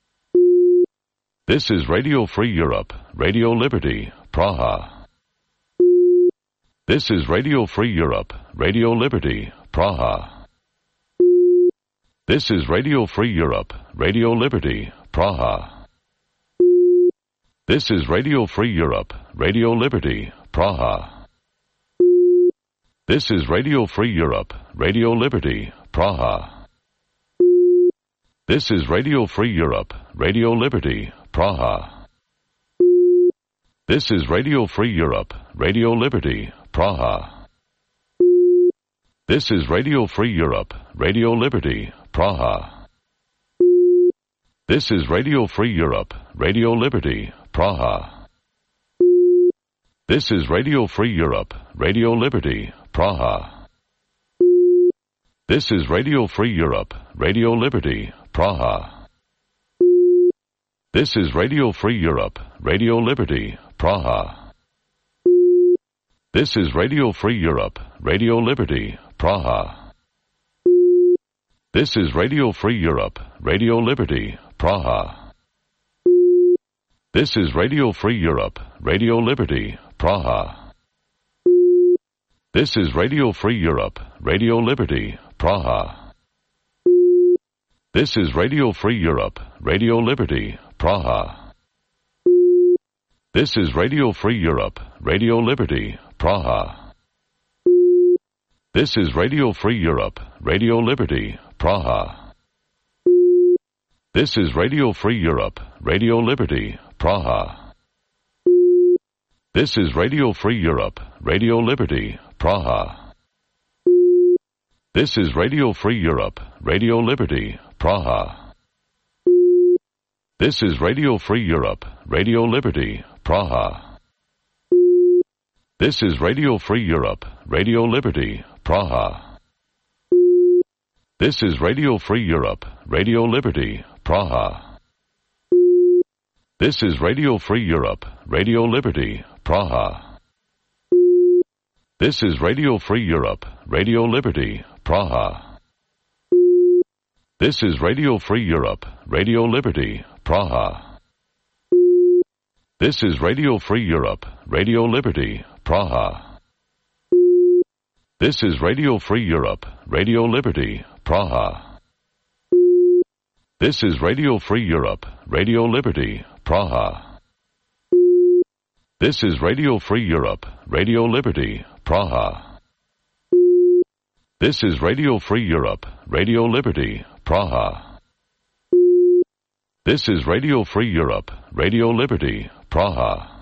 This is Radio Free Europe, Radio Liberty, Praha. This is Radio Free Europe, Radio Liberty, Praha. This is Radio Free Europe, Radio Liberty, Praha. This is Radio Free Europe, Radio Liberty, Praha. This is Radio Free Europe, Radio Liberty, Praha. This is Radio Free Europe, Radio Liberty, Praha. This is Radio Free Europe, Radio Liberty, Praha. This is Radio Free Europe, Radio Liberty, Praha. This is Radio Free Europe, Radio Liberty, Praha. This is Radio Free Europe, Radio Liberty, Praha. This is Radio Free Europe, Radio Liberty, Praha. This is Radio Free Europe, Radio Liberty, Praha. This is Radio Free Europe, Radio Liberty, Praha. This is Radio Free Europe, Radio Liberty, Praha. This is Radio Free Europe, Radio Liberty, Praha. This is Radio Free Europe, Radio Liberty, Praha. This is Radio Free Europe, Radio Liberty, Praha. This is Radio Free Europe, Radio Liberty, Praha. This is Radio Free Europe, Radio Liberty, Praha. This is Radio Free Europe, Radio Liberty, Praha. This is Radio Free Europe, Radio Liberty, Praha. This is Radio Free Europe, Radio Liberty, Praha. This is Radio Free Europe, Radio Liberty, Praha. This is Radio Free Europe, Radio Liberty, Praha. This is Radio Free Europe, Radio Liberty, Praha. This is Radio Free Europe, Radio Liberty, Praha. This is Radio Free Europe, Radio Liberty, Praha. This is Radio Free Europe, Radio Liberty, Praha. This is Radio Free Europe, Radio Liberty, Praha. This is Radio Free Europe, Radio Liberty, Praha. This is Radio Free Europe, Radio Liberty, Praha. This is Radio Free Europe, Radio Liberty, Praha. This is Radio Free Europe, Radio Liberty, Praha. This is Radio Free Europe, Radio Liberty, Praha.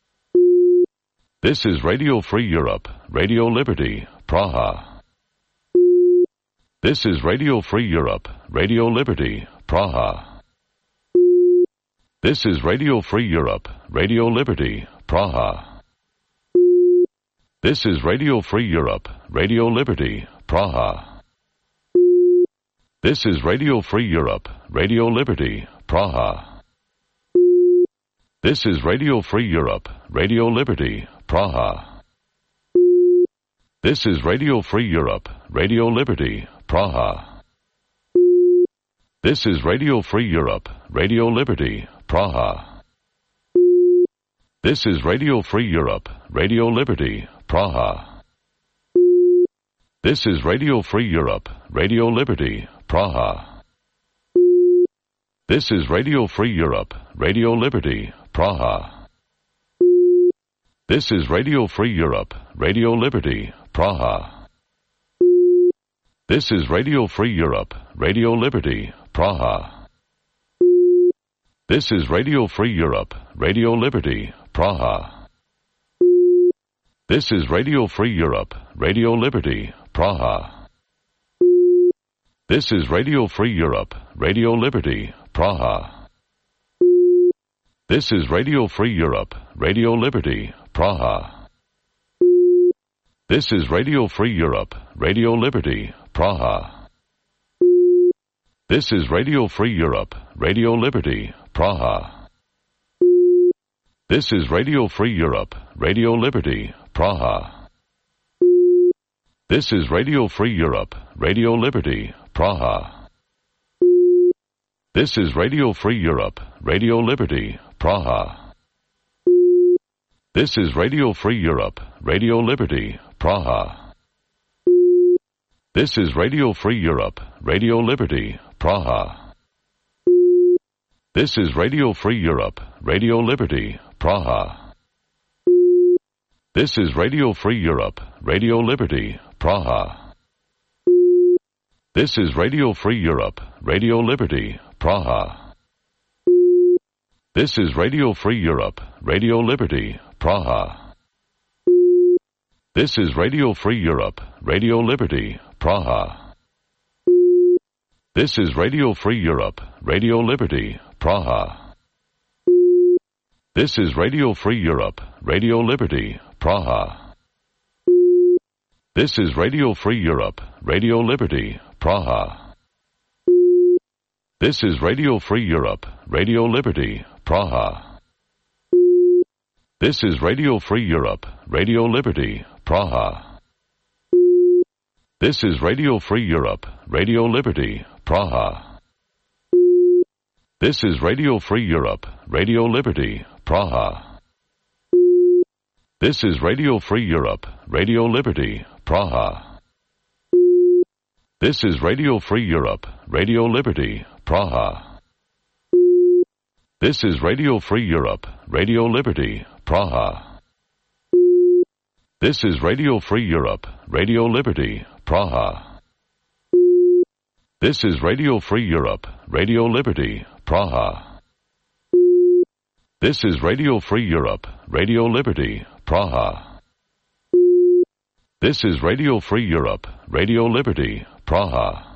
This is Radio Free Europe, Radio Liberty, Praha. This is Radio Free Europe, Radio Liberty, Praha. This is Radio Free Europe, Radio Liberty, Praha. This is Radio Free Europe, Radio Liberty, Praha. This is Radio Free Europe, Radio Liberty, Praha. This is Radio Free Europe, Radio Liberty, Praha. This is Radio Free Europe, Radio Liberty, Praha. This is Radio Free Europe, Radio Liberty, Praha. This is Radio Free Europe, Radio Liberty, Praha. This is Radio Free Europe, Radio Liberty, Praha. This is Radio Free Europe, Radio Liberty, Praha. This is Radio Free Europe, Radio Liberty, Praha. This is Radio Free Europe, Radio Liberty, Praha. This is Radio Free Europe, Radio Liberty, Praha. This is Radio Free Europe, Radio Liberty, Praha. This is Radio Free Europe, Radio Liberty, Praha. This is Radio Free Europe, Radio Liberty, Praha. This is Radio Free Europe, Radio Liberty, Praha. This is Radio Free Europe, Radio Liberty, Praha. This is Radio Free Europe, Radio Liberty, Praha. This is Radio Free Europe, Radio Liberty, Praha. This is Radio Free Europe, Radio Liberty, Praha. This is Radio Free Europe, Radio Liberty, Praha. This is Radio Free Europe, Radio Liberty, Praha. This is Radio Free Europe, Radio Liberty, Praha. This is Radio Free Europe, Radio Liberty, Praha. This is Radio Free Europe, Radio Liberty, Praha. This is Radio Free Europe, Radio Liberty, Praha. This is Radio Free Europe, Radio Liberty, Praha. This is Radio Free Europe, Radio Liberty, Praha. This is Radio Free Europe, Radio Liberty, Praha. This is Radio Free Europe, Radio Liberty, Praha. This is Radio Free Europe, Radio Liberty, Praha. This is Radio Free Europe, Radio Liberty, Praha. This is Radio Free Europe, Radio Liberty, Praha. This is Radio Free Europe, Radio Liberty, Praha. This is Radio Free Europe, Radio Liberty, Praha. This is Radio Free Europe, Radio Liberty, Praha. This is Radio Free Europe, Radio Liberty, Praha. This is Radio Free Europe, Radio Liberty, Praha. This is Radio Free Europe, Radio Liberty, Praha. This is Radio Free Europe, Radio Liberty, Praha. This is Radio Free Europe, Radio Liberty, Praha.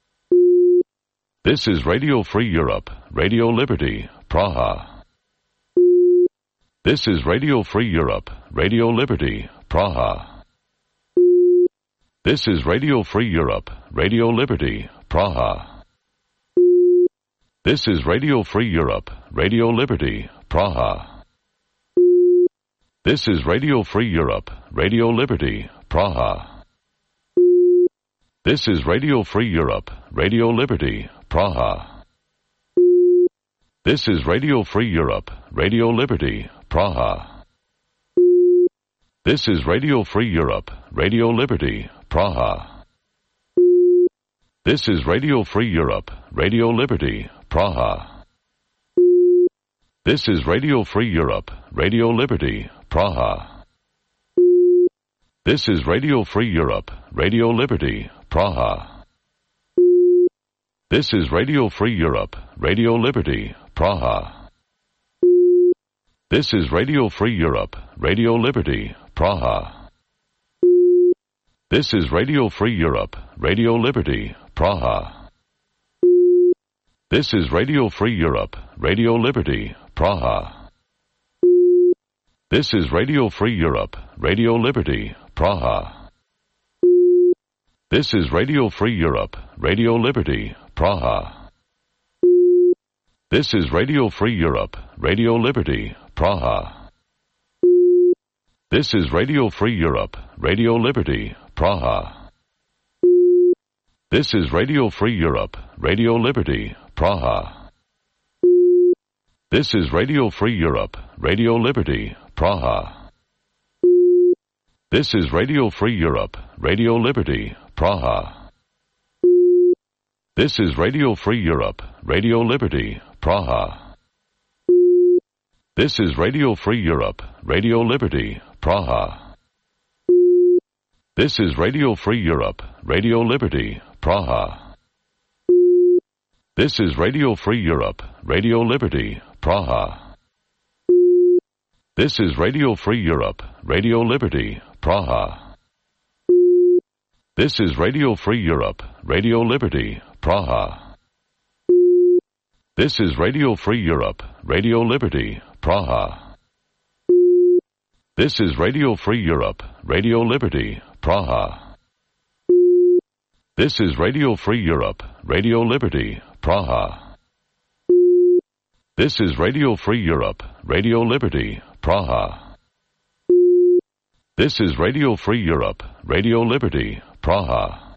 This is Radio Free Europe, Radio Liberty, Praha. This is Radio Free Europe, Radio Liberty, Praha. This is Radio Free Europe, Radio Liberty, Praha. This is Radio Free Europe, Radio Liberty, Praha. This is Radio Free Europe, Radio Liberty, Praha. This is Radio Free Europe, Radio Liberty, Praha. This is Radio Free Europe, Radio Liberty, Praha. This is Radio Free Europe, Radio Liberty, Praha. This is Radio Free Europe, Radio Liberty, Praha. This is Radio Free Europe, Radio Liberty, Praha. This is Radio Free Europe, Radio Liberty, Praha. This is Radio Free Europe, Radio Liberty, Praha. This is Radio Free Europe, Radio Liberty, Praha. This is Radio Free Europe, Radio Liberty, Praha. This is Radio Free Europe, Radio Liberty, Praha. This is Radio Free Europe, Radio Liberty, Praha. This is Radio Free Europe, Radio Liberty, Praha. This is Radio Free Europe, Radio Liberty, Praha. This is Radio Free Europe, Radio Liberty, Praha. This is Radio Free Europe, Radio Liberty, Praha. This is Radio Free Europe, Radio Liberty, Praha. This is Radio Free Europe, Radio Liberty, Praha. This is Radio Free Europe, Radio Liberty, Praha. This is Radio Free Europe, Radio Liberty, Praha. This is Radio Free Europe, Radio Liberty, Praha. This is Radio Free Europe, Radio Liberty, Praha. This is Radio Free Europe, Radio Liberty, Praha. This is Radio Free Europe, Radio Liberty, Praha. This is Radio Free Europe, Radio Liberty, Praha. This is Radio Free Europe, Radio Liberty, Praha. This is Radio Free Europe, Radio Liberty, Praha. This is Radio Free Europe, Radio Liberty, Praha. This is Radio Free Europe, Radio Liberty, Praha.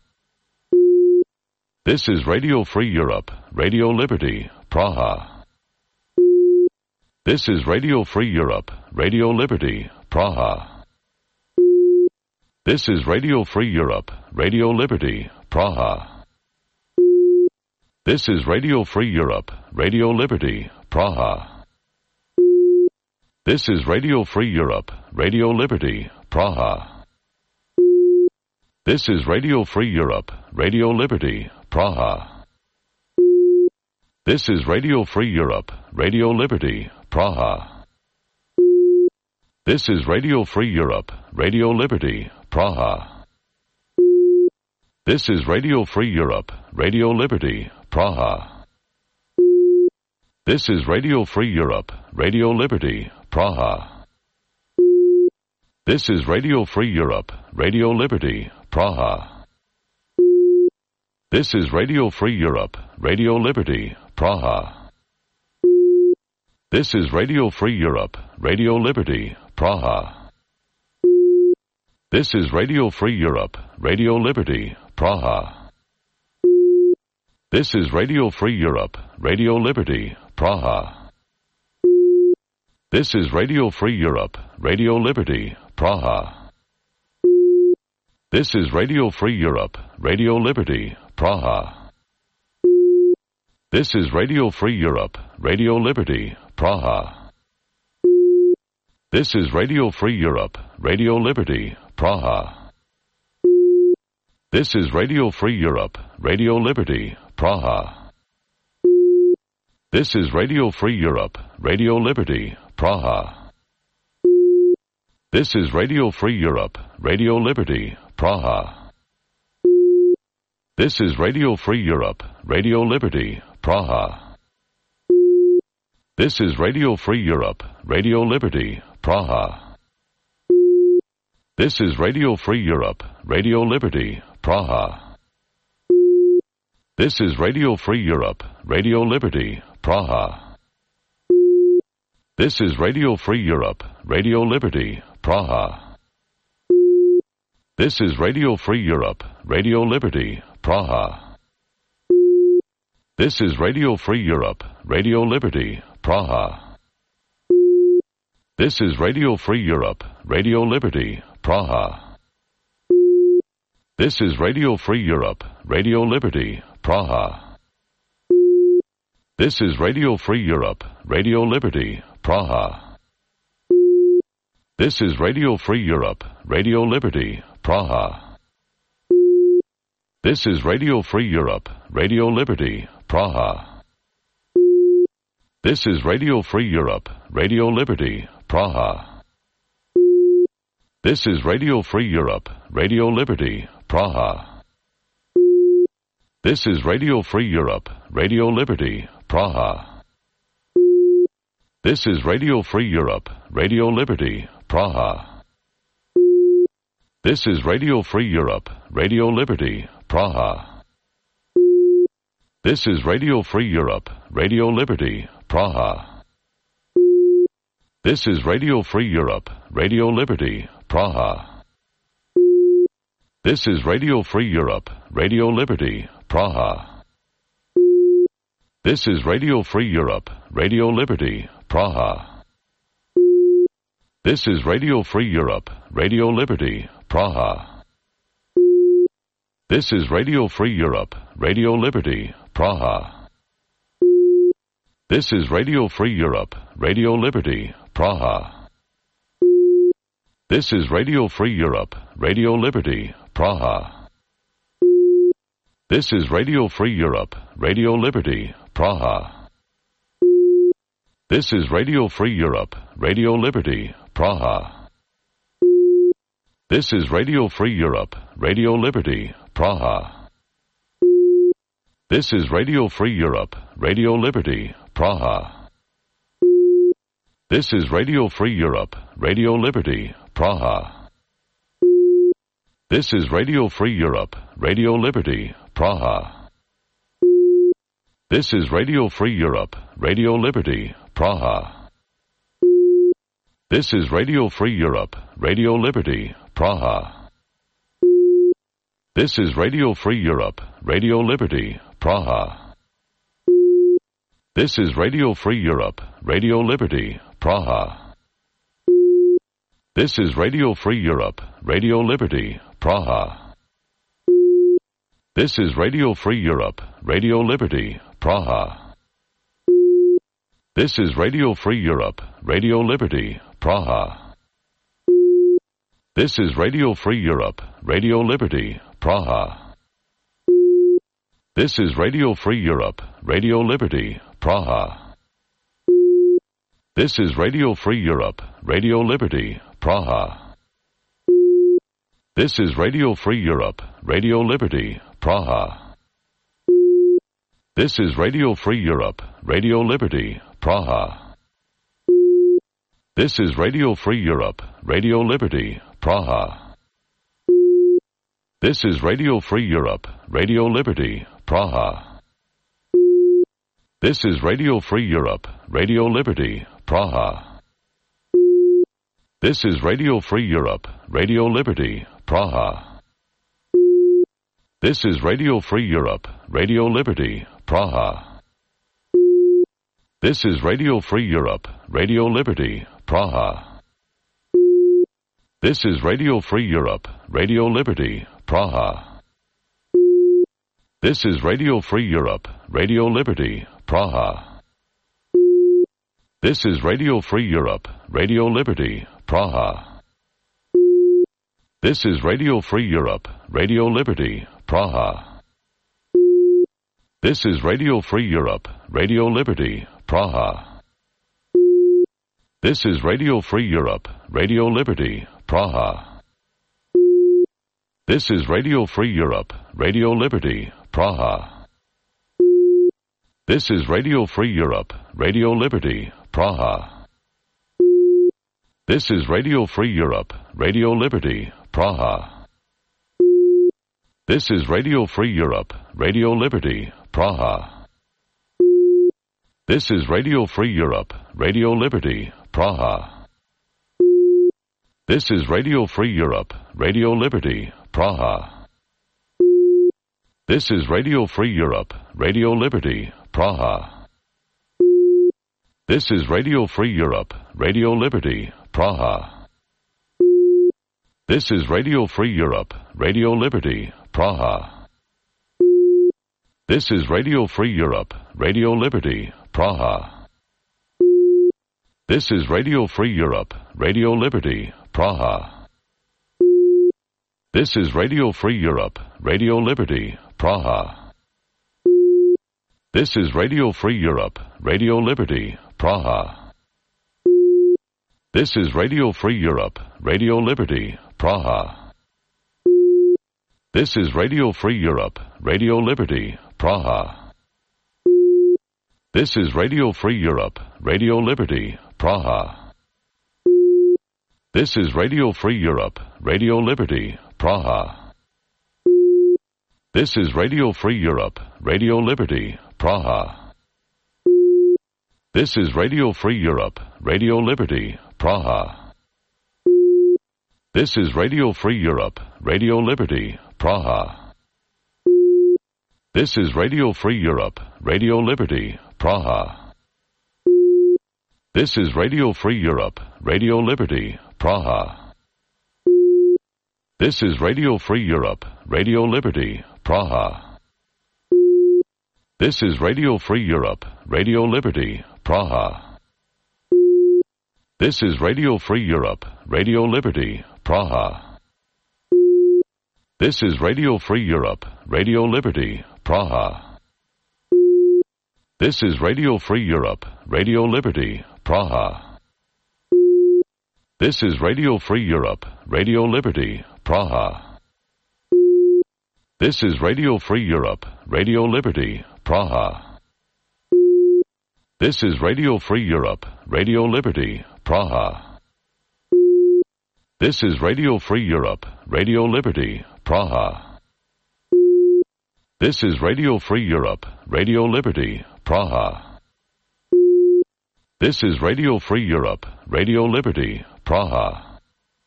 This is Radio Free Europe, Radio Liberty, Praha. This is Radio Free Europe, Radio Liberty, Praha. This is Radio Free Europe, Radio Liberty, Praha. This is Radio Free Europe, Radio Liberty, Praha. This is Radio Free Europe, Radio Liberty, Praha. This is Radio Free Europe, Radio Liberty, Praha. This is Radio Free Europe, Radio Liberty, Praha. This is Radio Free Europe, Radio Liberty, Praha. This is Radio Free Europe, Radio Liberty, Praha. This is Radio Free Europe, Radio Liberty, Praha. This is Radio Free Europe, Radio Liberty, Praha. This is Radio Free Europe, Radio Liberty, Praha. This is Radio Free Europe, Radio Liberty, Praha. This is Radio Free Europe, Radio Liberty, Praha. This is Radio Free Europe, Radio Liberty, Praha. This is Radio Free Europe, Radio Liberty, Praha. This is Radio Free Europe, Radio Liberty, Praha. This is Radio Free Europe, Radio Liberty, Praha. This is Radio Free Europe, Radio Liberty, Praha. This is Radio Free Europe, Radio Liberty, Praha. This is Radio Free Europe, Radio Liberty, Praha. This is Radio Free Europe, Radio Liberty, Praha. This is Radio Free Europe, Radio Liberty, Praha. This is Radio Free Europe, Radio Liberty, Praha. This is Radio Free Europe, Radio Liberty, Praha. This is Radio Free Europe, Radio Liberty, Praha. This is Radio Free Europe, Radio Liberty, Praha. This is Radio Free Europe, Radio Liberty, Praha. This is Radio Free Europe, Radio Liberty, Praha. This is Radio Free Europe, Radio Liberty, Praha. This is Radio Free Europe, Radio Liberty, Praha. This is Radio Free Europe, Radio Liberty, Praha. This is Radio Free Europe, Radio Liberty, Praha. This is Radio Free Europe, Radio Liberty, Praha. This is Radio Free Europe, Radio Liberty, Praha. This is Radio Free Europe, Radio Liberty, Praha. This is Radio Free Europe, Radio Liberty, Praha. This is Radio Free Europe, Radio Liberty, Praha. This is Radio Free Europe, Radio Liberty, Praha. This is Radio Free Europe, Radio Liberty, Praha. This is Radio Free Europe, Radio Liberty, Praha. This is Radio Free Europe, Radio Liberty, Praha. This is Radio Free Europe, Radio Liberty, Praha. This is Radio Free Europe, Radio Liberty, Praha. This is Radio Free Europe, Radio Liberty, Praha. This is Radio Free Europe, Radio Liberty, Praha. This is Radio Free Europe, Radio Liberty, Praha. This is Radio Free Europe, Radio Liberty, Praha. This is Radio Free Europe, Radio Liberty, Praha. This is Radio Free Europe, Radio Liberty, Praha. This is Radio Free Europe, Radio Liberty, Praha. This is Radio Free Europe, Radio Liberty, Praha. This is Radio Free Europe, Radio Liberty, Praha. This is Radio Free Europe, Radio Liberty, Praha. This is Radio Free Europe, Radio Liberty, Praha. This is Radio Free Europe, Radio Liberty, Praha. This is Radio Free Europe, Radio Liberty, Praha. This is Radio Free Europe, Radio Liberty, Praha. This is Radio Free Europe, Radio Liberty, Praha. This is Radio Free Europe, Radio Liberty, Praha. This is Radio Free Europe, Radio Liberty, Praha. This is Radio Free Europe, Radio Liberty, Praha. This is Radio Free Europe, Radio Liberty, Praha. This is Radio Free Europe, Radio Liberty, Praha. This is Radio Free Europe, Radio Liberty, Praha. This is Radio Free Europe, Radio Liberty, Praha. This is Radio Free Europe, Radio Liberty, Praha. This is Radio Free Europe, Radio Liberty, Praha. This is Radio Free Europe, Radio Liberty, Praha. This is Radio Free Europe, Radio Liberty, Praha. This is Radio Free Europe, Radio Liberty, Praha. This is Radio Free Europe, Radio Liberty, Praha. This is Radio Free Europe, Radio Liberty, Praha. This is Radio Free Europe, Radio Liberty, Praha. This is Radio Free Europe, Radio Liberty, Praha. This is Radio Free Europe, Radio Liberty, Praha. This is Radio Free Europe, Radio Liberty, Praha. This is Radio Free Europe, Radio Liberty, Praha. This is Radio Free Europe, Radio Liberty, Praha. This is Radio Free Europe, Radio Liberty, Praha. This is Radio Free Europe, Radio Liberty, Praha. This is Radio Free Europe, Radio Liberty, Praha. This is Radio Free Europe, Radio Liberty, Praha. This is Radio Free Europe, Radio Liberty, Praha. This is Radio Free Europe, Radio Liberty, Praha. This is Radio Free Europe, Radio Liberty, Praha. This is Radio Free Europe, Radio Liberty, Praha. This is Radio Free Europe, Radio Liberty, Praha. This is Radio Free Europe, Radio Liberty, Praha. This is Radio Free Europe, Radio Liberty, Praha. This is Radio Free Europe, Radio Liberty, Praha. This is Radio Free Europe, Radio Liberty, Praha. This is Radio Free Europe, Radio Liberty, Praha. This is Radio Free Europe, Radio Liberty, Praha. This is Radio Free Europe, Radio Liberty, Praha. This is Radio Free Europe, Radio Liberty, Praha. This is Radio Free Europe, Radio Liberty, Praha. This is Radio Free Europe, Radio Liberty, Praha. This is Radio Free Europe, Radio Liberty, Praha. This is Radio Free Europe, Radio Liberty, Praha. This is Radio Free Europe, Radio Liberty, Praha. This is Radio Free Europe, Radio Liberty, Praha. This is Radio Free Europe, Radio Liberty, Praha. This is Radio Free Europe, Radio Liberty, Praha. This is Radio Free Europe, Radio Liberty, Praha. This is Radio Free Europe, Radio Liberty, Praha. This is Radio Free Europe, Radio Liberty, Praha. This is Radio Free Europe, Radio Liberty, Praha. This is Radio Free Europe, Radio Liberty, Praha. This is Radio Free Europe, Radio Liberty, Praha.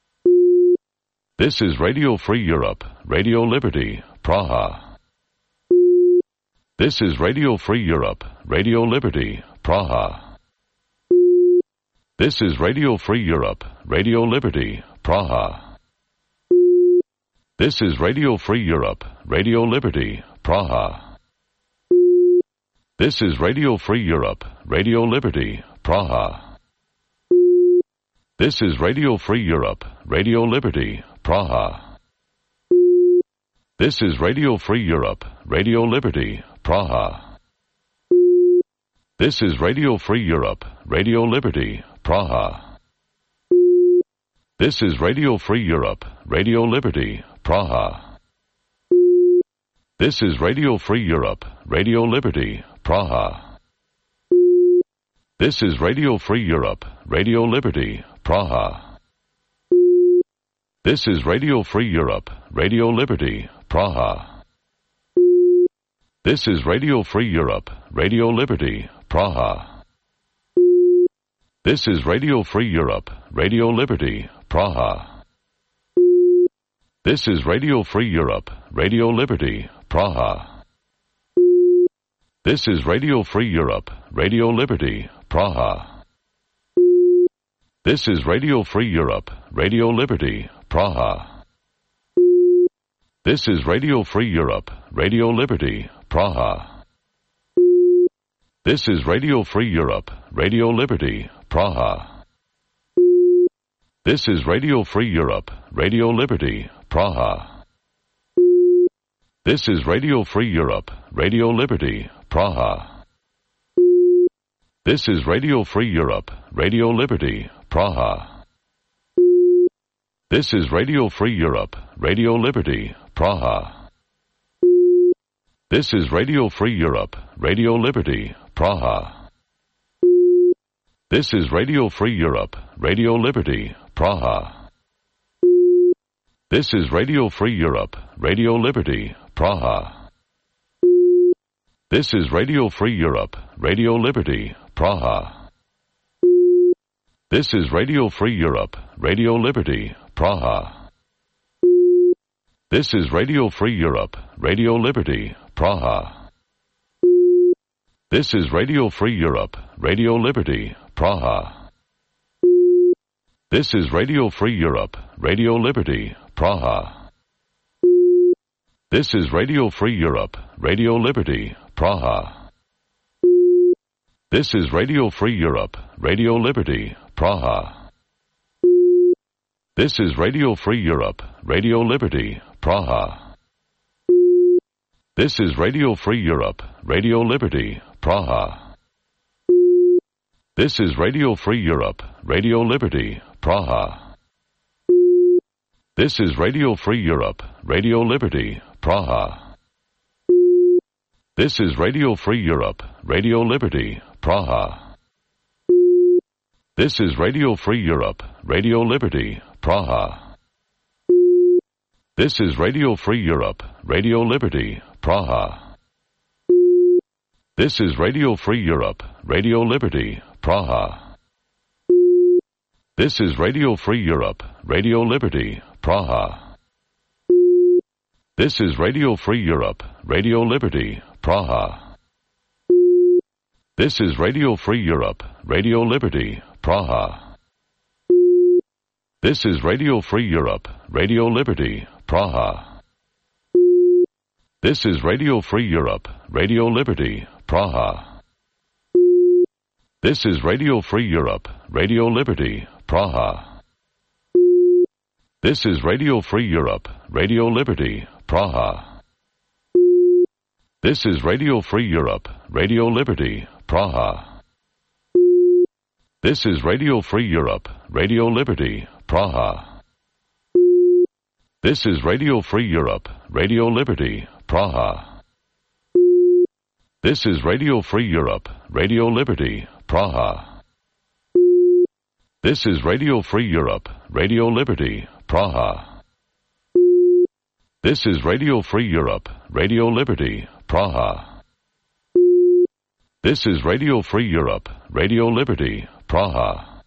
This is Radio Free Europe, Radio Liberty, Praha. This is Radio Free Europe, Radio Liberty, Praha. This is Radio Free Europe, Radio Liberty, Praha. This is Radio Free Europe, Radio Liberty, Praha. This is Radio Free Europe, Radio Liberty, Praha. This is Radio Free Europe, Radio Liberty, Praha. This is Radio Free Europe, Radio Liberty, Praha. This is Radio Free Europe, Radio Liberty, Praha. This is Radio Free Europe, Radio Liberty, Praha. This is Radio Free Europe, Radio Liberty, Praha. This is Radio Free Europe, Radio Liberty, Praha. This is Radio Free Europe, Radio Liberty, Praha. This is Radio Free Europe, Radio Liberty, Praha. This is Radio Free Europe, Radio Liberty, Praha. This is Radio Free Europe, Radio Liberty, Praha. This is Radio Free Europe, Radio Liberty, Praha. This is Radio Free Europe, Radio Liberty, Praha. This is Radio Free Europe, Radio Liberty, Praha. This is Radio Free Europe, Radio Liberty, Praha. This is Radio Free Europe, Radio Liberty, Praha. This is Radio Free Europe, Radio Liberty, Praha. This is Radio Free Europe, Radio Liberty, Praha. This is Radio Free Europe, Radio Liberty, Praha. This is Radio Free Europe, Radio Liberty, Praha. This is Radio Free Europe, Radio Liberty, Praha. This is Radio Free Europe, Radio Liberty, Praha. This is Radio Free Europe, Radio Liberty, Praha. This is Radio Free Europe, Radio Liberty, Praha. This is Radio Free Europe, Radio Liberty, Praha. This is Radio Free Europe, Radio Liberty, Praha. This is Radio Free Europe, Radio Liberty, Praha. This is Radio Free Europe, Radio Liberty, Praha. This is Radio Free Europe, Radio Liberty, Praha. This is Radio Free Europe, Radio Liberty, Praha. This is Radio Free Europe, Radio Liberty, Praha. This is Radio Free Europe, Radio Liberty, Praha. This is Radio Free Europe, Radio Liberty, Praha. This is Radio Free Europe, Radio Liberty, Praha. This is Radio Free Europe, Radio Liberty, Praha. This is Radio Free Europe, Radio Liberty, Praha. This is Radio Free Europe, Radio Liberty, Praha. This is Radio Free Europe, Radio Liberty, Praha. This is Radio Free Europe, Radio Liberty, Praha. This is Radio Free Europe, Radio Liberty, Praha. This is Radio Free Europe, Radio Liberty, Praha. This is Radio Free Europe, Radio Liberty, Praha. This is Radio Free Europe, Radio Liberty, Praha. This is Radio Free Europe, Radio Liberty, Praha. This is Radio Free Europe, Radio Liberty, Praha. This is Radio Free Europe, Radio Liberty, Praha. This is Radio Free Europe, Radio Liberty, Praha. This is Radio Free Europe, Radio Liberty, Praha. This is Radio Free Europe, Radio Liberty, Praha. This is Radio Free Europe, Radio Liberty, Praha. This is Radio Free Europe, Radio Liberty, Praha.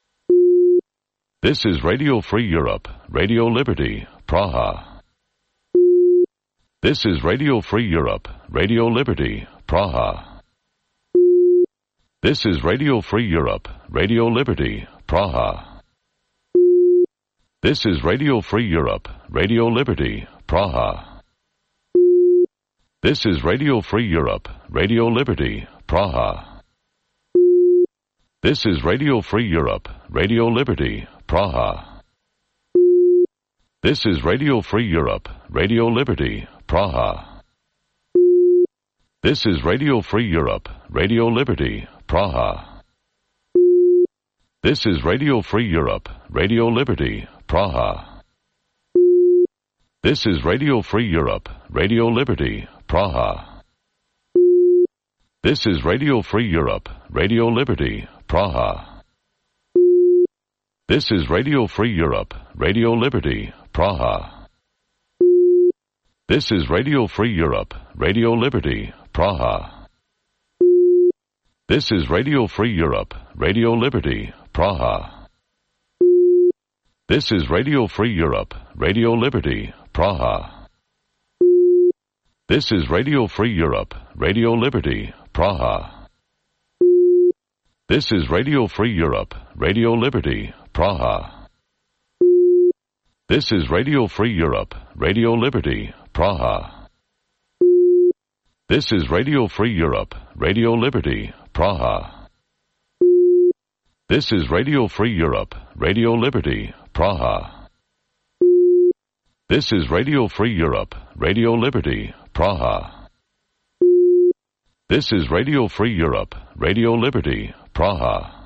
This is Radio Free Europe, Radio Liberty, Praha. This is Radio Free Europe, Radio Liberty, Praha. This is Radio Free Europe, Radio Liberty, Praha. This is Radio Free Europe, Radio Liberty, Praha. This is Radio Free Europe, Radio Liberty, Praha. This is Radio Free Europe, Radio Liberty, Praha. This is Radio Free Europe, Radio Liberty, Praha. This is Radio Free Europe, Radio Liberty, Praha. This is Radio Free Europe, Radio Liberty, Praha. This is Radio Free Europe, Radio Liberty, Praha. This is Radio Free Europe, Radio Liberty, Praha. This is Radio Free Europe, Radio Liberty, Praha. This is Radio Free Europe, Radio Liberty, Praha. This is Radio Free Europe, Radio Liberty, Praha. This is Radio Free Europe, Radio Liberty, Praha. This is Radio Free Europe, Radio Liberty, Praha. This is Radio Free Europe, Radio Liberty, Praha. This is Radio Free Europe, Radio Liberty, Praha. This is Radio Free Europe, Radio Liberty, Praha. This is Radio Free Europe, Radio Liberty, Praha. This is Radio Free Europe, Radio Liberty, Praha. This is Radio Free Europe, Radio Liberty, Praha.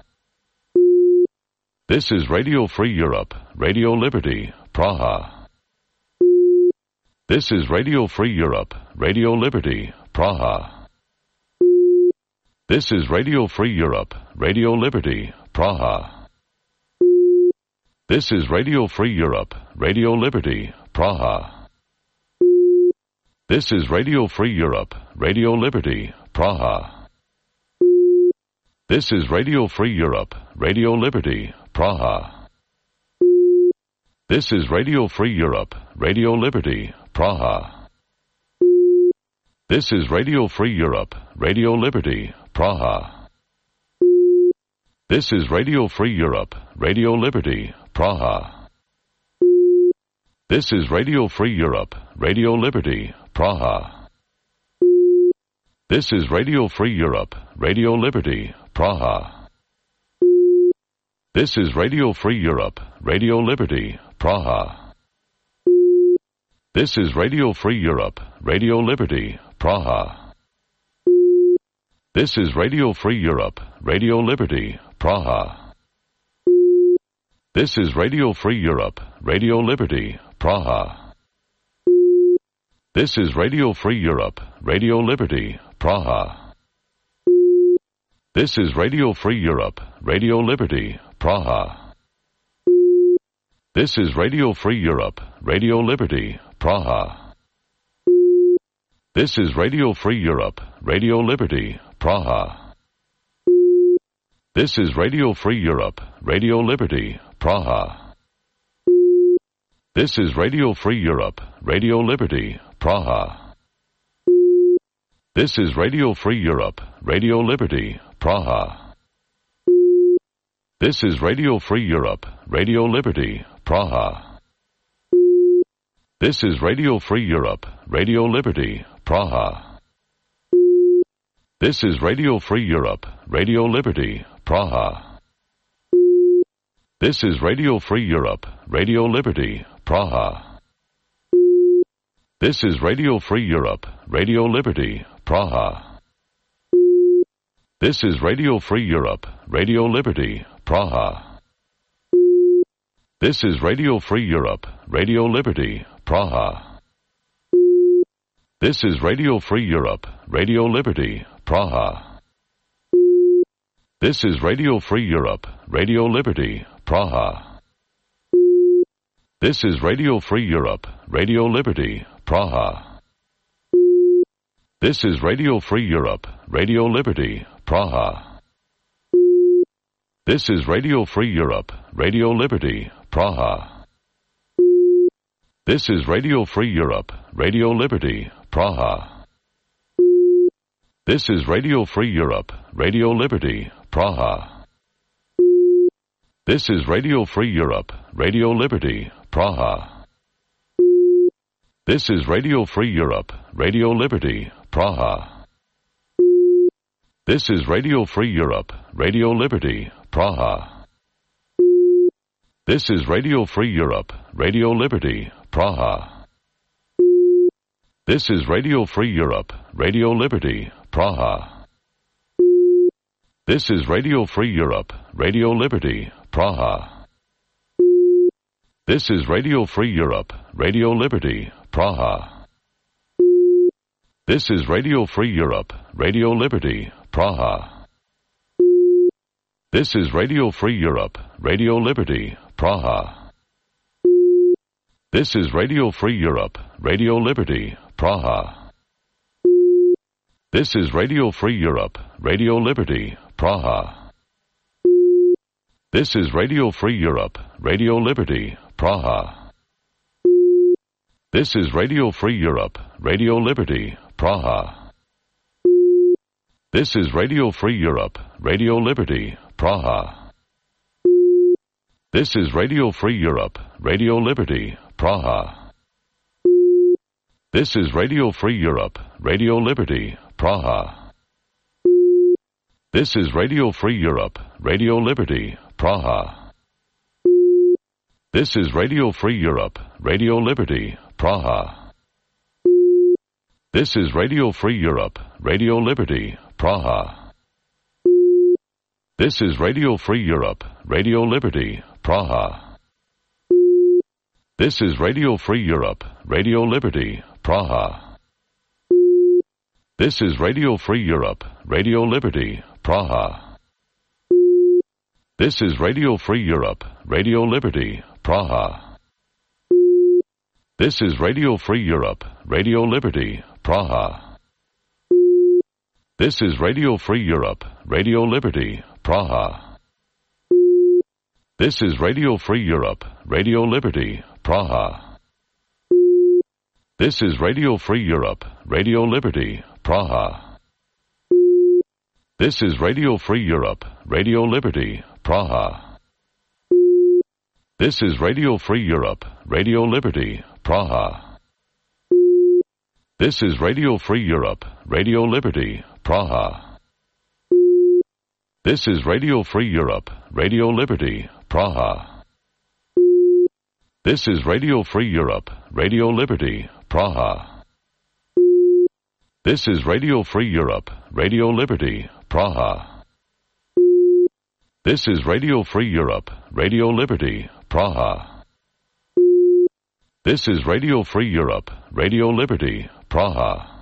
This is Radio Free Europe, Radio Liberty, Praha. This is Radio Free Europe, Radio Liberty, Praha. This is Radio Free Europe, Radio Liberty, Praha. This is Radio Free Europe, Radio Liberty, Praha. This is Radio Free Europe, Radio Liberty, Praha. This is Radio Free Europe, Radio Liberty, Praha. This is Radio Free Europe, Radio Liberty, Praha. This is Radio Free Europe, Radio Liberty, Praha. This is Radio Free Europe, Radio Liberty, Praha. This is Radio Free Europe, Radio Liberty, Praha. This is Radio Free Europe, Radio Liberty, Praha. This is Radio Free Europe, Radio Liberty, Praha. This is Radio Free Europe, Radio Liberty, Praha. This is Radio Free Europe, Radio Liberty, Praha. This is Radio Free Europe, Radio Liberty, Praha. This is Radio Free Europe, Radio Liberty, Praha. This is Radio Free Europe, Radio Liberty, Praha. This is Radio Free Europe, Radio Liberty, Praha. This is Radio Free Europe, Radio Liberty, Praha. This is Radio Free Europe, Radio Liberty, Praha. This is Radio Free Europe, Radio Liberty, Praha. This is Radio Free Europe, Radio Liberty, Praha. This is Radio Free Europe, Radio Liberty, Praha. This is Radio Free Europe, Radio Liberty, Praha. This is Radio Free Europe, Radio Liberty, Praha. This is Radio Free Europe, Radio Liberty, Praha. This is Radio Free Europe, Radio Liberty, Praha. This is Radio Free Europe, Radio Liberty, Praha. This is Radio Free Europe, Radio Liberty, Praha. This is Radio Free Europe, Radio Liberty, Praha. This is Radio Free Europe, Radio Liberty, Praha. This is Radio Free Europe, Radio Liberty, Praha. This is Radio Free Europe, Radio Liberty, Praha. This is Radio Free Europe, Radio Liberty, Praha. This is Radio Free Europe, Radio Liberty, Praha. This is Radio Free Europe, Radio Liberty, Praha. This is Radio Free Europe, Radio Liberty, Praha. This is Radio Free Europe, Radio Liberty, Praha. This is Radio Free Europe, Radio Liberty, Praha. This is Radio Free Europe, Radio Liberty, Praha. This is Radio Free Europe, Radio Liberty, Praha. This is Radio Free Europe, Radio Liberty, Praha. This is Radio Free Europe, Radio Liberty, Praha. This is Radio Free Europe, Radio Liberty, Praha. This is Radio Free Europe, Radio Liberty, Praha. This is Radio Free Europe, Radio Liberty, Praha. This is Radio Free Europe, Radio Liberty, Praha. This is Radio Free Europe, Radio Liberty, Praha. This is Radio Free Europe, Radio Liberty, Praha. This is Radio Free Europe, Radio Liberty, Praha. This is Radio Free Europe, Radio Liberty, Praha. This is Radio Free Europe, Radio Liberty, Praha. This is Radio Free Europe, Radio Liberty, Praha. This is Radio Free Europe, Radio Liberty, Praha. This is Radio Free Europe, Radio Liberty, Praha. This is Radio Free Europe, Radio Liberty, Praha. This is Radio Free Europe, Radio Liberty, Praha. This is Radio Free Europe, Radio Liberty, Praha. This is Radio Free Europe, Radio Liberty, Praha. This is Radio Free Europe, Radio Liberty, Praha. This is Radio Free Europe, Radio Liberty, Praha. This is Radio Free Europe, Radio Liberty, Praha. This is Radio Free Europe, Radio Liberty, Praha. This is Radio Free Europe, Radio Liberty, Praha. This is Radio Free Europe, Radio Liberty, Praha. This is Radio Free Europe, Radio Liberty, Praha. This is Radio Free Europe, Radio Liberty, Praha. This is Radio Free Europe, Radio Liberty, Praha. This is Radio Free Europe, Radio Liberty, Praha. This is Radio Free Europe, Radio Liberty, Praha. This is Radio Free Europe, Radio Liberty, Praha.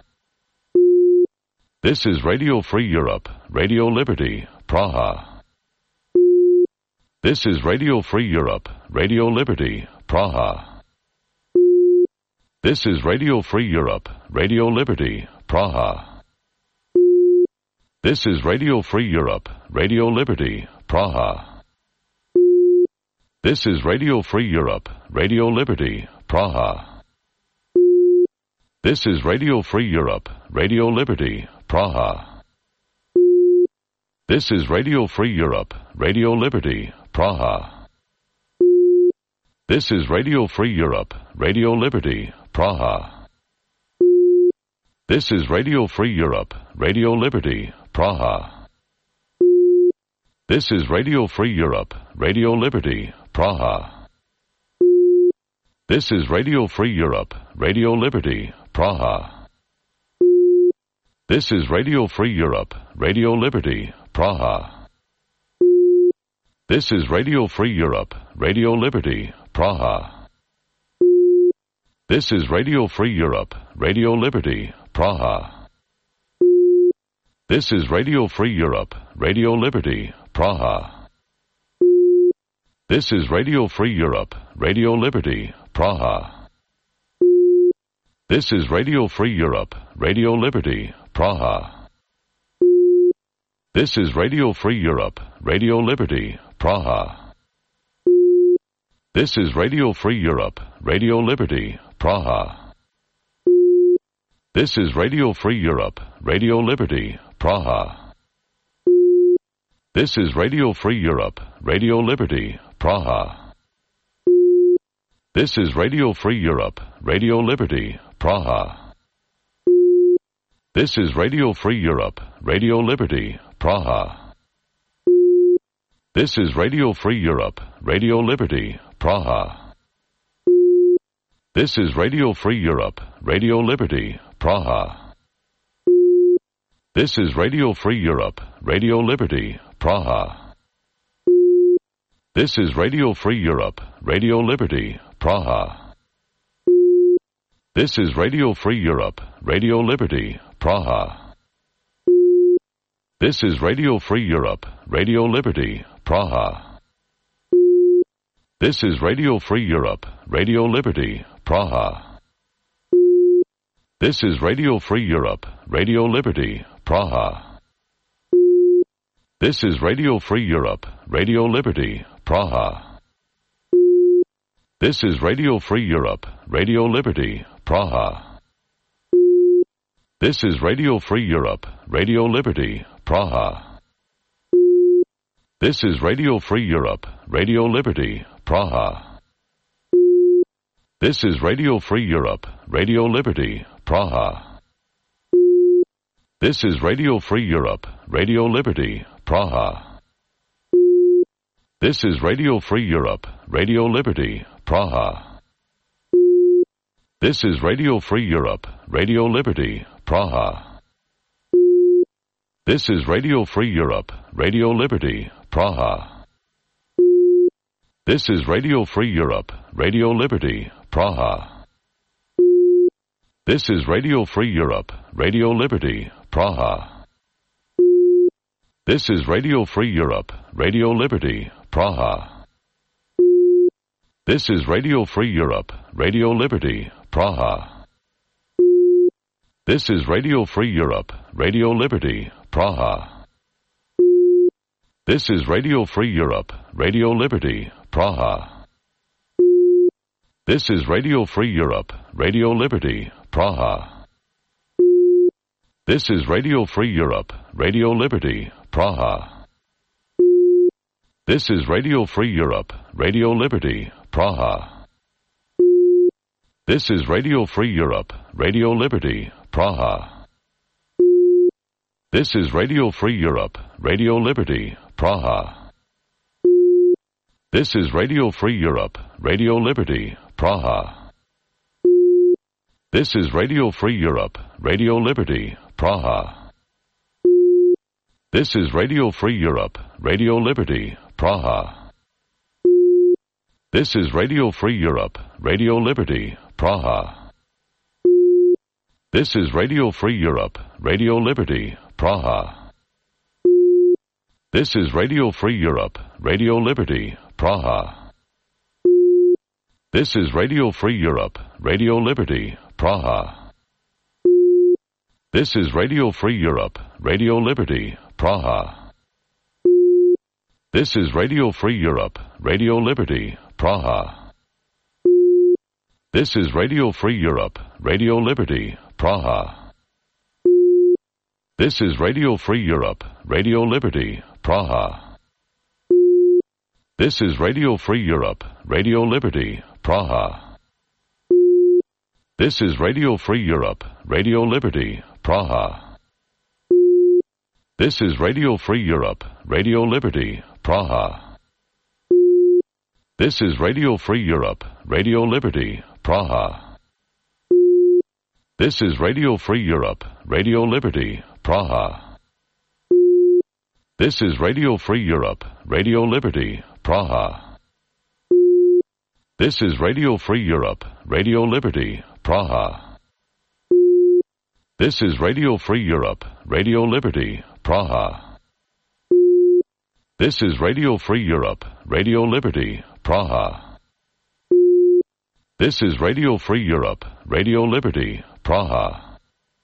This is Radio Free Europe, Radio Liberty, Praha. This is Radio Free Europe, Radio Liberty, Praha. This is Radio Free Europe, Radio Liberty, Praha. This is Radio Free Europe, Radio Liberty, Praha. This is Radio Free Europe, Radio Liberty, Praha. This is Radio Free Europe, Radio Liberty, Praha. This is Radio Free Europe, Radio Liberty, Praha. This is Radio Free Europe, Radio Liberty, Praha. This is Radio Free Europe, Radio Liberty, Praha. This is Radio Free Europe, Radio Liberty, Praha. This is Radio Free Europe, Radio Liberty, Praha. This is Radio Free Europe, Radio Liberty, Praha. This is Radio Free Europe, Radio Liberty, Praha. This is Radio Free Europe, Radio Liberty, Praha. This is Radio Free Europe, Radio Liberty, Praha. This is Radio Free Europe, Radio Liberty, Praha. This is Radio Free Europe, Radio Liberty, Praha. This is Radio Free Europe, Radio Liberty, Praha. This is Radio Free Europe, Radio Liberty, Praha. This is Radio Free Europe, Radio Liberty, Praha. This is Radio Free Europe, Radio Liberty, Praha. This is Radio Free Europe, Radio Liberty, Praha. This is Radio Free Europe, Radio Liberty, Praha. This is Radio Free Europe, Radio Liberty, Praha. This is Radio Free Europe, Radio Liberty, Praha. This is Radio Free Europe, Radio Liberty, Praha. This is Radio Free Europe, Radio Liberty, Praha. This is Radio Free Europe, Radio Liberty, Praha. This is Radio Free Europe, Radio Liberty, Praha. This is Radio Free Europe, Radio Liberty, Praha. This is Radio Free Europe, Radio Liberty, Praha. This is Radio Free Europe, Radio Liberty, Praha. This is Radio Free Europe, Radio Liberty, Praha. This is Radio Free Europe, Radio Liberty, Praha. This is Radio Free Europe, Radio Liberty, Praha. This is Radio Free Europe, Radio Liberty, Praha. This is Radio Free Europe, Radio Liberty, Praha. This is Radio Free Europe, Radio Liberty, Praha. This is Radio Free Europe, Radio Liberty, Praha. This is Radio Free Europe, Radio Liberty, Praha. This is Radio Free Europe, Radio Liberty, Praha. This is Radio Free Europe, Radio Liberty, Praha. This is Radio Free Europe, Radio Liberty, Praha. This is Radio Free Europe, Radio Liberty, Praha. This is Radio Free Europe, Radio Liberty, Praha. This is Radio Free Europe, Radio Liberty, Praha. This is Radio Free Europe, Radio Liberty, Praha. This is Radio Free Europe, Radio Liberty, Praha. This is Radio Free Europe, Radio Liberty, Praha. This is Radio Free Europe, Radio Liberty, Praha. This is Radio Free Europe, Radio Liberty, Praha. This is Radio Free Europe, Radio Liberty, Praha. This is Radio Free Europe, Radio Liberty, Praha. This is Radio Free Europe, Radio Liberty, Praha. This is Radio Free Europe, Radio Liberty, Praha. This is Radio Free Europe, Radio Liberty, Praha. This is Radio Free Europe, Radio Liberty, Praha. This is Radio Free Europe, Radio Liberty, Praha. This is Radio Free Europe, Radio Liberty, Praha. This is Radio Free Europe, Radio Liberty, Praha. This is Radio Free Europe, Radio Liberty, Praha. This is Radio Free Europe, Radio Liberty, Praha. This is Radio Free Europe, Radio Liberty, Praha. This is Radio Free Europe, Radio Liberty, Praha. This is Radio Free Europe, Radio Liberty, Praha. This is Radio Free Europe, Radio Liberty, Praha. This is Radio Free Europe, Radio Liberty, Praha. This is Radio Free Europe, Radio Liberty, Praha. This is Radio Free Europe, Radio Liberty, Praha. This is Radio Free Europe, Radio Liberty, Praha. This is Radio Free Europe, Radio Liberty, Praha. This is Radio Free Europe, Radio Liberty, Praha.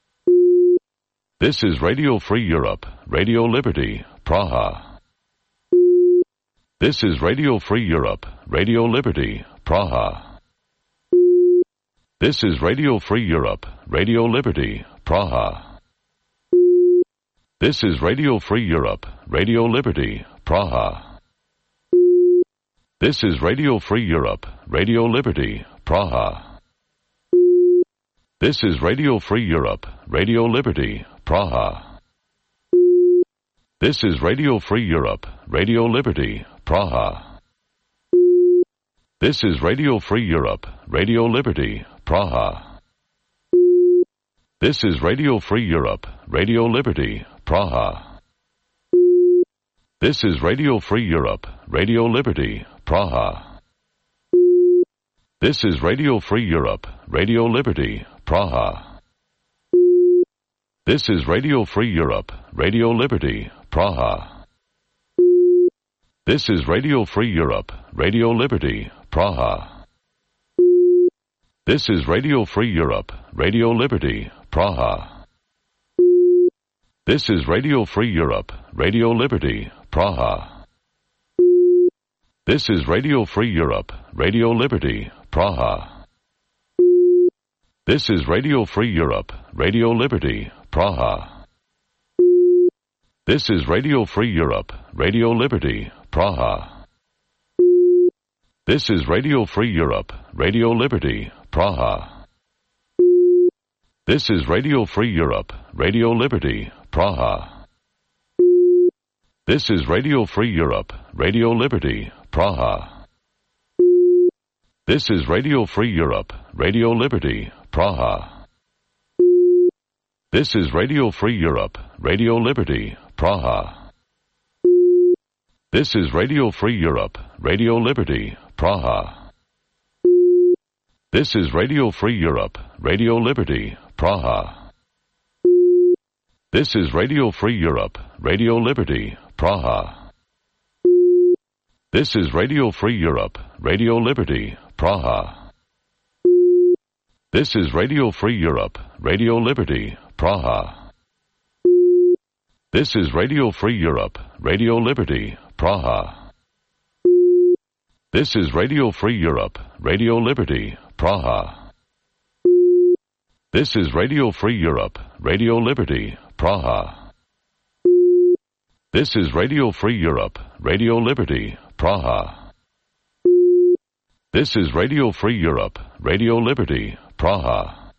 This is Radio Free Europe, Radio Liberty, Praha. This is Radio Free Europe, Radio Liberty, Praha. This is Radio Free Europe, Radio Liberty, Praha. This is Radio Free Europe, Radio Liberty, Praha. This is Radio Free Europe, Radio Liberty, Praha. This is Radio Free Europe, Radio Liberty, Praha. This is Radio Free Europe, Radio Liberty, Praha. This is Radio Free Europe, Radio Liberty, Praha. This is Radio Free Europe, Radio Liberty, Praha. This is Radio Free Europe, Radio Liberty, Praha. This is Radio Free Europe, Radio Liberty, Praha. This is Radio Free Europe, Radio Liberty, Praha. This is Radio Free Europe, Radio Liberty, Praha. This is Radio Free Europe, Radio Liberty, Praha. This is Radio Free Europe, Radio Liberty, Praha. This is Radio Free Europe, Radio Liberty, Praha. This is Radio Free Europe, Radio Liberty, Praha. This is Radio Free Europe, Radio Liberty, Praha. This is Radio Free Europe, Radio Liberty, Praha. This is Radio Free Europe, Radio Liberty, Praha. This is Radio Free Europe, Radio Liberty, Praha. This is Radio Free Europe, Radio Liberty, Praha. This is Radio Free Europe, Radio Liberty, Praha. This is Radio Free Europe, Radio Liberty, Praha. This is Radio Free Europe, Radio Liberty, Praha. This is Radio Free Europe, Radio Liberty, Praha. This is Radio Free Europe, Radio Liberty, Praha. This is Radio Free Europe, Radio Liberty, Praha. This is Radio Free Europe, Radio Liberty, Praha. This is Radio Free Europe, Radio Liberty, Praha. This is Radio Free Europe, Radio Liberty, Praha. This is Radio Free Europe, Radio Liberty, Praha. This is Radio Free Europe, Radio Liberty, Praha.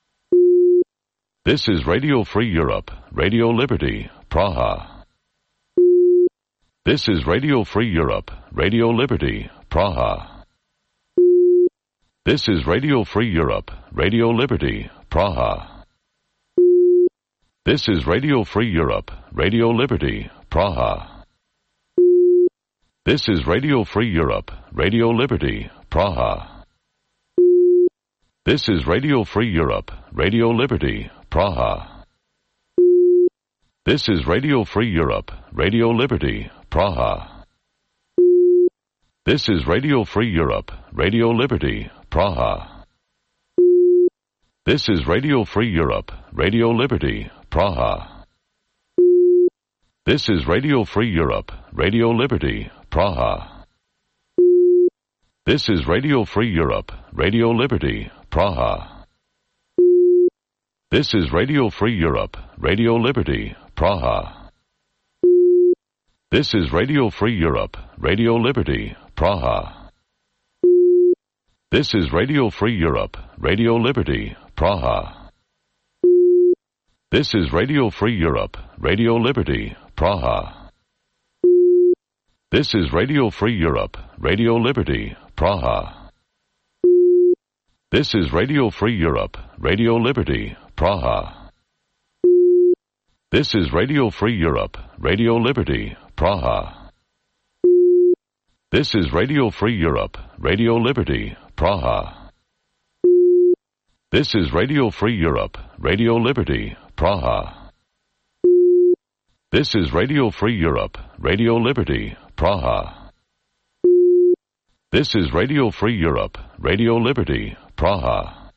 This is Radio Free Europe, Radio Liberty, Praha. This is Radio Free Europe, Radio Liberty, Praha. This is Radio Free Europe, Radio Liberty, Praha. This is Radio Free Europe, Radio Liberty, Praha. This is Radio Free Europe, Radio Liberty, Praha. This is Radio Free Europe, Radio Liberty, Praha. This is Radio Free Europe, Radio Liberty, Praha. This is Radio Free Europe, Radio Liberty, Praha. This is Radio Free Europe, Radio Liberty, Praha. This is Radio Free Europe, Radio Liberty, Praha. This is Radio Free Europe, Radio Liberty, Praha. This is Radio Free Europe, Radio Liberty, Praha. This is Radio Free Europe, Radio Liberty, Praha. This is Radio Free Europe, Radio Liberty, Praha. This is Radio Free Europe, Radio Liberty, Praha. This is Radio Free Europe, Radio Liberty, Praha. This is Radio Free Europe, Radio Liberty, Praha. This is Radio Free Europe, Radio Liberty, Praha. This is Radio Free Europe, Radio Liberty, Praha. This is Radio Free Europe, Radio Liberty, Praha. This is Radio Free Europe, Radio Liberty, Praha. This is Radio Free Europe, Radio Liberty, Praha.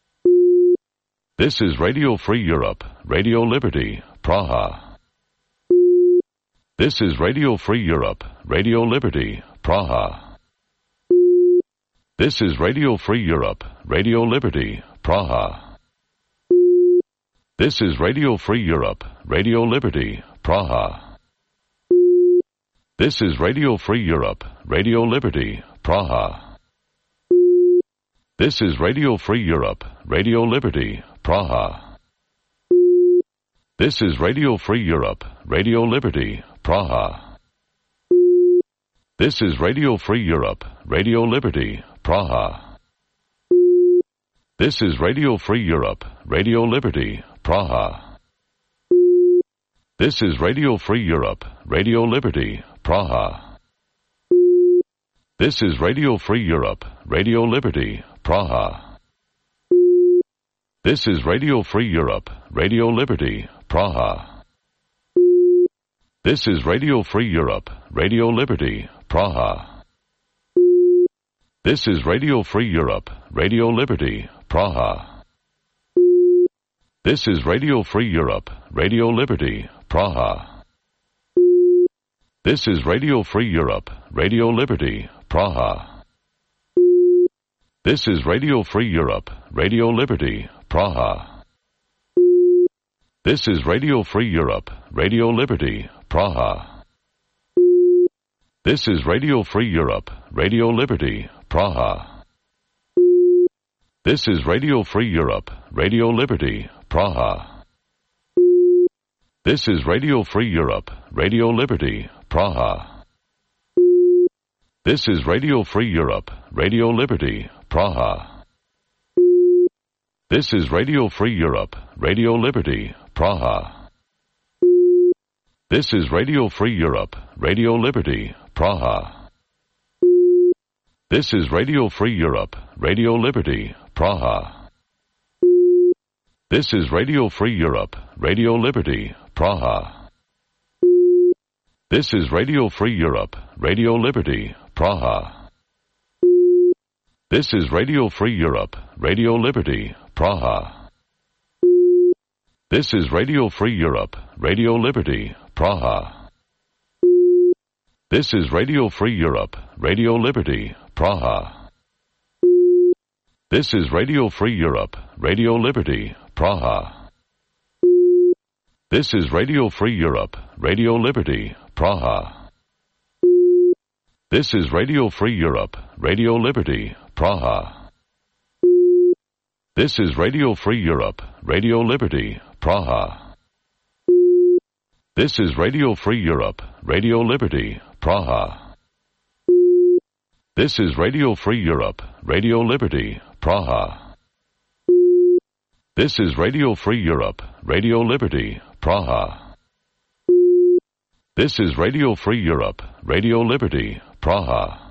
This is Radio Free Europe, Radio Liberty, Praha. This is Radio Free Europe, Radio Liberty, Praha. This is Radio Free Europe, Radio Liberty, Praha. This is Radio Free Europe, Radio Liberty, Praha. This is Radio Free Europe, Radio Liberty, Praha. This is Radio Free Europe, Radio Liberty, Praha. This is Radio Free Europe, Radio Liberty, Praha. This is Radio Free Europe, Radio Liberty, Praha. This is Radio Free Europe, Radio Liberty, Praha. This is Radio Free Europe, Radio Liberty, Praha. This is Radio Free Europe, Radio Liberty, Praha. This is Radio Free Europe, Radio Liberty, Praha. This is Radio Free Europe, Radio Liberty, Praha. This is Radio Free Europe, Radio Liberty, Praha. This is Radio Free Europe, Radio Liberty, Praha. This is Radio Free Europe, Radio Liberty, Praha. This is Radio Free Europe, Radio Liberty, Praha. This is Radio Free Europe, Radio Liberty, Praha. This is Radio Free Europe, Radio Liberty, Praha. This is Radio Free Europe, Radio Liberty, Praha. This is Radio Free Europe, Radio Liberty, Praha. This is Radio Free Europe, Radio Liberty, Praha. This is Radio Free Europe, Radio Liberty, Praha. This is Radio Free Europe, Radio Liberty, Praha. This is Radio Free Europe, Radio Liberty, Praha. This is Radio Free Europe, Radio Liberty, Praha. This is Radio Free Europe, Radio Liberty, Praha. This is Radio Free Europe, Radio Liberty, Praha. This is Radio Free Europe, Radio Liberty, Praha. This is Radio Free Europe, Radio Liberty, Praha. This is Radio Free Europe, Radio Liberty, Praha. This is Radio Free Europe, Radio Liberty, Praha. This is Radio Free Europe, Radio Liberty, Praha. This is Radio Free Europe, Radio Liberty, Praha. This is Radio Free Europe, Radio Liberty, Praha. This is Radio Free Europe, Radio Liberty, Praha. This is Radio Free Europe, Radio Liberty, Praha. This is Radio Free Europe, Radio Liberty, Praha.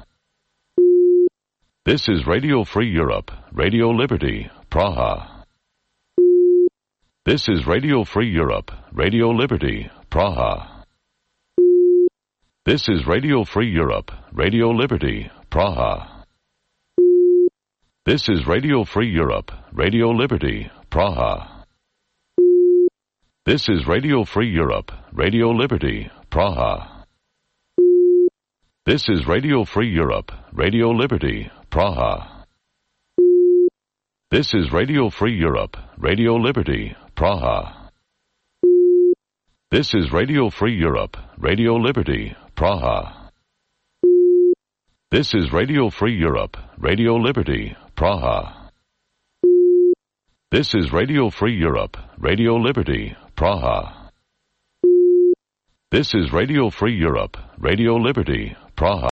This is Radio Free Europe, Radio Liberty, Praha. This is Radio Free Europe, Radio Liberty, Praha. This is Radio Free Europe, Radio Liberty, Praha. This is Radio Free Europe, Radio Liberty, Praha. This is Radio Free Europe, Radio Liberty, Praha. This is Radio Free Europe, Radio Liberty, Praha. This is Radio Free Europe, Radio Liberty, Praha. This is Radio Free Europe, Radio Liberty, Praha. This is Radio Free Europe, Radio Liberty, Praha. This is Radio Free Europe, Radio Liberty, Praha. This is Radio Free Europe, Radio Liberty, Praha.